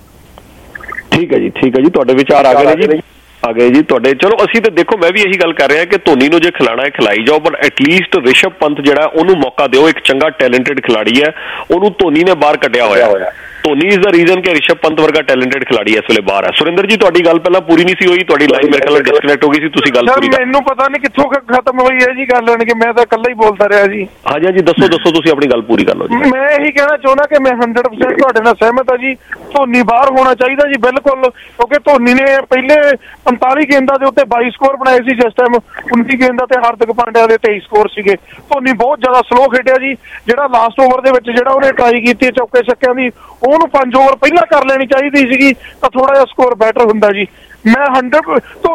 A: ਠੀਕ ਹੈ ਜੀ, ਠੀਕ ਹੈ ਜੀ, ਤੁਹਾਡੇ ਵਿਚਾਰ ਆ ਗਏ ਨੇ ਜੀ, ਆ ਗਏ ਜੀ ਤੁਹਾਡੇ। ਚਲੋ ਅਸੀਂ ਤਾਂ ਦੇਖੋ ਮੈਂ ਵੀ ਇਹੀ ਗੱਲ ਕਰ ਰਿਹਾ ਕਿ ਧੋਨੀ ਨੂੰ ਜੇ ਖਿਲਾਣਾ ਹੈ ਖਿਲਾਈ ਜਾਓ, ਪਰ ਐਟਲੀਸਟ ਰਿਸ਼ਭ ਪੰਤ ਜਿਹੜਾ ਉਹਨੂੰ ਮੌਕਾ ਦਿਓ। ਇੱਕ ਚੰਗਾ ਟੈਲੈਂਟਡ ਖਿਲਾੜੀ ਹੈ, ਉਹਨੂੰ ਧੋਨੀ ਨੇ ਬਾਹਰ ਕੱਢਿਆ ਹੋਇਆ। ਧੋਨੀ ਇਜ਼ ਦਾ ਰੀਜ਼ਨ ਕਿ ਰਿਸ਼ਭ ਪੰਤ ਵਰਗਾ ਟੈਲੈਂਟਡ ਖਿਲਾੜੀ ਇਸ ਵੇਲੇ ਬਾਹਰ ਹੈ। ਸੁਰਿੰਦਰ ਜੀ ਤੁਹਾਡੀ ਗੱਲ ਪਹਿਲਾਂ ਪੂਰੀ ਨਹੀਂ ਸੀ ਹੋਈ, ਤੁਹਾਡੀ ਲਾਈਨ ਮੇਰੇ ਖਿਆਲ ਡਿਸਕਨੈਕਟ ਹੋ ਗਈ ਸੀ, ਤੁਸੀਂ ਗੱਲ ਪੂਰੀ
I: ਮੈਨੂੰ ਪਤਾ ਨਹੀਂ ਕਿੱਥੋਂ ਖਤਮ ਹੋਈ ਹੈ ਜੀ ਗੱਲ, ਕਿ ਮੈਂ ਤਾਂ ਇਕੱਲਾ ਹੀ ਬੋਲਦਾ ਰਿਹਾ ਜੀ।
A: ਹਾਂਜੀ ਹਾਂਜੀ ਦੱਸੋ ਤੁਸੀਂ ਆਪਣੀ ਗੱਲ ਪੂਰੀ ਕਰ ਲਓ ਜੀ।
I: ਮੈਂ ਇਹੀ ਕਹਿਣਾ ਚਾਹੁੰਦਾ ਕਿ ਮੈਂ 100% ਤੁਹਾਡੇ ਨਾਲ ਸਹਿਮਤ ਹਾਂ ਜੀ। ਧੋਨੀ ਬਾਹਰ ਹੋਣਾ ਚਾਹੀਦਾ ਜੀ ਬਿਲਕੁਲ, ਕਿਉਂਕਿ ਧੋਨੀ ਨੇ ਪਹਿਲੇ 45 ਗੇਂਦਾਂ ਦੇ ਉੱਤੇ 22 ਸਕੋਰ ਬਣਾਏ ਸੀ, ਜਿਸ ਟਾਈਮ 29 ਗੇਂਦਾਂ ਤੇ ਹਾਰਦਿਕ ਪਾਂਡਿਆ ਦੇ 23 ਸਕੋਰ ਸੀਗੇ। ਧੋਨੀ ਬਹੁਤ ਜ਼ਿਆਦਾ ਸਲੋ ਖੇਡਿਆ ਜੀ। ਜਿਹੜਾ ਲਾਸਟ ਓਵਰ ਦੇ ਵਿੱਚ ਜਿਹੜਾ ਉਹਨੇ ਟਰਾਈ ਕੀਤੀ ਚੌਕੇ ਛੱਕਿਆਂ ਦੀ, ਉਹਨੂੰ 5 ਓਵਰ ਪਹਿਲਾਂ ਕਰ ਲੈਣੀ ਚਾਹੀਦੀ ਸੀਗੀ, ਤਾਂ ਥੋੜਾ ਜਿਹਾ ਸਕੋਰ ਬੈਟਰ ਹੁੰਦਾ ਜੀ। ਮੈਂ 100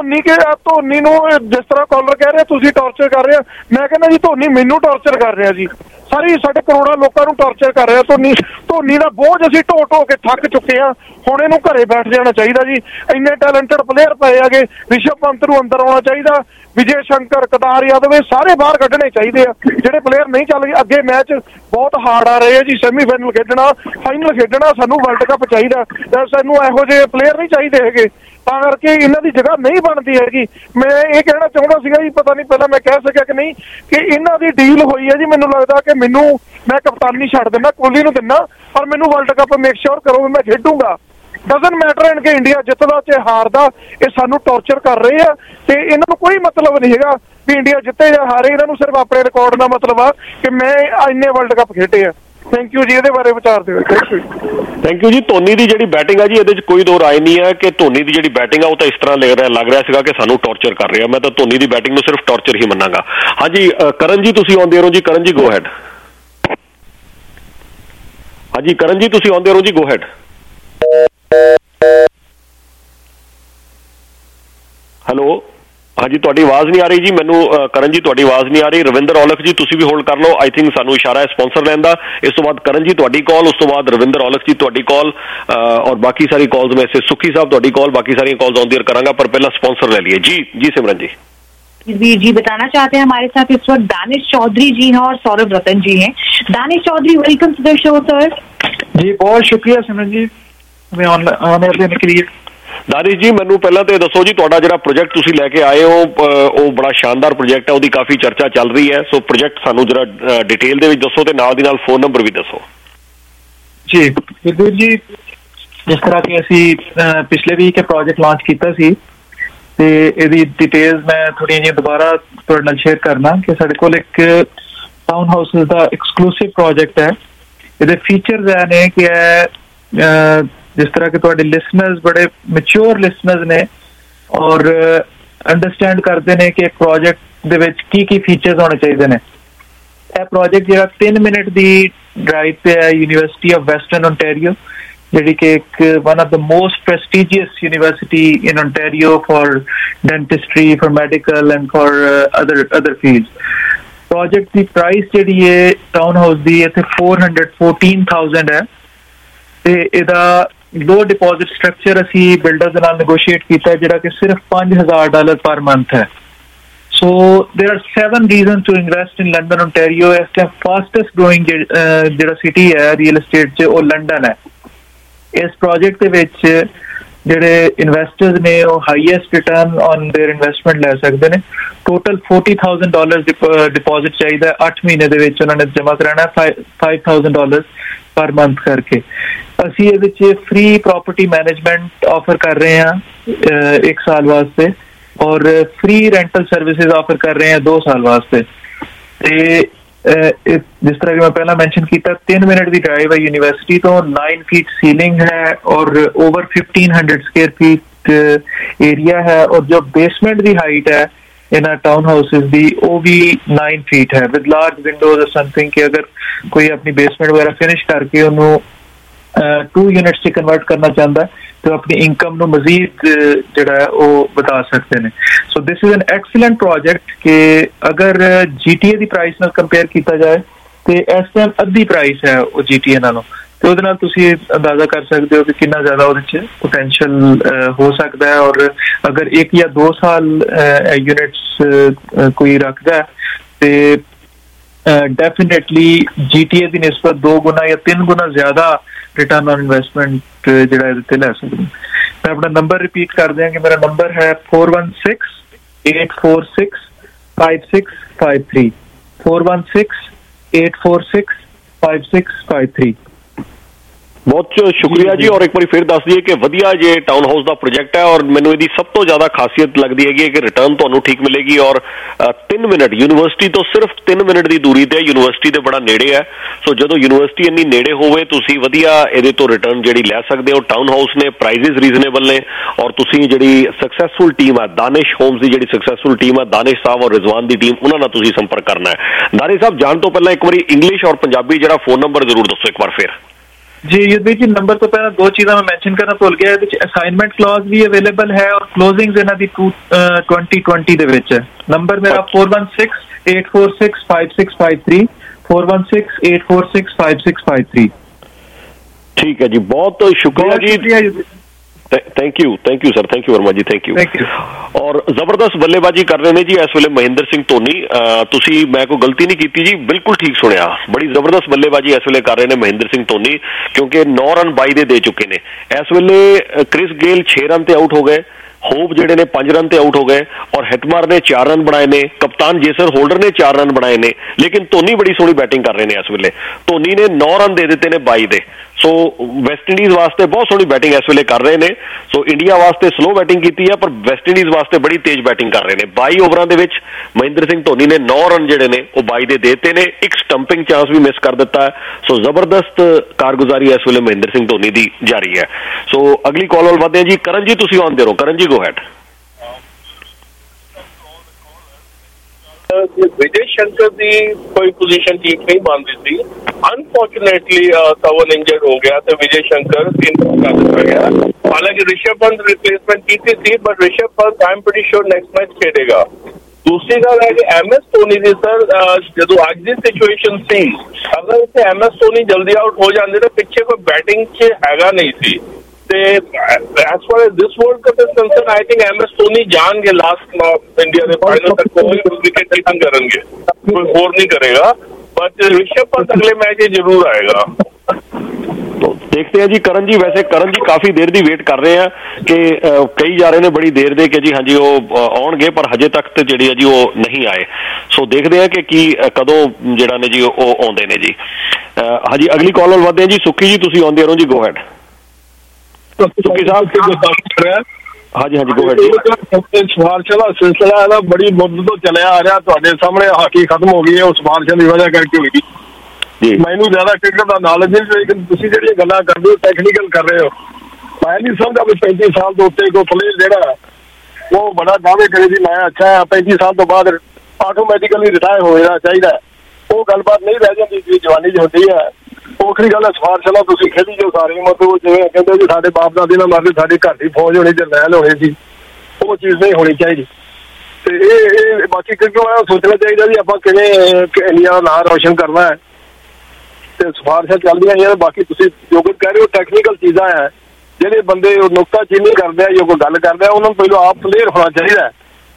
I: ਧੋਨੀ ਨੂੰ ਜਿਸ ਤਰ੍ਹਾਂ ਕਾਲਰ ਕਹਿ ਰਿਹਾ ਤੁਸੀਂ ਟੌਰਚਰ ਕਰ ਰਹੇ, ਮੈਂ ਕਹਿੰਦਾ ਜੀ ਧੋਨੀ ਮੈਨੂੰ ਟੌਰਚਰ ਕਰ ਰਿਹਾ ਜੀ। ਸਾਡੇ ਕਰੋੜਾਂ ਲੋਕਾਂ ਨੂੰ ਟੌਰਚਰ ਕਰ ਰਿਹਾ ਧੋਨੀ ਦਾ ਬੋਝ ਅਸੀਂ ਢੋ ਕੇ ਥੱਕ ਚੁੱਕੇ ਆ। ਹੁਣ ਇਹਨੂੰ ਘਰੇ ਬੈਠ ਜਾਣਾ ਚਾਹੀਦਾ ਜੀ। ਇੰਨੇ ਟੈਲੈਂਟਡ ਪਲੇਅਰ ਪਏ ਹੈਗੇ, ਰਿਸ਼ਭ ਪੰਤ ਨੂੰ ਅੰਦਰ ਆਉਣਾ ਚਾਹੀਦਾ, ਵਿਜੇ ਸ਼ੰਕਰ, ਕਦਾਰ ਯਾਦਵ, ਇਹ ਸਾਰੇ ਬਾਹਰ ਕੱਢਣੇ ਚਾਹੀਦੇ ਆ ਜਿਹੜੇ ਪਲੇਅਰ ਨਹੀਂ ਚੱਲ ਗਏ। ਅੱਗੇ ਮੈਚ ਬਹੁਤ ਹਾਰਡ ਆ ਰਹੇ ਆ ਜੀ, ਸੈਮੀਫਾਈਨਲ ਖੇਡਣਾ, ਫਾਈਨਲ ਖੇਡਣਾ, ਸਾਨੂੰ ਵਰਲਡ ਕੱਪ ਚਾਹੀਦਾ। ਸਾਨੂੰ ਇਹੋ ਜਿਹੇ ਪਲੇਅਰ ਨਹੀਂ ਚਾਹੀਦੇ ਹੈਗੇ, ਤਾਂ ਕਰਕੇ ਇਹਨਾਂ ਦੀ ਜਗ੍ਹਾ ਨਹੀਂ ਬਣਦੀ ਹੈਗੀ। ਮੈਂ ਇਹ ਕਹਿਣਾ ਚਾਹੁੰਦਾ ਸੀਗਾ ਜੀ, ਪਤਾ ਨਹੀਂ ਪਹਿਲਾਂ ਮੈਂ ਕਹਿ ਸਕਿਆ ਕਿ ਨਹੀਂ, ਕਿ ਇਹਨਾਂ ਦੀ ਡੀਲ ਹੋਈ ਹੈ ਜੀ। ਮੈਨੂੰ ਲੱਗਦਾ ਕਿ ਮੈਂ ਕਪਤਾਨੀ ਛੱਡ ਦਿੰਦਾ, ਕੋਹਲੀ ਨੂੰ ਦਿੰਦਾ, ਪਰ ਮੈਨੂੰ ਵਰਲਡ ਕੱਪ ਮੇਕ ਸ਼ੋਰ ਕਰੋ ਮੈਂ ਖੇਡੂੰਗਾ। ਡਜ਼ਨਟ ਮੈਟਰ ਇਨ ਕਿ ਇੰਡੀਆ ਜਿੱਤਦਾ ਚਾਹੇ ਹਾਰਦਾ, ਇਹ ਸਾਨੂੰ ਟੌਰਚਰ ਕਰ ਰਹੇ ਆ ਤੇ ਇਹਨਾਂ ਨੂੰ ਕੋਈ ਮਤਲਬ ਨਹੀਂ ਹੈਗਾ ਵੀ ਇੰਡੀਆ ਜਿੱਤੇ ਜਾਂ ਹਾਰੇ। ਇਹਨਾਂ ਨੂੰ ਸਿਰਫ ਆਪਣੇ ਰਿਕਾਰਡ ਦਾ ਮਤਲਬ ਆ ਕਿ ਮੈਂ ਇੰਨੇ ਵਰਲਡ ਕੱਪ ਖੇਡੇ ਆ। ਥੈਂਕ ਯੂ ਜੀ, ਇਹਦੇ ਬਾਰੇ ਵਿਚਾਰ ਦਿਓ।
A: ਥੈਂਕ ਯੂ ਜੀ। ਧੋਨੀ ਦੀ ਜਿਹੜੀ ਬੈਟਿੰਗ ਆ ਜੀ, ਇਹਦੇ 'ਚ ਕੋਈ ਦੋ ਰਾਏ ਨਹੀਂ ਹੈ ਕਿ ਧੋਨੀ ਦੀ ਜਿਹੜੀ ਬੈਟਿੰਗ ਆ ਉਹ ਤਾਂ ਇਸ ਤਰ੍ਹਾਂ ਲੱਗ ਰਿਹਾ ਸੀਗਾ ਕਿ ਸਾਨੂੰ ਟੌਰਚਰ ਕਰ ਰਿਹਾ। ਮੈਂ ਤਾਂ ਧੋਨੀ ਦੀ ਬੈਟਿੰਗ ਨੂੰ ਸਿਰਫ ਟੌਰਚਰ ਹੀ ਮੰਨਾਂਗਾ। ਹਾਂਜੀ ਕਰਨ ਜੀ ਤੁਸੀਂ ਆਉਂਦੇ ਰਹੋ ਜੀ। ਕਰਨ ਜੀ ਗੋ ਹੈਡ। ਹਾਂਜੀ ਕਰਨ ਜੀ ਤੁਸੀਂ ਆਉਂਦੇ ਰਹੋ ਜੀ, ਗੋ ਹੈਡ। ਹੈਲੋ ਹਾਂਜੀ ਤੁਹਾਡੀ ਆਵਾਜ਼ ਨਹੀਂ ਆ ਰਹੀ ਜੀ ਮੈਨੂੰ। ਕਰਨ ਜੀ ਤੁਹਾਡੀ ਆਵਾਜ਼ ਨਹੀਂ ਆ ਰਹੀ। ਰਵਿੰਦਰ ਔਲਖ ਜੀ ਤੁਸੀਂ ਵੀ ਹੋਲਡ ਕਰ ਲਓ। ਆਈ ਥਿੰਕ ਸਾਨੂੰ ਇਸ਼ਾਰਾ ਹੈ ਸਪਾਂਸਰ ਲੈਣ ਦਾ। ਇਸ ਤੋਂ ਬਾਅਦ ਕਰਨ ਜੀ ਤੁਹਾਡੀ ਕਾਲ, ਉਸ ਤੋਂ ਬਾਅਦ ਰਵਿੰਦਰ ਔਲਖ ਜੀ ਤੁਹਾਡੀ ਕਾਲ, ਔਰ ਬਾਕੀ ਸਾਰੀ कॉल्स में से सुखी साहब ਤੁਹਾਡੀ ਕਾਲ, बाकी सारी कॉल्स ऑन द एयर करांगा, पर पहला स्पॉन्सर ले लिए। जी सिमरन जी।
E: जी बताना चाहते हैं हमारे साथ इस वक्त दानिश चौधरी जी हैं और सौरभ रतन जी हैं। Danish Chaudhary welcome to the show sir.
K: जी बहुत शुक्रिया सिमरन जी हमें ऑन एयर देने के लिए।
A: दानिश जी ਮੈਨੂੰ ਪਹਿਲਾਂ ਤੇ ਦੱਸੋ ਜੀ, ਤੁਹਾਡਾ ਜਿਹੜਾ ਪ੍ਰੋਜੈਕਟ ਤੁਸੀਂ ਲੈ ਕੇ ਆਏ ਹੋ ਉਹ ਬੜਾ ਸ਼ਾਨਦਾਰ ਪ੍ਰੋਜੈਕਟ ਹੈ, ਉਹਦੀ ਕਾਫੀ ਚਰਚਾ ਚੱਲ ਰਹੀ ਹੈ। ਸੋ ਪ੍ਰੋਜੈਕਟ ਸਾਨੂੰ ਜਰਾ ਡਿਟੇਲ ਦੇ ਵਿੱਚ ਦੱਸੋ ਤੇ ਨਾਲ ਦੀ ਨਾਲ ਫੋਨ ਨੰਬਰ ਵੀ ਦੱਸੋ।
K: ਜੀ ਗੁਰਦੀਪ ਜੀ, ਜਿਸ ਤਰ੍ਹਾਂ ਕਿ ਅਸੀਂ ਪਿਛਲੇ ਵੀਕ ਇਹ ਪ੍ਰੋਜੈਕਟ ਲਾਂਚ ਕੀਤਾ ਸੀ ਤੇ ਇਹਦੀ ਡਿਟੇਲਸ ਮੈਂ ਥੋੜ੍ਹੀਆਂ ਜਿਹੀਆਂ ਦੁਬਾਰਾ ਤੁਹਾਡੇ ਨਾਲ ਸ਼ੇਅਰ ਕਰਨਾ ਕਿ ਸਾਡੇ ਕੋਲ ਇੱਕ टाउन हाउसेस का एक्सक्लूसिव प्रोजेक्ट है। ये फीचर्स है ने कि जिस तरह के तुहाडे लिसनर्स बड़े मैच्योर लिसनर्स ने और अंडरस्टैंड करते हैं कि एक प्रोजेक्ट दे विच की फीचर्स होने चाहिए ने। यह प्रोजेक्ट जो 3 मिनट की ड्राइव पे है यूनिवर्सिटी ऑफ वेस्टर्न ओंटारियो, जी कि एक one of the most prestigious university in Ontario for dentistry, for medical and for other fields. Project की प्राइस जी है टाउन हाउस की इतने 414,000 है। इहदा लो डिपॉजिट स्ट्रक्चर असी बिल्डर के नाल नेगोशिएट किया जिहड़ा कि सिर्फ $5,000 पर मंथ है। So there are 7 reason to invest in London Ontario. इस टाइम फास्टेस्ट ग्रोइंग जिहड़ा सिटी है रियल एस्टेट च वो लंडन है। इस प्रोजेक्ट के विच जिहड़े इन्वेस्टर्स ने वो highest return on their investment ले सकते हैं। टोटल $40,000 डिपॉजिट चाहिए, 8 महीने दे विच उन्होंने जमा कराना है $5,000 पर मंथ करके। असी ये फ्री प्रॉपर्टी मैनेजमेंट ऑफर कर रहे हैं 1 साल वास्ते और फ्री रेंटल सर्विसेज ऑफर कर रहे हैं 2 साल वास्ते। जिस तरह कि मैं पहला मेंशन किया 3 मिनट की ड्राइव है यूनिवर्सिटी तो 9 फीट सीलिंग है और ओवर 1500 स्क्वायर फीट एरिया है और जो बेसमेंट की हाइट है इन टाउन हाउसेस दी वो भी 9 फीट है विद लार्ज विंडोज और समथिंग कि अगर कोई अपनी बेसमेंट वगैरह फिनिश करके उन्होंने 2 यूनिट्स से कन्वर्ट करना चाहता है तो अपनी इनकम नो मजीद जड़ा है वो बता सकते हैं। So this is an excellent project कि अगर GTA की प्राइस नाल कंपेयर किया जाए तो इस टाइम अद्धी प्राइस है वो GTA नालों, तो उहदे नाल तुसीं अंदाजा कर सकते हो कि कितना ज्यादा उहदे च पोटेंशियल हो सकता है। और अगर 1 या 2 साल यूनिट्स कोई रखता है तो डेफिनेटली GTA की निस्बत 2 गुना या 3 गुना ज्यादा रिटर्न ऑन इन्वेस्टमेंट जिहड़ा इहदे ले सकते। मैं अपना नंबर रिपीट कर दें कि मेरा नंबर है 416-846-5653 416-846-5653।
A: बहुत शुक्रिया जी। और एक बार फिर दस दिए कि वधिया जे टाउन हाउस का प्रोजेक्ट है और मैनू इसकी सब तो ज्यादा खासियत लगती है कि रिटर्न तुहानू ठीक मिलेगी और 3 मिनट यूनिवर्सिटी तो सिर्फ 3 मिनट की दूरी ते यूनिवर्सिटी के बड़ा नेड़े है। सो जो यूनिवर्सिटी इन्नी नेड़े होवे तुसी वधिया इहदे तो रिटर्न जिहड़ी लै सकदे हो। टाउन हाउस ने प्राइजेस रीजनेबल ने और तुसी जिहड़ी सक्सैसफुल टीम है दानिश होम्स की जिहड़ी सक्सैसफुल टीम है दानिश साहब और रिजवान की टीम उन्हां नाल तुसी संपर्क करना है। दानिश साहब जान तो पहला एक बार इंग्लिश और पंजाबी जिहड़ा फोन नंबर जरूर दसो एक बार फिर।
K: जी युद्धवीर जी नंबर तो पहला 2 चीज़ां मैं मेंशन करना भुल गया। असाइनमेंट क्लॉज भी अवेलेबल है और क्लोजिंग्स इन्हां दी 2020 दे विच है। नंबर मेरा 416-846-5653 416-846-5653। ठीक
A: है जी, बहुत शुक्रिया जी। Thank you sir, thank you Verma ji, thank you. और जबरदस्त बल्लेबाजी कर रहे हैं जी इस वेले महेंद्र सिंह धोनी। तुसी मैं कोई गलती नहीं की जी, बिल्कुल ठीक सुनिया। बड़ी जबरदस्त बल्लेबाजी इस वेले कर रहे हैं महेंद्र सिंह धोनी क्योंकि 9 रन 22 दे चुके ने। इस वेले क्रिस गेल 6 रन ते आउट हो गए, होप जेडे ने 5 रन ते आउट हो गए और हिटमार ने 4 रन बनाए ने, कप्तान जेसन होल्डर ने 4 रन बनाए ने। लेकिन धोनी बड़ी सोहनी बैटिंग कर रहे हैं इस वेले। धोनी ने 9 रन दे दिते ने 22 दे। सो वेस्ट इंडीज वास्ते बहुत सोहनी बैटिंग इस वेले कर रहे हैं। सो इंडिया वास्ते स्लो बैटिंग की है पर वेस्ट इंडीज वास्ते बड़ी तेज बैटिंग कर रहे हैं। 22 ओवरां दे विच महेंद्र सिंह धोनी ने 9 रन जेडे ने वो 22 दे देते ने, एक स्टंपिंग चांस भी मिस कर दिता है। सो जबरदस्त कारगुजारी इस वेले महेंद्र सिंह धोनी की जारी है। सो अगली कॉल वाल वधदे जी। करण जी तुसीं ऑन दे रहो। करण जी गो हैड।
L: विजय शंकर की कोई पोजीशन ठीक नहीं बन रही थी। अनफॉर्चुनेटली तवन इंजर्ड हो गया तो विजय शंकर 3 हो गया। हालांकि ऋषभ पंत रिप्लेसमेंट की थी but Rishabh Pant I am pretty sure next match खेलेगा। दूसरी गल है कि MS धोनी की सर जो अज की सिचुएशन सी अगर इतने MS धोनी जल्दी आउट हो जाते तो पिछे कोई बैटिंग च हैगा नहीं थी। As far as this World Cup is concerned, I think MS Dhoni जाएंगे लास्ट इंडिया के फाइनल तक, कोई विकेट कीपिंग करेंगे, कोई और नहीं करेगा। बट ऋषभ पंत अगले मैच जरूर आएगा।
A: तो देखते हैं जी। करण जी वैसे करण जी काफी देर की वेट कर रहे हैं कि कई जा रहे हैं बड़ी देर दे कि जी हाँ जी वो आउणगे पर हजे तक तो जी जी वो नहीं आए। सो देखते हैं कि कदों जिहड़ा ने जी वो आउंदे ने जी। हाँ जी अगली कॉल वधदे हैं जी। सुखी जी तुसीं आउंदे रहो जी, गो हैड। सुखी साहब ਹਾਂਜੀ ਹਾਂਜੀ ਗੋ ਹੈਡ ਜੀ।
L: ਸਿਫਾਰਸ਼ਾਂ ਦਾ ਸਿਲਸਿਲਾ ਇਹਦਾ ਬੜੀ ਮੁੱਦ ਤੋਂ ਚੱਲਿਆ ਆ ਰਿਹਾ, ਤੁਹਾਡੇ ਸਾਹਮਣੇ ਹਾਕੀ ਖਤਮ ਹੋ ਗਈ ਹੈ, ਉਹ ਸਿਫਾਰਸ਼ਾਂ ਦੀ ਵਜ੍ਹਾ ਕਰਕੇ ਹੋਈ ਜੀ। ਮੈਨੂੰ ਜ਼ਿਆਦਾ ਕ੍ਰਿਕਟ ਦਾ ਨੌਲੇਜ ਨਹੀਂ, ਲੇਕਿਨ ਤੁਸੀਂ ਜਿਹੜੀਆਂ ਗੱਲਾਂ ਕਰਦੇ ਹੋ ਟੈਕਨੀਕਲ ਕਰ ਰਹੇ ਹੋ, ਮੈਂ ਨਹੀਂ ਸਮਝਦਾ ਵੀ 35 ਸਾਲ ਤੋਂ ਉੱਤੇ ਕੋਈ ਪਲੇਅਰ ਜਿਹੜਾ ਉਹ ਬੜਾ ਦਾਅਵੇ ਕਰੇ ਜੀ ਮੈਂ ਅੱਛਾ 35 ਸਾਲ ਤੋਂ ਬਾਅਦ ਆਟੋਮੈਟਿਕਲੀ ਰਿਟਾਇਰ ਹੋ ਜਾਣਾ ਚਾਹੀਦਾ। ਉਹ ਗੱਲਬਾਤ ਨਹੀਂ ਰਹਿ ਜਾਂਦੀ ਜੀ, ਜਵਾਨੀ ਚ ਹੁੰਦੀ ਹੈ। ਔਖਰੀ ਗੱਲ ਹੈ ਸਿਫਾਰਸ਼ਾਂ ਨਾਲ ਤੁਸੀਂ ਖੇਡੀ ਜੋ ਸਾਰੀ ਮਤਲਬ ਜਿਵੇਂ ਕਹਿੰਦੇ ਜੀ ਸਾਡੇ ਬਾਪ ਦਾਦੇ ਨਾਲ ਮਾਰਦੇ ਸਾਡੀ ਘਰ ਦੀ ਫੌਜ ਹੋਣੀ, ਜਰਨੈਲ ਹੋਣੇ ਸੀ, ਉਹ ਚੀਜ਼ ਨਹੀਂ ਹੋਣੀ ਚਾਹੀਦੀ। ਤੇ ਇਹ ਬਾਕੀ ਕਿਉਂਕਿ ਸੋਚਣਾ ਚਾਹੀਦਾ ਵੀ ਆਪਾਂ ਕਿਵੇਂ ਇੰਡੀਆ ਦਾ ਨਾਂ ਰੋਸ਼ਨ ਕਰਨਾ ਹੈ, ਤੇ ਸਿਫਾਰਸ਼ਾਂ ਚੱਲਦੀਆਂ ਯਾਰ। ਬਾਕੀ ਤੁਸੀਂ ਜੋ ਕੁਝ ਕਹਿ ਰਹੇ ਹੋ ਟੈਕਨੀਕਲ ਚੀਜ਼ਾਂ ਹੈ, ਜਿਹੜੇ ਬੰਦੇ ਉਹ ਨੁਕਤਾਚੀਨੀ ਕਰਦੇ ਆ ਜੋ ਕੋਈ ਗੱਲ ਕਰਦੇ ਆ ਉਹਨਾਂ ਨੂੰ ਪਹਿਲਾਂ ਆਪ ਪਲੇਅਰ ਹੋਣਾ ਚਾਹੀਦਾ,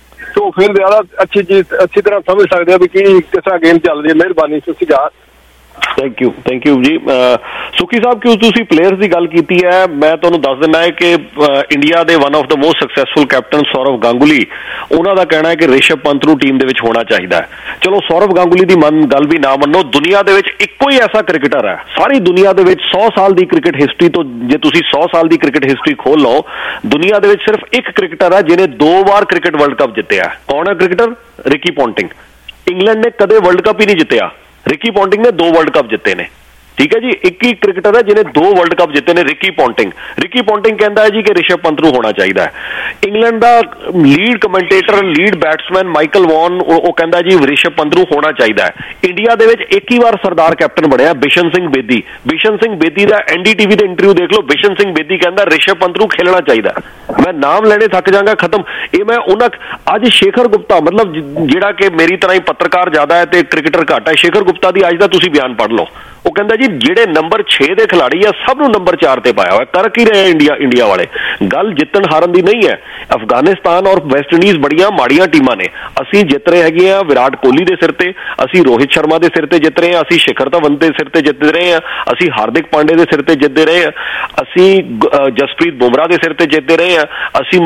L: तो फिर ज्यादा अच्छी चीज अच्छी तरह समझ सकते हैं कि किस तरह गेम चल रही है। मेहरबानी सत श्री अकाल।
A: थैंक यू जी। सुखी साहब क्यों तुसी प्लेयर्स की गल की है, मैं तुहानूं दस दिना है कि इंडिया के one of the most successful captain Sourav Ganguly, उन्हां दा कहना है कि ऋषभ पंत नूं टीम दे विच होना चाहिए। चलो सौरव गांगुली की गल भी ना मनो, दुनिया दे विच इक्को ही ऐसा क्रिकेटर है सारी दुनिया दे विच 100 साल की क्रिकेट हिस्टरी तो जे तुसी 100 साल की क्रिकेट हिस्टरी खोल लो, दुनिया दे विच सिर्फ एक क्रिकेटर है जिन्हें 2 बार क्रिकेट वर्ल्ड कप जितया। कौन है क्रिकेटर? Ricky Ponting. इंग्लैंड ने कदे वर्ल्ड कप ही नहीं जितया, रिकी पॉन्टिंग ने 2 वर्ल्ड कप जिते ने। ठीक है जी, एक ही क्रिकेटर है जिन्हें 2 वर्ल्ड कप जिते ने, रिकी पॉन्टिंग। रिकी पॉन्टिंग कहता है जी कि ऋषभ पंत नूं होना चाहिए। इंग्लैंड का lead commentator lead batsman Michael Vaughan वो कहता जी ऋषभ पंत नूं होना चाहिए। इंडिया दे विच एक ही बार सरदार कैप्टन बनया बिशन सिंह बेदी। बिशन सिंह बेदी का NDTV का इंटरव्यू देख लो, बिशन सिंह बेदी कहता ऋषभ पंत नूं खेलना चाहिए। मैं नाम लेने थक जाऊंगा, खत्म। ये मैं उन्हें अज शेखर गुप्ता मतलब जिहड़ा कि मेरी तरह ही पत्रकार ज्यादा है तो क्रिकेटर घट है, शेखर गुप्ता की अज का तुसीं बयान पढ़ लो। वो कहता जी ਜਿਹੜੇ नंबर 6 के खिलाड़ी है सब नंबर 4 ते पाया हुआ, कर की रहे इंडिया वाले। गल जितन हारन की नहीं है। अफगानिस्तान और वैस्ट इंडीज बड़िया माड़िया टीमां ने, असीं जित रहे हैगे आ विराट कोहली के सिर ते, असीं रोहित शर्मा के सिर ते जित रहे हैं, असीं शिखर धवन के सिर ते जित रहे हैं, असीं हार्दिक पांडे के सिर ते जितते रहे हैं, असीं जसप्रीत बुमराह के सिर ते जितते रहे हैं, असीं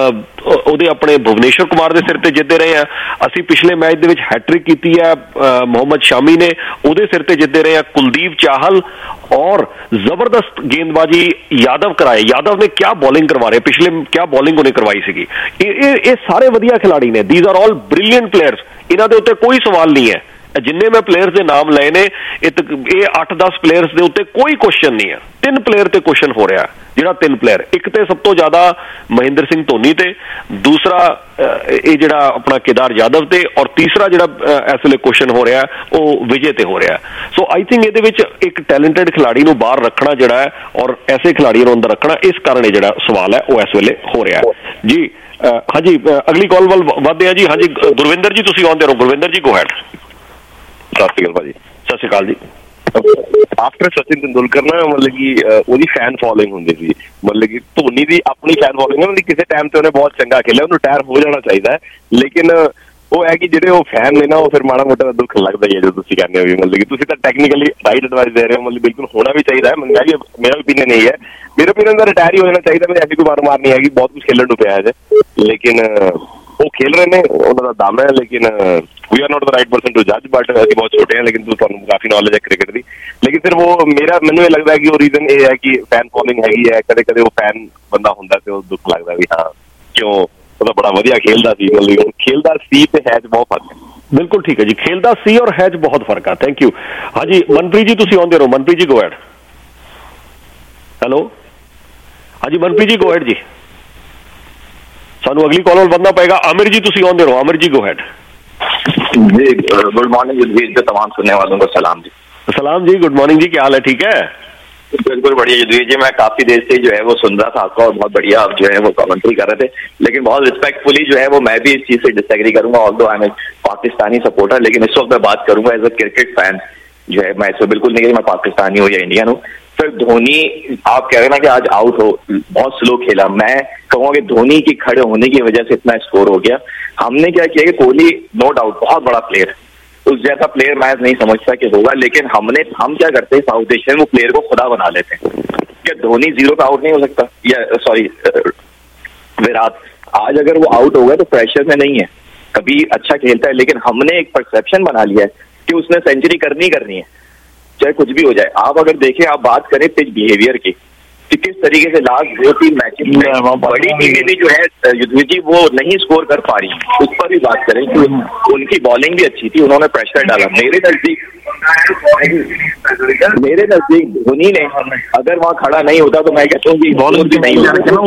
A: ਉਹਦੇ ਆਪਣੇ भुवनेश्वर कुमार के सिर ते जितते रहे हैं, असीं पिछले मैच दे विच हैट्रिक कीती है मोहम्मद शामी ने ਉਹਦੇ सिर ते जितते रहे हैं, कुलदीप चाहल और जबरदस्त गेंदबाजी यादव कराए। यादव ने क्या बॉलिंग करवा रहे, पिछले क्या बॉलिंग उन्हें करवाई सी। ये सारे वधिया खिलाड़ी ने, these are all brilliant players, इन्हां दे उत्ते कोई सवाल नहीं है। जिन्ने मैं प्लेयर्स के नाम लए ने ये 8-10 प्लेयर्स के उत्ते कोई क्वेश्चन नहीं है। 3 प्लेयर ते क्वेश्चन हो रहा है, जिहड़ा 3 प्लेयर, एक तो सब तो ज्यादा महेंद्र सिंह धोनी ते, दूसरा ये जिहड़ा अपना केदार यादव ते, और तीसरा जिहड़ा इस वेले क्वेश्चन हो रहा है वो विजय ते हो रहा है। सो आई थिंक ये एक टैलेंटेड खिलाड़ी नूं बाहर रखना जिहड़ा है और ऐसे खिलाड़ियों नूं अंदर रखना, इस कारण जिहड़ा सवाल है वो इस वेले हो रहा है जी। हाँ जी, अगली कॉल वाल वधदे आ जी। हाँ जी गुरविंदर जी तुसीं आउंदे रहो। Gurvinder ji go ahead.
M: सत श्री अकाल भाजी।
A: सत श्री अकाल जी।
M: आफ्टर सचिन तेंदुलकर ना मतलब कि ਉਹਦੀ फैन फॉलोइंग ਹੁੰਦੀ ਸੀ, मतलब कि ਧੋਨੀ ਦੀ ਆਪਣੀ फैन फॉलोइंग है, मतलब ਕਿਸੇ ਟਾਈਮ ਤੇ ਉਹਨੇ ਬਹੁਤ ਚੰਗਾ ਖੇਲਿਆ, ਉਹਨੂੰ ਰਿਟਾਇਰ ਹੋ ਜਾਣਾ ਚਾਹੀਦਾ ਹੈ। ਲੇਕਿਨ ਉਹ ਹੈ ਕਿ ਜਿਹੜੇ ਉਹ ਫੈਨ ਨੇ ਨਾ ਉਹ ਫਿਰ ਮਾੜਾ ਮੋਟਾ ਦੁੱਖ ਲੱਗਦਾ ਹੀ ਹੈ ਜਦੋਂ ਤੁਸੀਂ ਕਹਿੰਦੇ ਹੋ ਵੀ मतलब कि ਤੁਸੀਂ ਤਾਂ ਟੈਕਨੀਕਲੀ ਰਾਈਟ ਐਡਵਾਈਸ ਦੇ ਰਹੇ ਹੋ, मतलब बिल्कुल होना भी चाहिए है। मेरा ओपीनियन यही है, मेरे ओपीनियन ਦਾ ਰਿਟਾਇਰ ਹੀ ਹੋ ਜਾਣਾ ਚਾਹੀਦਾ। मैं ऐसी कोई मार नहीं है, बहुत कुछ खेलने ਨੂੰ ਪਿਆ ਹੈ, लेकिन वो खेल रहे हैं, उन्होंने दम है, लेकिन we are not the right person to जज। बट अभी बहुत छोटे हैं, लेकिन तुहानू काफी नॉलेज है क्रिकेट की। लेकिन फिर वो मैनू ये लगता है कि वो रीजन ये है कि फैन फॉलोइंग हैगी है, कदे कदे वो फैन बंदा हुंदा ते दुख लगता भी हाँ क्यों वो बड़ा वधिया खेलदा सी, मतलब खेलदा सी ते है बहुत फर्क है।
A: बिल्कुल ठीक है जी, खेलदा सी और है बहुत फर्क है। Thank you. हाँ जी मनप्रीत जी तुसीं आउंदे रहो। Manpreet ji go ahead. Hello हाँ जी मनप्रीत जी गो हैड जी। सानू अगली कॉल वाल वधना पएगा। आमिर जी तुसीं आउंदे रहो। आमिर जी गो हैड
N: जी। गुड मॉर्निंग युद्धवीर, तमाम सुनने वालों को सलाम जी।
A: सलाम जी, गुड मॉर्निंग जी, क्या हाल है? ठीक है
N: बिल्कुल बढ़िया युद्धवीर जी। मैं काफी देर से जो है वो सुन रहा था आपका, और बहुत बढ़िया आप जो है वो कमेंट्री कर रहे थे, लेकिन बहुत रिस्पेक्टफुली जो है वो मैं भी इस चीज से डिसएग्री करूंगा। Although I am a Pakistani supporter, लेकिन इस वक्त मैं बात करूंगा एज अ क्रिकेट फैन जो है। मैं इसमें बिल्कुल नहीं कि मैं पाकिस्तानी हूँ या इंडियन हूँ। फिर धोनी आप कह रहे ना कि आज आउट हो, बहुत स्लो खेला, मैं कहूँगा कि धोनी की खड़े होने की वजह से इतना स्कोर हो गया। हमने क्या किया कि कोहली नो डाउट बहुत बड़ा प्लेयर, उस जैसा प्लेयर मैं नहीं समझता कि होगा, लेकिन हम क्या करते हैं साउथ एशिया में वो प्लेयर को खुदा बना लेते हैं। क्या धोनी 0 पे आउट नहीं हो सकता? या सॉरी विराट आज अगर वो आउट हो गया तो प्रेशर में नहीं है, कभी अच्छा खेलता है, लेकिन हमने एक परसेप्शन बना लिया है कि उसने सेंचुरी करनी है चाहे कुछ भी हो जाए। आप अगर देखें, आप बात करें पिच बिहेवियर की, कि किस तरीके से लास्ट 2-3 मैचेस में बड़ी टीमें भी जो है युद्धवीर जी वो नहीं स्कोर कर पा रही, उस पर भी बात करें कि उनकी बॉलिंग भी अच्छी थी, उन्होंने प्रेशर डाला। मेरे नजदीक धोनी ने अगर वहाँ खड़ा नहीं होता तो मैं कहता हूँ कि बॉलिंग भी नहीं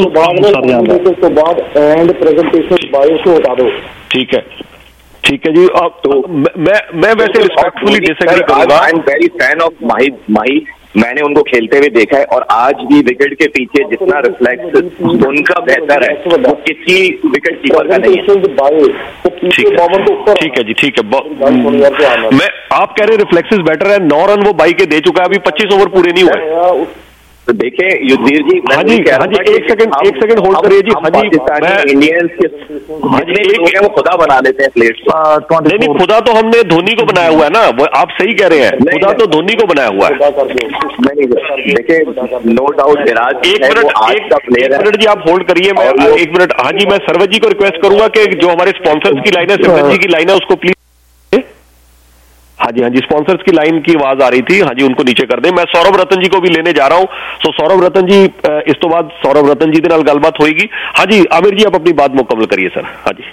N: होता।
A: ठीक है जी। अब तो मैं वैसे रिस्पेक्टफुली डिसएग्री करूंगा।
N: I am very fan of Mahi, मैंने उनको खेलते हुए देखा है और आज भी विकेट के पीछे जितना रिफ्लेक्स उनका बेहतर है वो किसी विकेट कीपर का नहीं है।
A: ठीक है जी, ठीक है। मैं आप कह रहे रिफ्लेक्सेस बेटर है, 9 रन वो बाई के दे चुका है, अभी 25 ओवर पूरे नहीं हुए।
N: तो देखें युद्धवीर जी,
A: हाँ जी एक सेकंड होल्ड करिए जी। हाँ जी,
N: इंडियंस के वो खुदा बना लेते हैं प्लेयर्स।
A: नहीं, खुदा तो हमने धोनी को बनाया हुआ है ना, वो आप सही कह रहे हैं, खुदा तो धोनी को बनाया हुआ है।
N: देखिए नो डाउट विराट
A: एक मिनट जी आप होल्ड करिए, मैं 1 मिनट। हाँ जी, मैं सरवत जी को रिक्वेस्ट करूंगा कि जो हमारे स्पॉन्सर्स की लाइन है, सरवत जी की लाइन है, उसको प्लीज। हाँ जी, स्पॉन्सर्स की लाइन की आवाज आ रही थी, हाँ जी उनको नीचे कर दें। मैं सौरभ रतन जी को भी लेने जा रहा हूं। सो सौरभ रतन जी, इस तो बाद सौरभ रतन जी के नाल गलबात होगी। हाँ जी आमिर जी, आप अपनी बात मुकम्मल करिए सर। हाँ जी,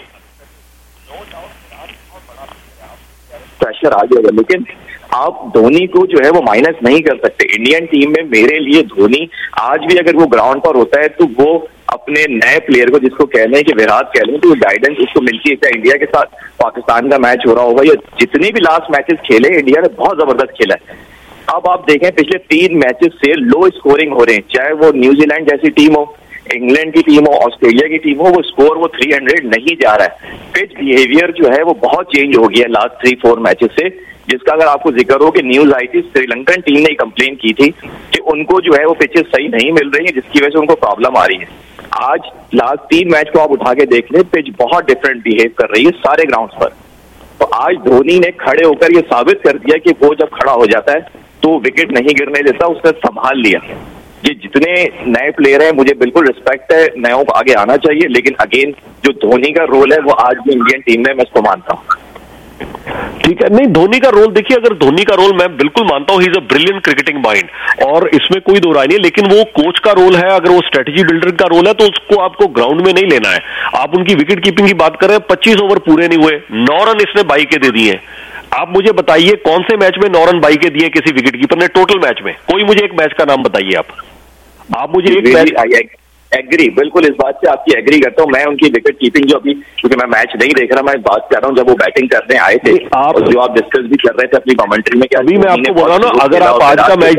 N: प्रेशर आ जाएगा, लेकिन आप धोनी को जो है वो माइनस नहीं कर सकते। इंडियन टीम में मेरे लिए धोनी आज भी अगर वो ग्राउंड पर होता है तो वो अपने नए प्लेयर को, जिसको कहने हैं कि विराट कह लें, तो गाइडेंस उसको मिलती है। चाहे इंडिया के साथ पाकिस्तान का मैच हो रहा होगा या जितने भी लास्ट मैचेस खेले इंडिया ने बहुत जबरदस्त खेला है। अब आप देखें पिछले 3 मैचेस से लो स्कोरिंग हो रहे हैं, चाहे वो न्यूजीलैंड जैसी टीम हो, इंग्लैंड की टीम हो, ऑस्ट्रेलिया की टीम हो, वो स्कोर वो 300 नहीं जा रहा है। पिच बिहेवियर जो है वो बहुत चेंज हो गया लास्ट 3-4 मैचेस से, जिसका अगर आपको जिक्र हो कि न्यूज आई थी, श्रीलंकन टीम ने कंप्लेन की थी कि उनको जो है वो पिचेस सही नहीं मिल रही है, जिसकी वजह से उनको प्रॉब्लम आ रही है। आज लास्ट 3 मैच को आप उठा के देख लें, पिच बहुत डिफरेंट बिहेव कर रही है सारे ग्राउंड्स पर। तो आज धोनी ने खड़े होकर ये साबित कर दिया कि वो जब खड़ा हो जाता है तो विकेट नहीं गिरने देता, उसने संभाल लिया। ये जितने नए प्लेयर हैं, मुझे बिल्कुल रिस्पेक्ट है, नयों को आगे आना चाहिए, लेकिन अगेन जो धोनी का रोल है वो आज भी इंडियन टीम में मैं इसको मानता हूँ।
A: ठीक है, नहीं धोनी का रोल देखिए, अगर धोनी का रोल मैं बिल्कुल मानता हूं, he is a brilliant cricketing mind और इसमें कोई दो राय नहीं है, लेकिन वो कोच का रोल है, अगर वो स्ट्रेटेजी बिल्डर का रोल है तो उसको आपको ग्राउंड में नहीं लेना है। आप उनकी विकेट कीपिंग की बात कर रहे हैं, 25 ओवर पूरे नहीं हुए, 9 रन इसने बाई के दे दिए। आप मुझे बताइए कौन से मैच में 9 रन बाई के दिए किसी विकेट कीपर ने टोटल मैच में? कोई मुझे एक मैच का नाम बताइए आप मुझे एक मैच।
N: एग्री, बिल्कुल इस बात से आपकी एग्री करता हूं मैं। उनकी विकेट कीपिंग जो अभी, क्योंकि मैं मैच नहीं देख रहा, मैं बात कर रहा हूं जब वो बैटिंग करने आए थे और जो आप डिस्कस भी कर रहे थे अपनी कमेंट्री में।
A: अभी मैं आपको बोल रहा हूं ना, अगर आप आज का मैच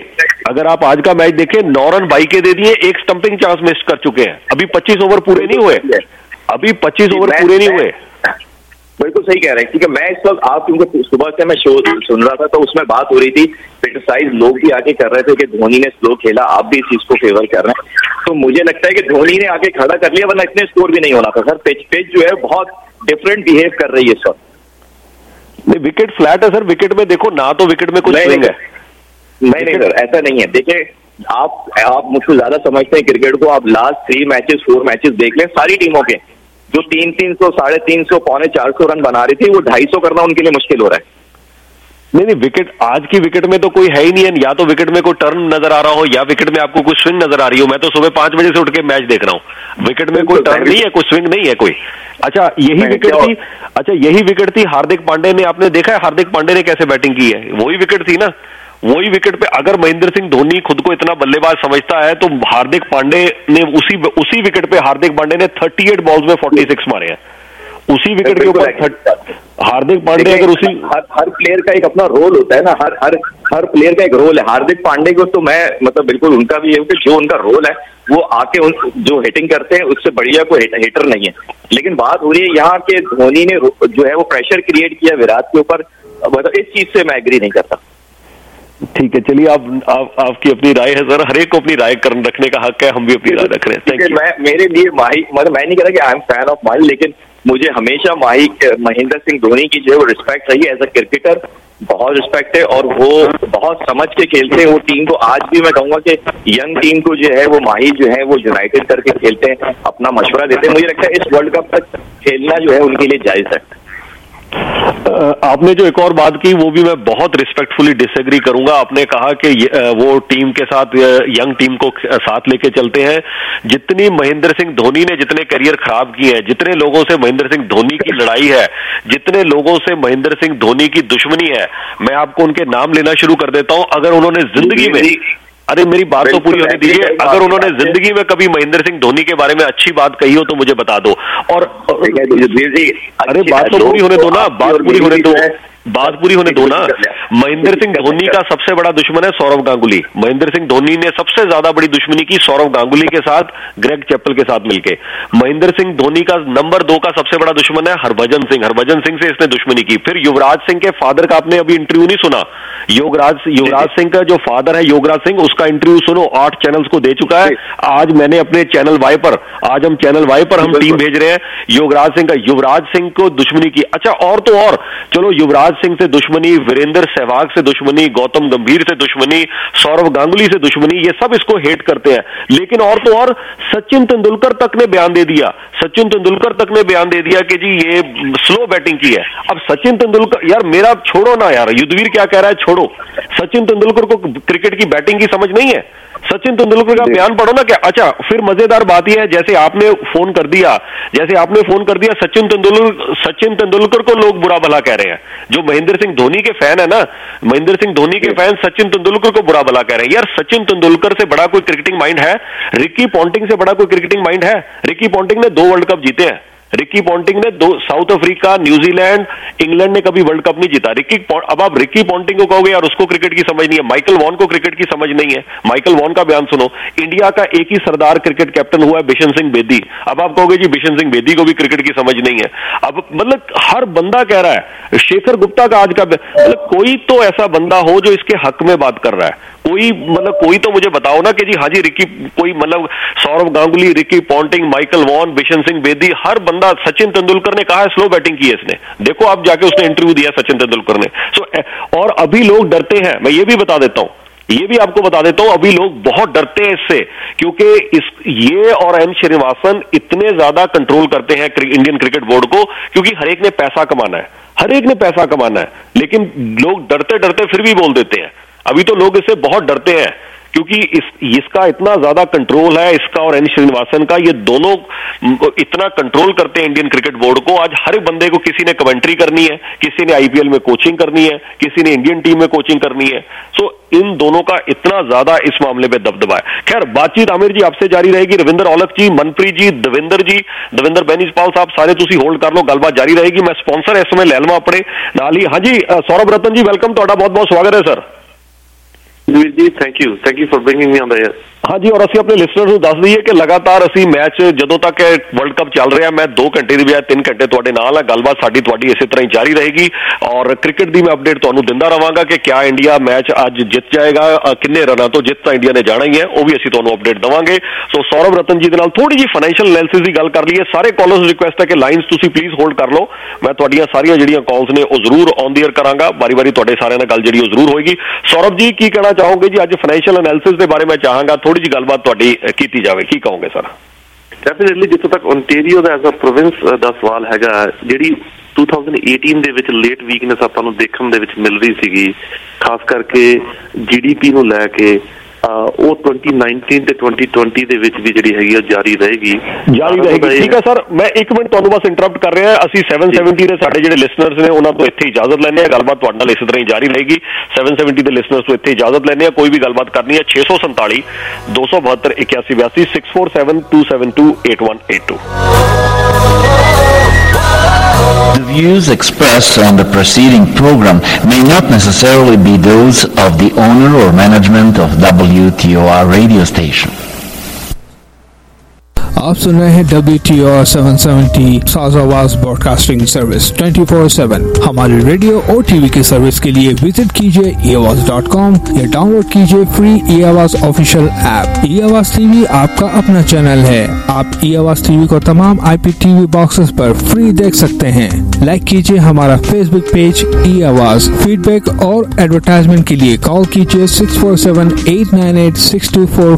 A: देखें, 9 रन बाई के दे दिए, एक स्टंपिंग चांस मिस कर चुके हैं, अभी 25 ओवर पूरे नहीं हुए, अभी 25 ओवर पूरे नहीं हुए।
N: बिल्कुल सही कह रहे हैं, ठीक है। मैं इस वक्त आप, क्योंकि सुबह से मैं शो सुन रहा था तो उसमें बात हो रही थी, क्रिटिसाइज लोग भी आके कर रहे थे कि धोनी ने स्लो खेला, आप भी इस चीज को फेवर कर रहे हैं। तो मुझे लगता है कि धोनी ने आके खड़ा कर लिया, वरना इतने स्कोर भी नहीं होना था सर। पिच जो है बहुत डिफरेंट बिहेव कर रही है इस वक्त।
A: नहीं, विकेट फ्लैट है सर, विकेट में देखो ना, तो विकेट में कुछ स्विंग है।
N: नहीं सर, ऐसा नहीं है। देखिए आप मुझको ज्यादा समझते हैं क्रिकेट को, आप लास्ट 3 मैचेस 4 मैचेस देख लें सारी टीमों के, जो 300, 350, 450 रन बना रही थी, वो 250 करना उनके लिए मुश्किल हो रहा है।
A: नहीं, विकेट आज की विकेट में तो कोई है ही नहीं है, या तो विकेट में कोई टर्न नजर आ रहा हो या विकेट में आपको कुछ स्विंग नजर आ रही हो। मैं तो सुबह 5 बजे से उठ के मैच देख रहा हूं, विकेट में कोई टर्न नहीं है, कोई स्विंग नहीं है कोई। अच्छा यही विकेट थी हार्दिक पांडे ने, आपने देखा है हार्दिक पांडे ने कैसे बैटिंग की है? वही विकेट थी ना, वही विकेट पे अगर महेंद्र सिंह धोनी खुद को इतना बल्लेबाज समझता है तो हार्दिक पांडे ने उसी विकेट पे हार्दिक पांडे ने 38 बॉल्स में 46 मारे हैं, उसी विकेट के ऊपर हार्दिक पांडे। अगर उसी
N: हर प्लेयर का एक अपना रोल होता है ना, हर प्लेयर का एक रोल है। हार्दिक पांडे को तो मैं मतलब बिल्कुल उनका भी है कि जो उनका रोल है वो आके जो हिटिंग करते हैं उससे बढ़िया कोई हिटर नहीं है। लेकिन बात हो रही है यहाँ के धोनी ने जो है वो प्रेशर क्रिएट किया विराट के ऊपर, मतलब इस चीज से मैं एग्री नहीं करता।
A: ठीक है, चलिए आपकी अपनी राय है सर, हर एक को अपनी राय रखने का हक है, हम भी अपनी राय रख रहे हैं।
N: मेरे लिए माही, मतलब मैं नहीं कह रहा कि I am fan of Mahi, लेकिन मुझे हमेशा महेंद्र सिंह धोनी की जो है वो रिस्पेक्ट रही है एज अ क्रिकेटर, बहुत रिस्पेक्ट है और वो बहुत समझ के खेलते हैं वो टीम को। आज भी मैं कहूंगा कि यंग टीम को जो है वो माही जो है वो यूनाइटेड करके खेलते हैं, अपना मशवरा देते हैं। मुझे लगता है इस वर्ल्ड कप तक खेलना जो है उनके लिए जायज है।
A: आपने जो एक और बात की वो भी मैं बहुत रिस्पेक्टफुली डिसएग्री करूंगा। आपने कहा कि वो टीम के साथ, यंग टीम को साथ लेके चलते हैं। जितनी महेंद्र सिंह धोनी ने जितने करियर खराब किए हैं, जितने लोगों से महेंद्र सिंह धोनी की लड़ाई है, जितने लोगों से महेंद्र सिंह धोनी की दुश्मनी है, मैं आपको उनके नाम लेना शुरू कर देता हूं। अगर उन्होंने जिंदगी में, अरे मेरी बात तो पूरी होने दीजिए, अगर उन्होंने जिंदगी में कभी महेंद्र सिंह धोनी के बारे में अच्छी बात कही हो तो मुझे बता दो। और अरे बात तो पूरी होने दो ना, बात पूरी होने दो, बात पूरी होने दो ना। महेंद्र सिंह धोनी का सबसे बड़ा दुश्मन है सौरव गांगुली। महेंद्र सिंह धोनी ने सबसे ज्यादा बड़ी दुश्मनी की सौरव गांगुली के साथ, ग्रेग चैपल के साथ मिलके। महेंद्र सिंह धोनी का नंबर 2 का सबसे बड़ा दुश्मन है हरभजन सिंह। हरभजन सिंह से इसने दुश्मनी की। फिर युवराज सिंह के फादर का आपने अभी इंटरव्यू नहीं सुना? युवराज सिंह का जो फादर है योगराज सिंह, उसका इंटरव्यू सुनो, 8 चैनल्स को दे चुका है। आज मैंने अपने चैनल वाई पर, आज हम चैनल वाई पर हम टीम भेज रहे हैं युवराज सिंह का। युवराज सिंह को दुश्मनी की। अच्छा और तो और, चलो युवराज सिंह से दुश्मनी, वीरेंद्र सहवाग से दुश्मनी, गौतम गंभीर से दुश्मनी, सौरव गांगुली से दुश्मनी, ये सब इसको हेट करते हैं। लेकिन और तो और सचिन तेंदुलकर तक ने बयान दे दिया, सचिन तेंदुलकर तक ने बयान दे दिया कि जी ये स्लो बैटिंग की है। अब सचिन तेंदुलकर, यार मेरा छोड़ो ना यार, युद्धवीर क्या कह रहा है छोड़ो। सचिन तेंदुलकर को क्रिकेट की बैटिंग की समझ नहीं है? सचिन तेंदुलकर का बयान पढ़ो ना क्या। अच्छा फिर मजेदार बात यह है, जैसे आपने फोन कर दिया सचिन तेंदुलकर को लोग बुरा भला कह रहे हैं। जो महेंद्र सिंह धोनी के फैन है ना, महेंद्र सिंह धोनी के फैन सचिन तेंदुलकर को बुरा भला कह रहे हैं। यार सचिन तेंदुलकर से बड़ा कोई क्रिकेटिंग माइंड है? रिकी पॉन्टिंग से बड़ा कोई क्रिकेटिंग माइंड है? रिकी पॉन्टिंग ने 2 वर्ल्ड कप जीते हैं। रिकी पॉन्टिंग ने 2, साउथ अफ्रीका, न्यूजीलैंड, इंग्लैंड ने कभी वर्ल्ड कप नहीं जीता। अब आप रिकी पॉन्टिंग को कहोगे यार उसको क्रिकेट की समझ नहीं है, माइकल वॉन को क्रिकेट की समझ नहीं है। माइकल वॉन का बयान सुनो। इंडिया का एक ही सरदार क्रिकेट कैप्टन हुआ है, बिशन सिंह बेदी। अब आप कहोगे जी बिशन सिंह बेदी को भी क्रिकेट की समझ नहीं है। अब मतलब हर बंदा कह रहा है। शेखर गुप्ता का आज का, मतलब कोई तो ऐसा बंदा हो जो इसके हक में बात कर रहा है। कोई तो मुझे बताओ ना कि जी हाँ जी रिकी, कोई मतलब Sourav Ganguly, Ricky Ponting, Michael Vaughan, Bishan Singh Bedi, हर बंदा। सचिन तेंदुलकर ने कहा है स्लो बैटिंग की है इसने, देखो आप जाके उसने इंटरव्यू दिया सचिन तेंदुलकर ने। और अभी लोग डरते हैं, मैं ये भी बता देता हूं, ये भी आपको बता देता हूं, अभी लोग बहुत डरते हैं इससे, क्योंकि ये और एन श्रीनिवासन इतने ज्यादा कंट्रोल करते हैं इंडियन क्रिकेट बोर्ड को, क्योंकि हर एक ने पैसा कमाना है, हर एक ने पैसा कमाना है। लेकिन लोग डरते डरते फिर भी बोल देते हैं। अभी तो लोग इससे बहुत डरते हैं क्योंकि इसका इतना ज्यादा कंट्रोल है, इसका और एन श्रीनिवासन का। ये दोनों इतना कंट्रोल करते हैं इंडियन क्रिकेट बोर्ड को। आज हर बंदे को किसी ने कमेंट्री करनी है, किसी ने आईपीएल में कोचिंग करनी है, किसी ने इंडियन टीम में कोचिंग करनी है। सो इन दोनों का इतना ज्यादा इस मामले में दबदबा है। खैर बातचीत आमिर जी आपसे जारी रहेगी। रविंदर औलख जी, मनप्रीत जी, दविंदर बेनीजपाल साहब सारे तुसी होल्ड कर लो, गलबात जारी रहेगी। मैं स्पॉन्सर इस समय ले लवां अपने नाल ही। हाँ जी सौरभ रतन जी वेलकम, तुहाडा बहुत बहुत स्वागत है सर।
M: जी thank you for bringing me on the air.
A: हाँ जी, और ਅਸੀਂ ਆਪਣੇ ਲਿਸਨਰਸ ਨੂੰ ਦੱਸ ਦਈਏ ਕਿ ਲਗਾਤਾਰ ਅਸੀਂ ਮੈਚ ਜਦੋਂ ਤੱਕ ਵਰਲਡ ਕੱਪ ਚੱਲ ਰਿਹਾ, ਮੈਂ 2 ਘੰਟੇ ਦੀ ਬਜਾਏ 3 ਘੰਟੇ ਤੁਹਾਡੇ ਨਾਲ ਹੈ। ਗੱਲਬਾਤ ਸਾਡੀ ਤੁਹਾਡੀ ਇਸੇ ਤਰ੍ਹਾਂ ਹੀ ਜਾਰੀ ਰਹੇਗੀ ਔਰ ਕ੍ਰਿਕਟ ਦੀ ਮੈਂ ਅਪਡੇਟ ਤੁਹਾਨੂੰ ਦਿੰਦਾ ਰਵਾਂਗਾ ਕਿ ਕਿਆ ਇੰਡੀਆ ਮੈਚ ਅੱਜ ਜਿੱਤ ਜਾਏਗਾ, ਕਿੰਨੇ ਰਨਾਂ ਤੋਂ ਜਿੱਤ ਤਾਂ ਇੰਡੀਆ ਨੇ ਜਾਣਾ ਹੀ ਹੈ, ਉਹ ਵੀ ਅਸੀਂ ਤੁਹਾਨੂੰ ਅਪਡੇਟ ਦਵਾਂਗੇ। ਸੋ ਸੌਰਭ ਰਤਨ ਜੀ ਦੇ ਨਾਲ ਥੋੜੀ ਜਿਹੀ ਫਾਈਨੈਂਸ਼ੀਅਲ ਐਨਾਲਿਸਿਸ ਦੀ ਗੱਲ ਕਰ ਲਈਏ। ਸਾਰੇ ਕਾਲਰਸ ਨੂੰ ਰਿਕੁਐਸਟ ਹੈ ਕਿ ਲਾਈਨਸ ਤੁਸੀਂ ਪਲੀਜ਼ ਹੋਲਡ ਕਰ ਲਓ। ਮੈਂ ਤੁਹਾਡੀਆਂ ਸਾਰੀਆਂ ਜਿਹੜੀਆਂ ਕਾਲਸ ਨੇ ਉਹ ਜ਼ਰੂਰ ਔਨ ਦੀ ਏਅਰ ਕਰਾਂਗਾ, ਵਾਰੀ-ਵਾਰੀ ਤੁਹਾਡੇ ਸਾਰਿਆਂ ਨਾਲ ਗੱਲ ਜਿਹੜੀ ਉਹ ਜ਼ਰੂਰ ਹੋਏਗੀ। ਸੌਰਭ ਜੀ ਕੀ ਕਹਿਣਾ ਚਾਹੋਗੇ ਜੀ? ਅੱਜ ਫਾਈਨੈਂਸ਼ੀਅਲ ਐਨਾਲਿਸਿਸ ਦੇ ਬਾਰੇ ਮੈਂ ਚਾਹਾਂਗਾ ਥੋੜੀ ਜਿਹੀ ਗੱਲਬਾਤ ਤੁਹਾਡੀ ਕੀਤੀ ਜਾਵੇ, ਕੀ ਕਹੋਗੇ ਸਰ?
M: ਡੈਫੀਨਿਟਲੀ ਜਿੱਥੋਂ ਤੱਕ ਓਨਟਾਰੀਓ ਦਾ ਐਜ਼ ਅ ਪ੍ਰੋਵਿੰਸ ਦਾ ਸਵਾਲ ਹੈਗਾ, ਜਿਹੜੀ 2018 ਦੇ ਵਿੱਚ ਲੇਟ ਵੀਕਨੈਸ ਆਪਾਂ ਨੂੰ ਦੇਖਣ ਦੇ ਵਿੱਚ ਮਿਲ ਰਹੀ ਸੀਗੀ, ਖਾਸ ਕਰਕੇ GDP ਨੂੰ ਲੈ ਕੇ, ਉਹ 2019 ਤੇ 2020 ਦੇ ਵਿੱਚ ਵੀ ਜਿਹੜੀ ਹੈਗੀ ਉਹ ਜਾਰੀ ਰਹੇਗੀ।
A: ਠੀਕ ਹੈ ਸਰ, ਮੈਂ 1 ਮਿੰਟ ਤੁਹਾਨੂੰ ਬਸ ਇੰਟਰਪਟ ਕਰ ਰਿਹਾ। ਅਸੀਂ 770 ਦੇ ਸਾਡੇ ਜਿਹੜੇ ਲਿਸਨਰਸ ਨੇ ਉਹਨਾਂ ਤੋਂ ਇੱਥੇ ਇਜਾਜ਼ਤ ਲੈਂਦੇ ਹਾਂ। ਗੱਲਬਾਤ ਤੁਹਾਡੇ ਨਾਲ ਇਸੇ ਤਰ੍ਹਾਂ ਹੀ ਜਾਰੀ ਰਹੇਗੀ। 770 ਦੇ ਲਿਸਨਰਸ ਤੋਂ ਇੱਥੇ ਇਜਾਜ਼ਤ ਲੈਂਦੇ ਹਾਂ। ਕੋਈ ਵੀ ਗੱਲਬਾਤ ਕਰਨੀ ਹੈ 647 272 8182 647 272 8182।
O: The views expressed on the preceding program may not necessarily be those of the owner or management of WTOR radio station.
P: आप सुन रहे हैं WTOR 770 साज आवाज ब्रॉडकास्टिंग सर्विस 24/7। हमारी रेडियो और टीवी की सर्विस के लिए विजिट कीजिए eAwaz.com या डाउनलोड कीजिए free eAwaz official app. eAwaz TV आपका अपना चैनल है। आप eAwaz टीवी को तमाम IPTV बॉक्सेस पर फ्री देख सकते हैं। लाइक कीजिए हमारा फेसबुक पेज eAwaz। फीडबैक और एडवर्टाइजमेंट के लिए कॉल कीजिए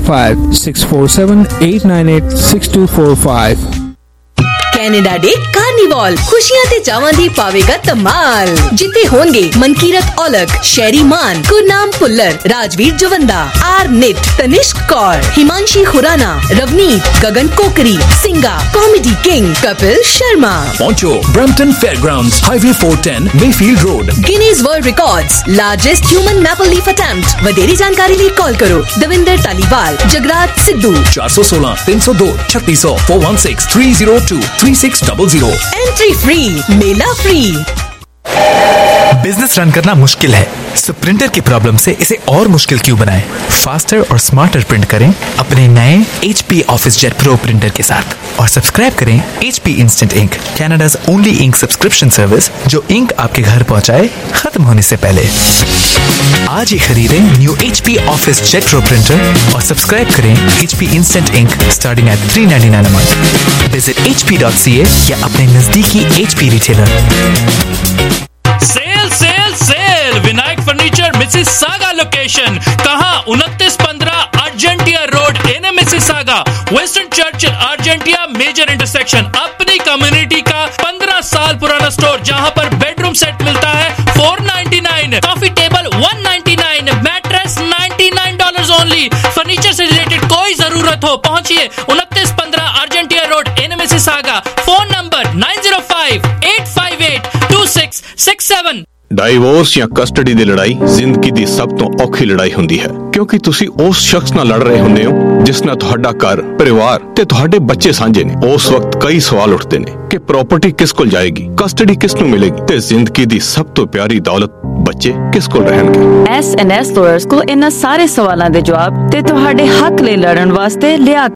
P: 647-898-6245 647-898-6245।
Q: कनाडा डे कार ਕਾਰਨੀਵਾਲ ਖੁਸ਼ੀਆਂ ਤੇ ਚਾਵਾਂ ਦੀ ਪਾਵੇਗਾ ਧਮਾਲ। ਜਿੱਥੇ ਹੋਣਗੇ ਮਨਕੀਰਤ ਔਲਖ, ਸ਼ੈਰੀ ਮਾਨ, ਗੁਰਨਾਮ ਭੁੱਲਰ, ਰਾਜਵੀਰ ਜਵੰਦਾ, ਆਰ ਨਿਤ, ਤਨਿਸ਼ਕ ਕੌਰ, हिमांशी खुराना, रवनीत, गगन कोकरी, सिंगा, कॉमेडी किंग कपिल शर्मा।
R: पहुंचो Brampton Fairgrounds, highway 410, Mayfield road.
Q: Guinness world records, largest human maple leaf attempt. वधेरी जानकारी लिए कॉल करो दविंदर टालीवाल, जगराज सिद्धू।
R: 416 302 3600 416 302 3600।
Q: एंट्री फ्री, मेला फ्री।
S: बिजनेस रन करना मुश्किल है, सो प्रिंटर की प्रॉब्लम से इसे और मुश्किल क्यों बनाएं? फास्टर और स्मार्टर प्रिंट करें अपने नए HP office jet pro printer के साथ और सब्सक्राइब करें HP instant ink, Canada's only ink subscription service जो इंक आपके घर पहुंचाए खत्म होने से पहले। आज ही खरीदें new HP office jet pro printer और सब्सक्राइब करें HP instant ink starting at $399 a month। Visit hp.ca या अपने नजदीकी HP retailer.
T: Sale sale sale Vinayak furniture Mississauga location. कहां? 2915 Argentia road, in Mississauga, western church Argentia major intersection. अपनी community का 15 साल पुराना स्टोर जहां पर बेडरूम सेट मिलता है $499, coffee table $199, mattress $99 only. Furniture से रिलेटेड कोई जरूरत हो पहुंचिए 2915 Argentia road, in Mississauga. Phone number 9058582667।
U: Divorce ਜਾਂ ਕਸਟਡੀ ਦੀ ਲੜਾਈ ਜ਼ਿੰਦਗੀ ਦੀ ਸਭ ਤੋਂ ਔਖੀ ਲੜਾਈ ਹੁੰਦੀ ਹੈ, ਕਿਉਂਕਿ ਤੁਸੀਂ ਉਸ ਸ਼ਖਸ ਨਾਲ ਲੜ ਰਹੇ ਹੁੰਦੇ ਹੋ ਜਿਸ ਨਾਲ ਤੁਹਾਡਾ ਘਰ, ਪਰਿਵਾਰ ਤੇ ਤੁਹਾਡੇ ਬੱਚੇ ਸਾਂਝੇ ਨੇ। ਉਸ ਵਕਤ ਕਈ ਸਵਾਲ ਉੱਠਦੇ ਨੇ ਕਿ ਪ੍ਰਾਪਰਟੀ ਕਿਸ ਕੋਲ ਜਾਏਗੀ, ਕਸਟਡੀ ਕਿਸ ਨੂੰ ਮਿਲੇਗੀ ਤੇ ਜ਼ਿੰਦਗੀ ਦੀ ਸਭ ਤੋਂ ਪਿਆਰੀ ਦੌਲਤ ਬੱਚੇ ਕਿਸ ਕੋਲ ਰਹਿਣਗੇ।
V: S&S ਲਾਇਰਸ ਕੋਲ ਇਹਨਾਂ ਸਾਰੇ ਸਵਾਲਾਂ ਦੇ ਜਵਾਬ ਤੇ ਤੁਹਾਡੇ ਹੱਕ ਲਈ ਲੜਨ ਵਾਸਤੇ ਲਿਆ